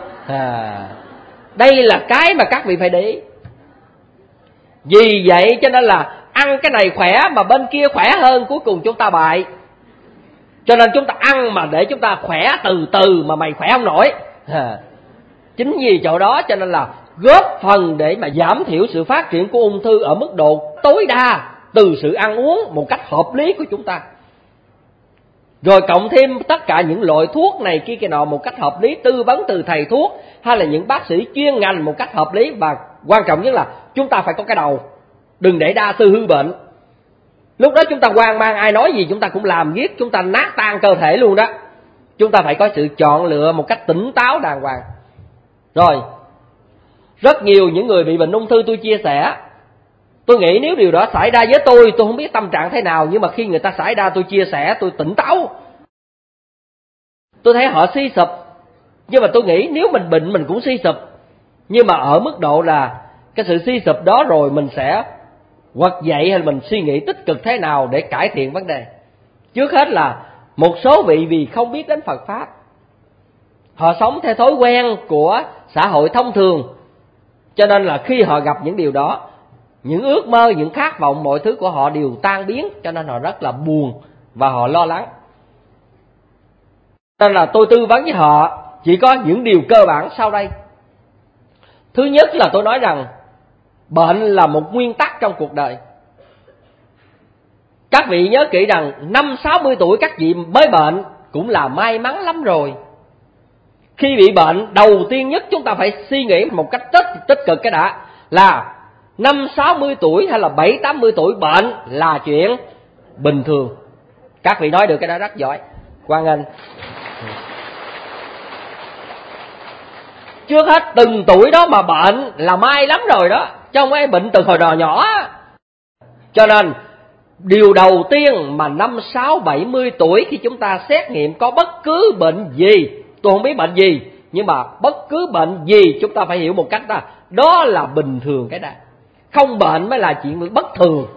Đây là cái mà các vị phải để ý. Vì vậy cho nên là ăn cái này khỏe mà bên kia khỏe hơn, cuối cùng chúng ta bại. Cho nên chúng ta ăn mà để chúng ta khỏe từ từ mà mày khỏe không nổi. Chính vì chỗ đó cho nên là góp phần để mà giảm thiểu sự phát triển của ung thư ở mức độ tối đa từ sự ăn uống một cách hợp lý của chúng ta. Rồi cộng thêm tất cả những loại thuốc này kia kia nọ một cách hợp lý, tư vấn từ thầy thuốc hay là những bác sĩ chuyên ngành một cách hợp lý. Và quan trọng nhất là chúng ta phải có cái đầu, đừng để đa sư hư bệnh. Lúc đó chúng ta hoang mang, ai nói gì chúng ta cũng làm giết, chúng ta nát tan cơ thể luôn đó. Chúng ta phải có sự chọn lựa một cách tỉnh táo đàng hoàng. Rồi, rất nhiều những người bị bệnh ung thư tôi chia sẻ, tôi nghĩ nếu điều đó xảy ra với tôi không biết tâm trạng thế nào, nhưng mà khi người ta xảy ra tôi chia sẻ, tôi tỉnh táo. Tôi thấy họ suy sụp, nhưng mà tôi nghĩ nếu mình bệnh mình cũng suy sụp, nhưng mà ở mức độ là cái sự suy sụp đó rồi mình sẽ hoặc dậy hay mình suy nghĩ tích cực thế nào để cải thiện vấn đề. Trước hết là một số vị vì không biết đến Phật Pháp, họ sống theo thói quen của xã hội thông thường, cho nên là khi họ gặp những điều đó, những ước mơ, những khát vọng, mọi thứ của họ đều tan biến, cho nên họ rất là buồn và họ lo lắng. Nên là tôi tư vấn với họ chỉ có những điều cơ bản sau đây. Thứ nhất là tôi nói rằng bệnh là một nguyên tắc trong cuộc đời. Các vị nhớ kỹ rằng 50-60 tuổi các vị mới bệnh cũng là may mắn lắm rồi. Khi bị bệnh, đầu tiên nhất chúng ta phải suy nghĩ một cách tích cực cái đã, là 50-60 tuổi hay là 70-80 tuổi bệnh là chuyện bình thường. Các vị nói được cái đó rất giỏi. Quang Anh. Trước hết từng tuổi đó mà bệnh là may lắm rồi đó, chứ không phải bệnh từ hồi nhỏ. Cho nên điều đầu tiên mà 5, 6, 70 tuổi khi chúng ta xét nghiệm có bất cứ bệnh gì, tôi không biết bệnh gì, nhưng mà bất cứ bệnh gì chúng ta phải hiểu một cách đó là bình thường cái đó. Không bệnh mới là chuyện bất thường.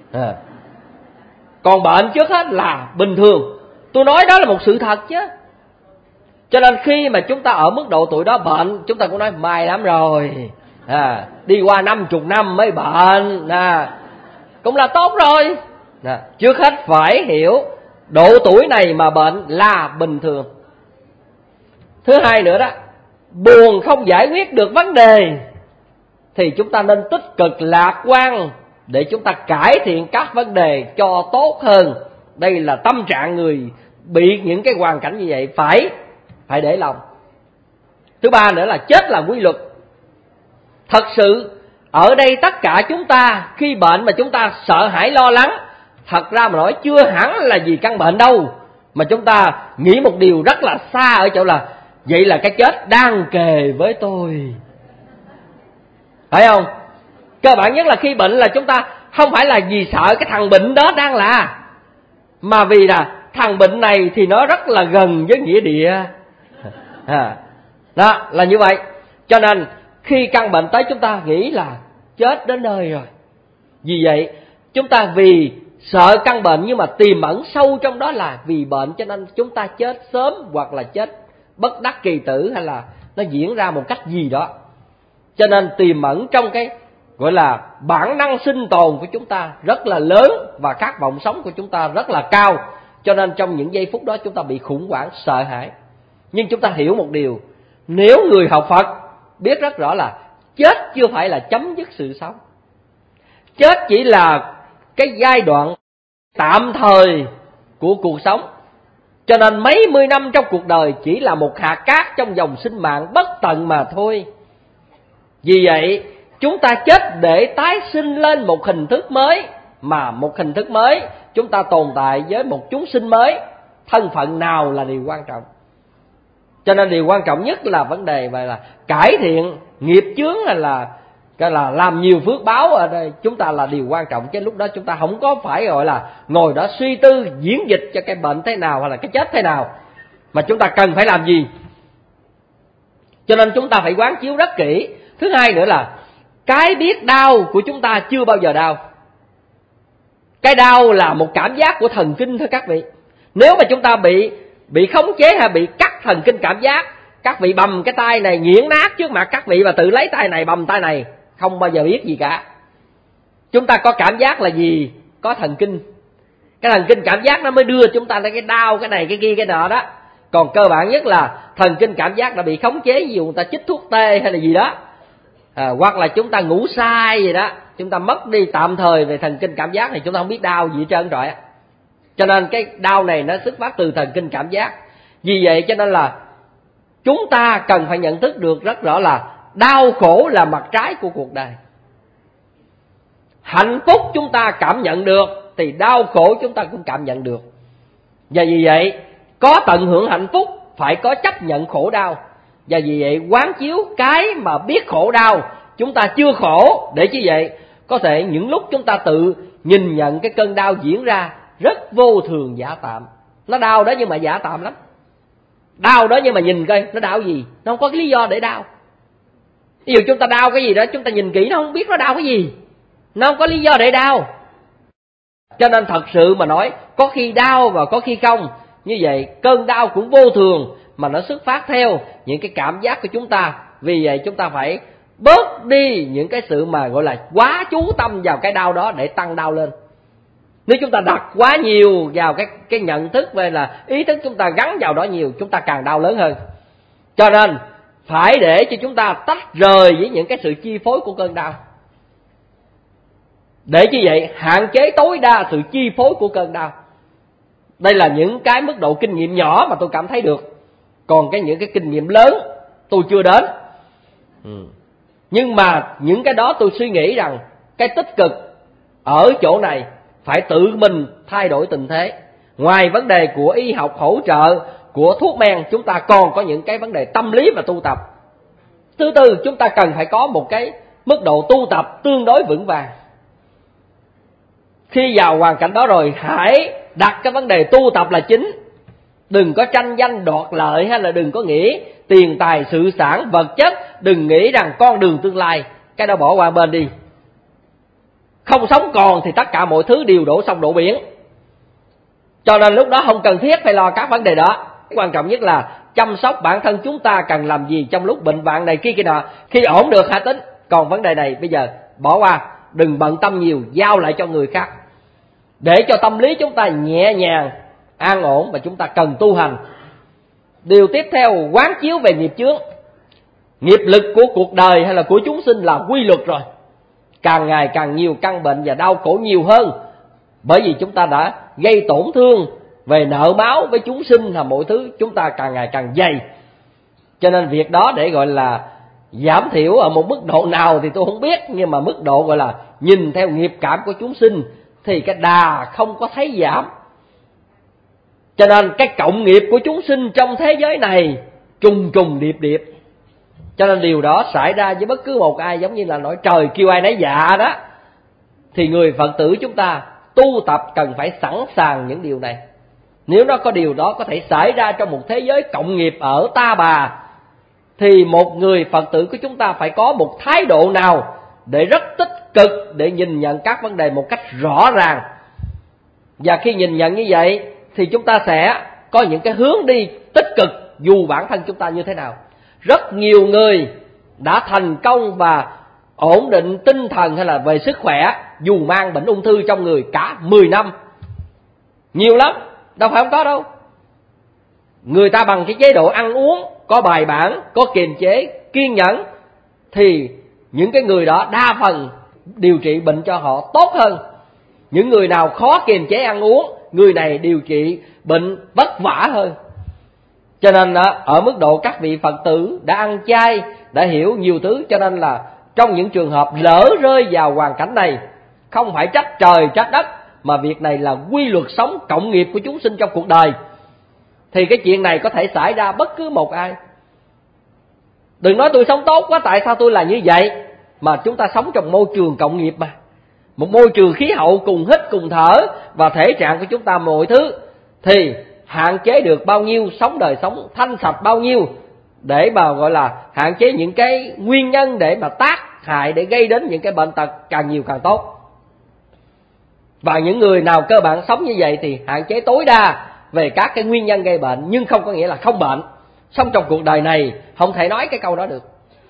Còn bệnh trước hết là bình thường. Tôi nói đó là một sự thật chứ. Cho nên khi mà chúng ta ở mức độ tuổi đó bệnh, chúng ta cũng nói may lắm rồi. Đi qua 50 năm mới bệnh, cũng là tốt rồi. Trước hết phải hiểu độ tuổi này mà bệnh là bình thường. Thứ hai nữa đó, buồn không giải quyết được vấn đề thì chúng ta nên tích cực lạc quan để chúng ta cải thiện các vấn đề cho tốt hơn. Đây là tâm trạng người bị những cái hoàn cảnh như vậy phải để lòng. Thứ ba nữa là chết là quy luật. Thật sự ở đây tất cả chúng ta khi bệnh mà chúng ta sợ hãi lo lắng, thật ra mà nói chưa hẳn là vì căn bệnh đâu, mà chúng ta nghĩ một điều rất là xa ở chỗ là vậy là cái chết đang kề với tôi, phải không? Cơ bản nhất là khi bệnh là chúng ta không phải là vì sợ cái thằng bệnh đó đang là, mà vì là thằng bệnh này thì nó rất là gần với nghĩa địa. Đó là như vậy. Cho nên khi căn bệnh tới chúng ta nghĩ là chết đến nơi rồi. Vì vậy chúng ta vì sợ căn bệnh nhưng mà tiềm ẩn sâu trong đó là vì bệnh, cho nên chúng ta chết sớm hoặc là chết bất đắc kỳ tử, hay là nó diễn ra một cách gì đó. Cho nên tiềm ẩn trong cái gọi là bản năng sinh tồn của chúng ta rất là lớn và khát vọng sống của chúng ta rất là cao. Cho nên trong những giây phút đó chúng ta bị khủng hoảng, sợ hãi. Nhưng chúng ta hiểu một điều, nếu người học Phật biết rất rõ là chết chưa phải là chấm dứt sự sống. Chết chỉ là cái giai đoạn tạm thời của cuộc sống. Cho nên mấy mươi năm trong cuộc đời chỉ là một hạt cát trong dòng sinh mạng bất tận mà thôi. Vì vậy chúng ta chết để tái sinh lên một hình thức mới, mà một hình thức mới chúng ta tồn tại với một chúng sinh mới. Thân phận nào là điều quan trọng. Cho nên điều quan trọng nhất là vấn đề về là cải thiện nghiệp chướng, hay là làm nhiều phước báo ở đây chúng ta là điều quan trọng. Chứ lúc đó chúng ta không có phải gọi là ngồi đó suy tư diễn dịch cho cái bệnh thế nào hay là cái chết thế nào, mà chúng ta cần phải làm gì. Cho nên chúng ta phải quán chiếu rất kỹ. Thứ hai nữa là cái biết đau của chúng ta chưa bao giờ đau. Cái đau là một cảm giác của thần kinh thôi các vị. Nếu mà chúng ta bị khống chế hay bị cắt thần kinh cảm giác, các vị bầm cái tay này nghiến nát trước mặt các vị và tự lấy tay này bầm tay này, không bao giờ biết gì cả. Chúng ta có cảm giác là gì? Có thần kinh. Cái thần kinh cảm giác nó mới đưa chúng ta tới cái đau, cái này cái kia cái nọ đó. Còn cơ bản nhất là thần kinh cảm giác đã bị khống chế, ví dụ người ta chích thuốc tê hay là gì đó, hoặc là chúng ta ngủ sai gì đó, chúng ta mất đi tạm thời về thần kinh cảm giác thì chúng ta không biết đau gì hết trơn rồi. Cho nên cái đau này nó xuất phát từ thần kinh cảm giác. Vì vậy cho nên là chúng ta cần phải nhận thức được rất rõ là đau khổ là mặt trái của cuộc đời. Hạnh phúc chúng ta cảm nhận được thì đau khổ chúng ta cũng cảm nhận được. Và vì vậy có tận hưởng hạnh phúc phải có chấp nhận khổ đau. Và vì vậy quán chiếu cái mà biết khổ đau, chúng ta chưa khổ, để như vậy có thể những lúc chúng ta tự nhìn nhận cái cơn đau diễn ra rất vô thường giả tạm. Nó đau đó nhưng mà giả tạm lắm. Đau đó nhưng mà nhìn coi nó đau gì, nó không có cái lý do để đau. Ví dụ chúng ta đau cái gì đó, chúng ta nhìn kỹ nó không biết nó đau cái gì, nó không có lý do để đau. Cho nên thật sự mà nói, có khi đau và có khi không. Như vậy cơn đau cũng vô thường, mà nó xuất phát theo những cái cảm giác của chúng ta. Vì vậy chúng ta phải bớt đi những cái sự mà gọi là quá chú tâm vào cái đau đó để tăng đau lên. Nếu chúng ta đặt quá nhiều vào cái nhận thức về là ý thức chúng ta gắn vào đó nhiều, chúng ta càng đau lớn hơn. Cho nên phải để cho chúng ta tách rời với những cái sự chi phối của cơn đau, để như vậy hạn chế tối đa sự chi phối của cơn đau. Đây là những cái mức độ kinh nghiệm nhỏ mà tôi cảm thấy được. Còn những cái kinh nghiệm lớn tôi chưa đến. Nhưng mà những cái đó tôi suy nghĩ rằng cái tích cực ở chỗ này phải tự mình thay đổi tình thế. Ngoài vấn đề của y học hỗ trợ, của thuốc men, chúng ta còn có những cái vấn đề tâm lý và tu tập. Thứ tư, chúng ta cần phải có một cái mức độ tu tập tương đối vững vàng. Khi vào hoàn cảnh đó rồi, hãy đặt cái vấn đề tu tập là chính. Đừng có tranh danh đoạt lợi, hay là đừng có nghĩ tiền tài sự sản vật chất, đừng nghĩ rằng con đường tương lai, cái đó bỏ qua bên đi. Không sống còn thì tất cả mọi thứ đều đổ sông đổ biển. Cho nên lúc đó không cần thiết phải lo các vấn đề đó. Quan trọng nhất là chăm sóc bản thân chúng ta cần làm gì trong lúc bệnh hoạn này kia nọ. Khi ổn được hả tính. Còn vấn đề này bây giờ bỏ qua, đừng bận tâm nhiều, giao lại cho người khác, để cho tâm lý chúng ta nhẹ nhàng, an ổn, và chúng ta cần tu hành. Điều tiếp theo, quán chiếu về nghiệp chướng. Nghiệp lực của cuộc đời hay là của chúng sinh là quy luật rồi. Càng ngày càng nhiều căn bệnh và đau khổ nhiều hơn, bởi vì chúng ta đã gây tổn thương về nợ máu với chúng sinh, là mọi thứ chúng ta càng ngày càng dày. Cho nên việc đó để gọi là giảm thiểu ở một mức độ nào thì tôi không biết, nhưng mà mức độ gọi là nhìn theo nghiệp cảm của chúng sinh thì cái đà không có thấy giảm. Cho nên cái cộng nghiệp của chúng sinh trong thế giới này trùng trùng điệp điệp. Cho nên điều đó xảy ra với bất cứ một ai, giống như là nói trời kêu ai nấy dạ đó. Thì người Phật tử chúng ta tu tập cần phải sẵn sàng những điều này. Nếu nó có điều đó có thể xảy ra trong một thế giới cộng nghiệp ở ta bà, thì một người Phật tử của chúng ta phải có một thái độ nào để rất tích cực, để nhìn nhận các vấn đề một cách rõ ràng. Và khi nhìn nhận như vậy thì chúng ta sẽ có những cái hướng đi tích cực dù bản thân chúng ta như thế nào. Rất nhiều người đã thành công và ổn định tinh thần hay là về sức khỏe dù mang bệnh ung thư trong người cả 10 năm. Nhiều lắm, đâu phải không có đâu. Người ta bằng cái chế độ ăn uống có bài bản, có kiềm chế, kiên nhẫn, thì những cái người đó đa phần điều trị bệnh cho họ tốt hơn. Những người nào khó kiềm chế ăn uống, người này điều trị bệnh vất vả hơn. Cho nên ở mức độ các vị Phật tử đã ăn chay, đã hiểu nhiều thứ, cho nên là trong những trường hợp lỡ rơi vào hoàn cảnh này, không phải trách trời trách đất, mà việc này là quy luật sống cộng nghiệp của chúng sinh trong cuộc đời. Thì cái chuyện này có thể xảy ra bất cứ một ai. Đừng nói tôi sống tốt quá, tại sao tôi là như vậy? Mà chúng ta sống trong môi trường cộng nghiệp mà. Một môi trường khí hậu cùng hít cùng thở, và thể trạng của chúng ta mọi thứ, thì hạn chế được bao nhiêu, sống đời sống thanh sạch bao nhiêu, để mà gọi là hạn chế những cái nguyên nhân để mà tác hại, để gây đến những cái bệnh tật càng nhiều càng tốt. Và những người nào cơ bản sống như vậy thì hạn chế tối đa về các cái nguyên nhân gây bệnh, nhưng không có nghĩa là không bệnh. Sống trong cuộc đời này không thể nói cái câu đó được.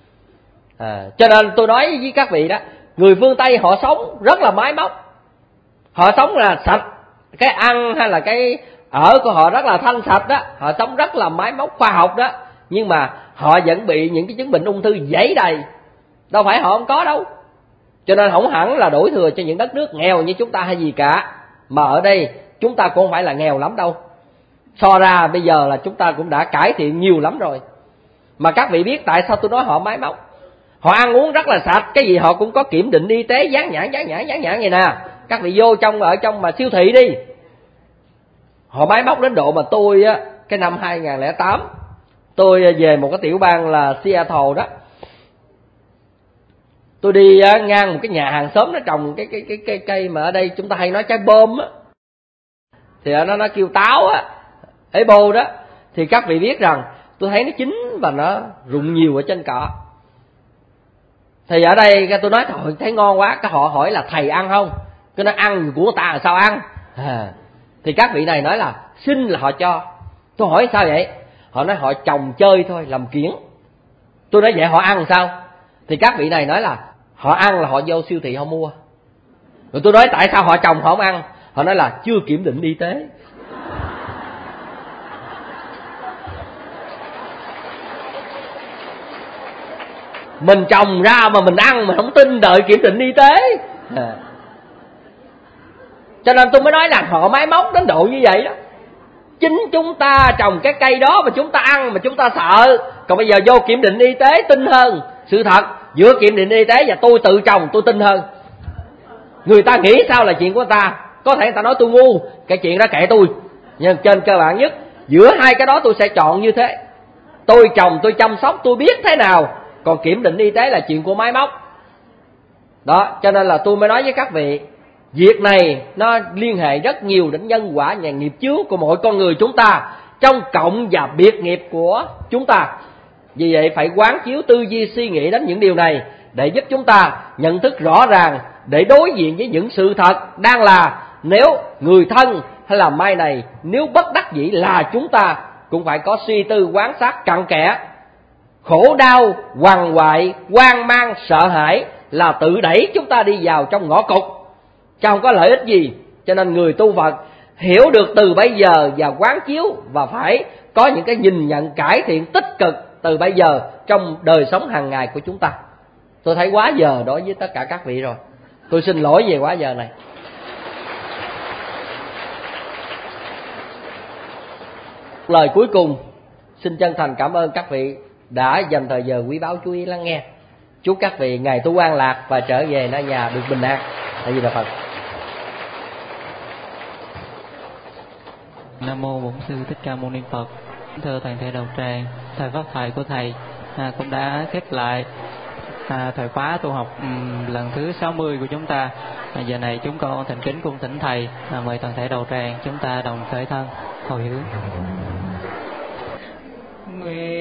Cho nên tôi nói với các vị đó, người phương Tây họ sống rất là máy móc. Họ sống là sạch, cái ăn hay là cái ở của họ rất là thanh sạch đó. Họ sống rất là máy móc khoa học đó. Nhưng mà họ vẫn bị những cái chứng bệnh ung thư dẫy đầy. Đâu phải họ không có đâu. Cho nên không hẳn là đổ thừa cho những đất nước nghèo như chúng ta hay gì cả. Mà ở đây chúng ta cũng không phải là nghèo lắm đâu. So ra bây giờ là chúng ta cũng đã cải thiện nhiều lắm rồi. Mà các vị biết tại sao tôi nói họ máy móc? Họ ăn uống rất là sạch, cái gì họ cũng có kiểm định y tế dán nhãn vậy nè. Các vị vô ở trong mà siêu thị đi, họ máy móc đến độ mà tôi á, cái năm 2008 tôi về một cái tiểu bang là Seattle đó. Tôi đi ngang một cái nhà hàng xóm, nó trồng cái cây mà ở đây chúng ta hay nói trái bơm á, thì nó kêu táo á, ấy bô đó. Thì các vị biết rằng tôi thấy nó chín và nó rụng nhiều ở trên cỏ. Thì ở đây tôi nói thôi thấy ngon quá, cái họ hỏi là thầy ăn không? Cái nó ăn của người ta là sao ăn? Thì các vị này nói là xin là họ cho. Tôi hỏi sao vậy? Họ nói họ trồng chơi thôi, làm kiểng. Tôi nói vậy họ ăn sao? Thì các vị này nói là họ ăn là họ vô siêu thị họ mua. Rồi tôi nói tại sao họ trồng họ không ăn? Họ nói là chưa kiểm định y tế. Mình trồng ra mà mình ăn, mình không tin đợi kiểm định y tế. Cho nên tôi mới nói là họ máy móc đến độ như vậy đó. Chính chúng ta trồng cái cây đó mà chúng ta ăn mà chúng ta sợ. Còn bây giờ vô kiểm định y tế tin hơn. Sự thật giữa kiểm định y tế và tôi tự trồng tôi tin hơn. Người ta nghĩ sao là chuyện của người ta. Có thể người ta nói tôi ngu, cái chuyện đó kệ tôi. Nhưng trên cơ bản nhất, giữa hai cái đó tôi sẽ chọn như thế. Tôi trồng, tôi chăm sóc, tôi biết thế nào. Còn kiểm định y tế là chuyện của máy móc. Đó, cho nên là tôi mới nói với các vị, việc này nó liên hệ rất nhiều đến nhân quả và nghiệp chướng của mỗi con người chúng ta, trong cộng và biệt nghiệp của chúng ta. Vì vậy phải quán chiếu tư duy suy nghĩ đến những điều này để giúp chúng ta nhận thức rõ ràng, để đối diện với những sự thật đang là, nếu người thân hay là mai này, nếu bất đắc dĩ là chúng ta cũng phải có suy tư quan sát cặn kẽ. Khổ đau, quằn quại, hoang mang, sợ hãi là tự đẩy chúng ta đi vào trong ngõ cụt, chứ không có lợi ích gì. Cho nên người tu Phật hiểu được từ bây giờ và quán chiếu, và phải có những cái nhìn nhận cải thiện tích cực từ bây giờ trong đời sống hàng ngày của chúng ta. Tôi thấy quá giờ đối với tất cả các vị rồi. Tôi xin lỗi về quá giờ này. Lời cuối cùng, xin chân thành cảm ơn các vị đã dành thời giờ quý báu chú ý lắng nghe. Chúc các vị ngày tu an lạc và trở về nơi nhà được bình an. A Di Đà Phật. Nam mô Bổn Sư Thích Ca Mâu Ni Phật. Thưa toàn thể đạo tràng, thời pháp thoại của thầy cũng đã khép lại thời khóa tu học lần thứ 60 của chúng ta. Giờ này chúng con thành kính cung thỉnh thầy mời toàn thể đạo tràng chúng ta đồng khởi thân hồi hướng.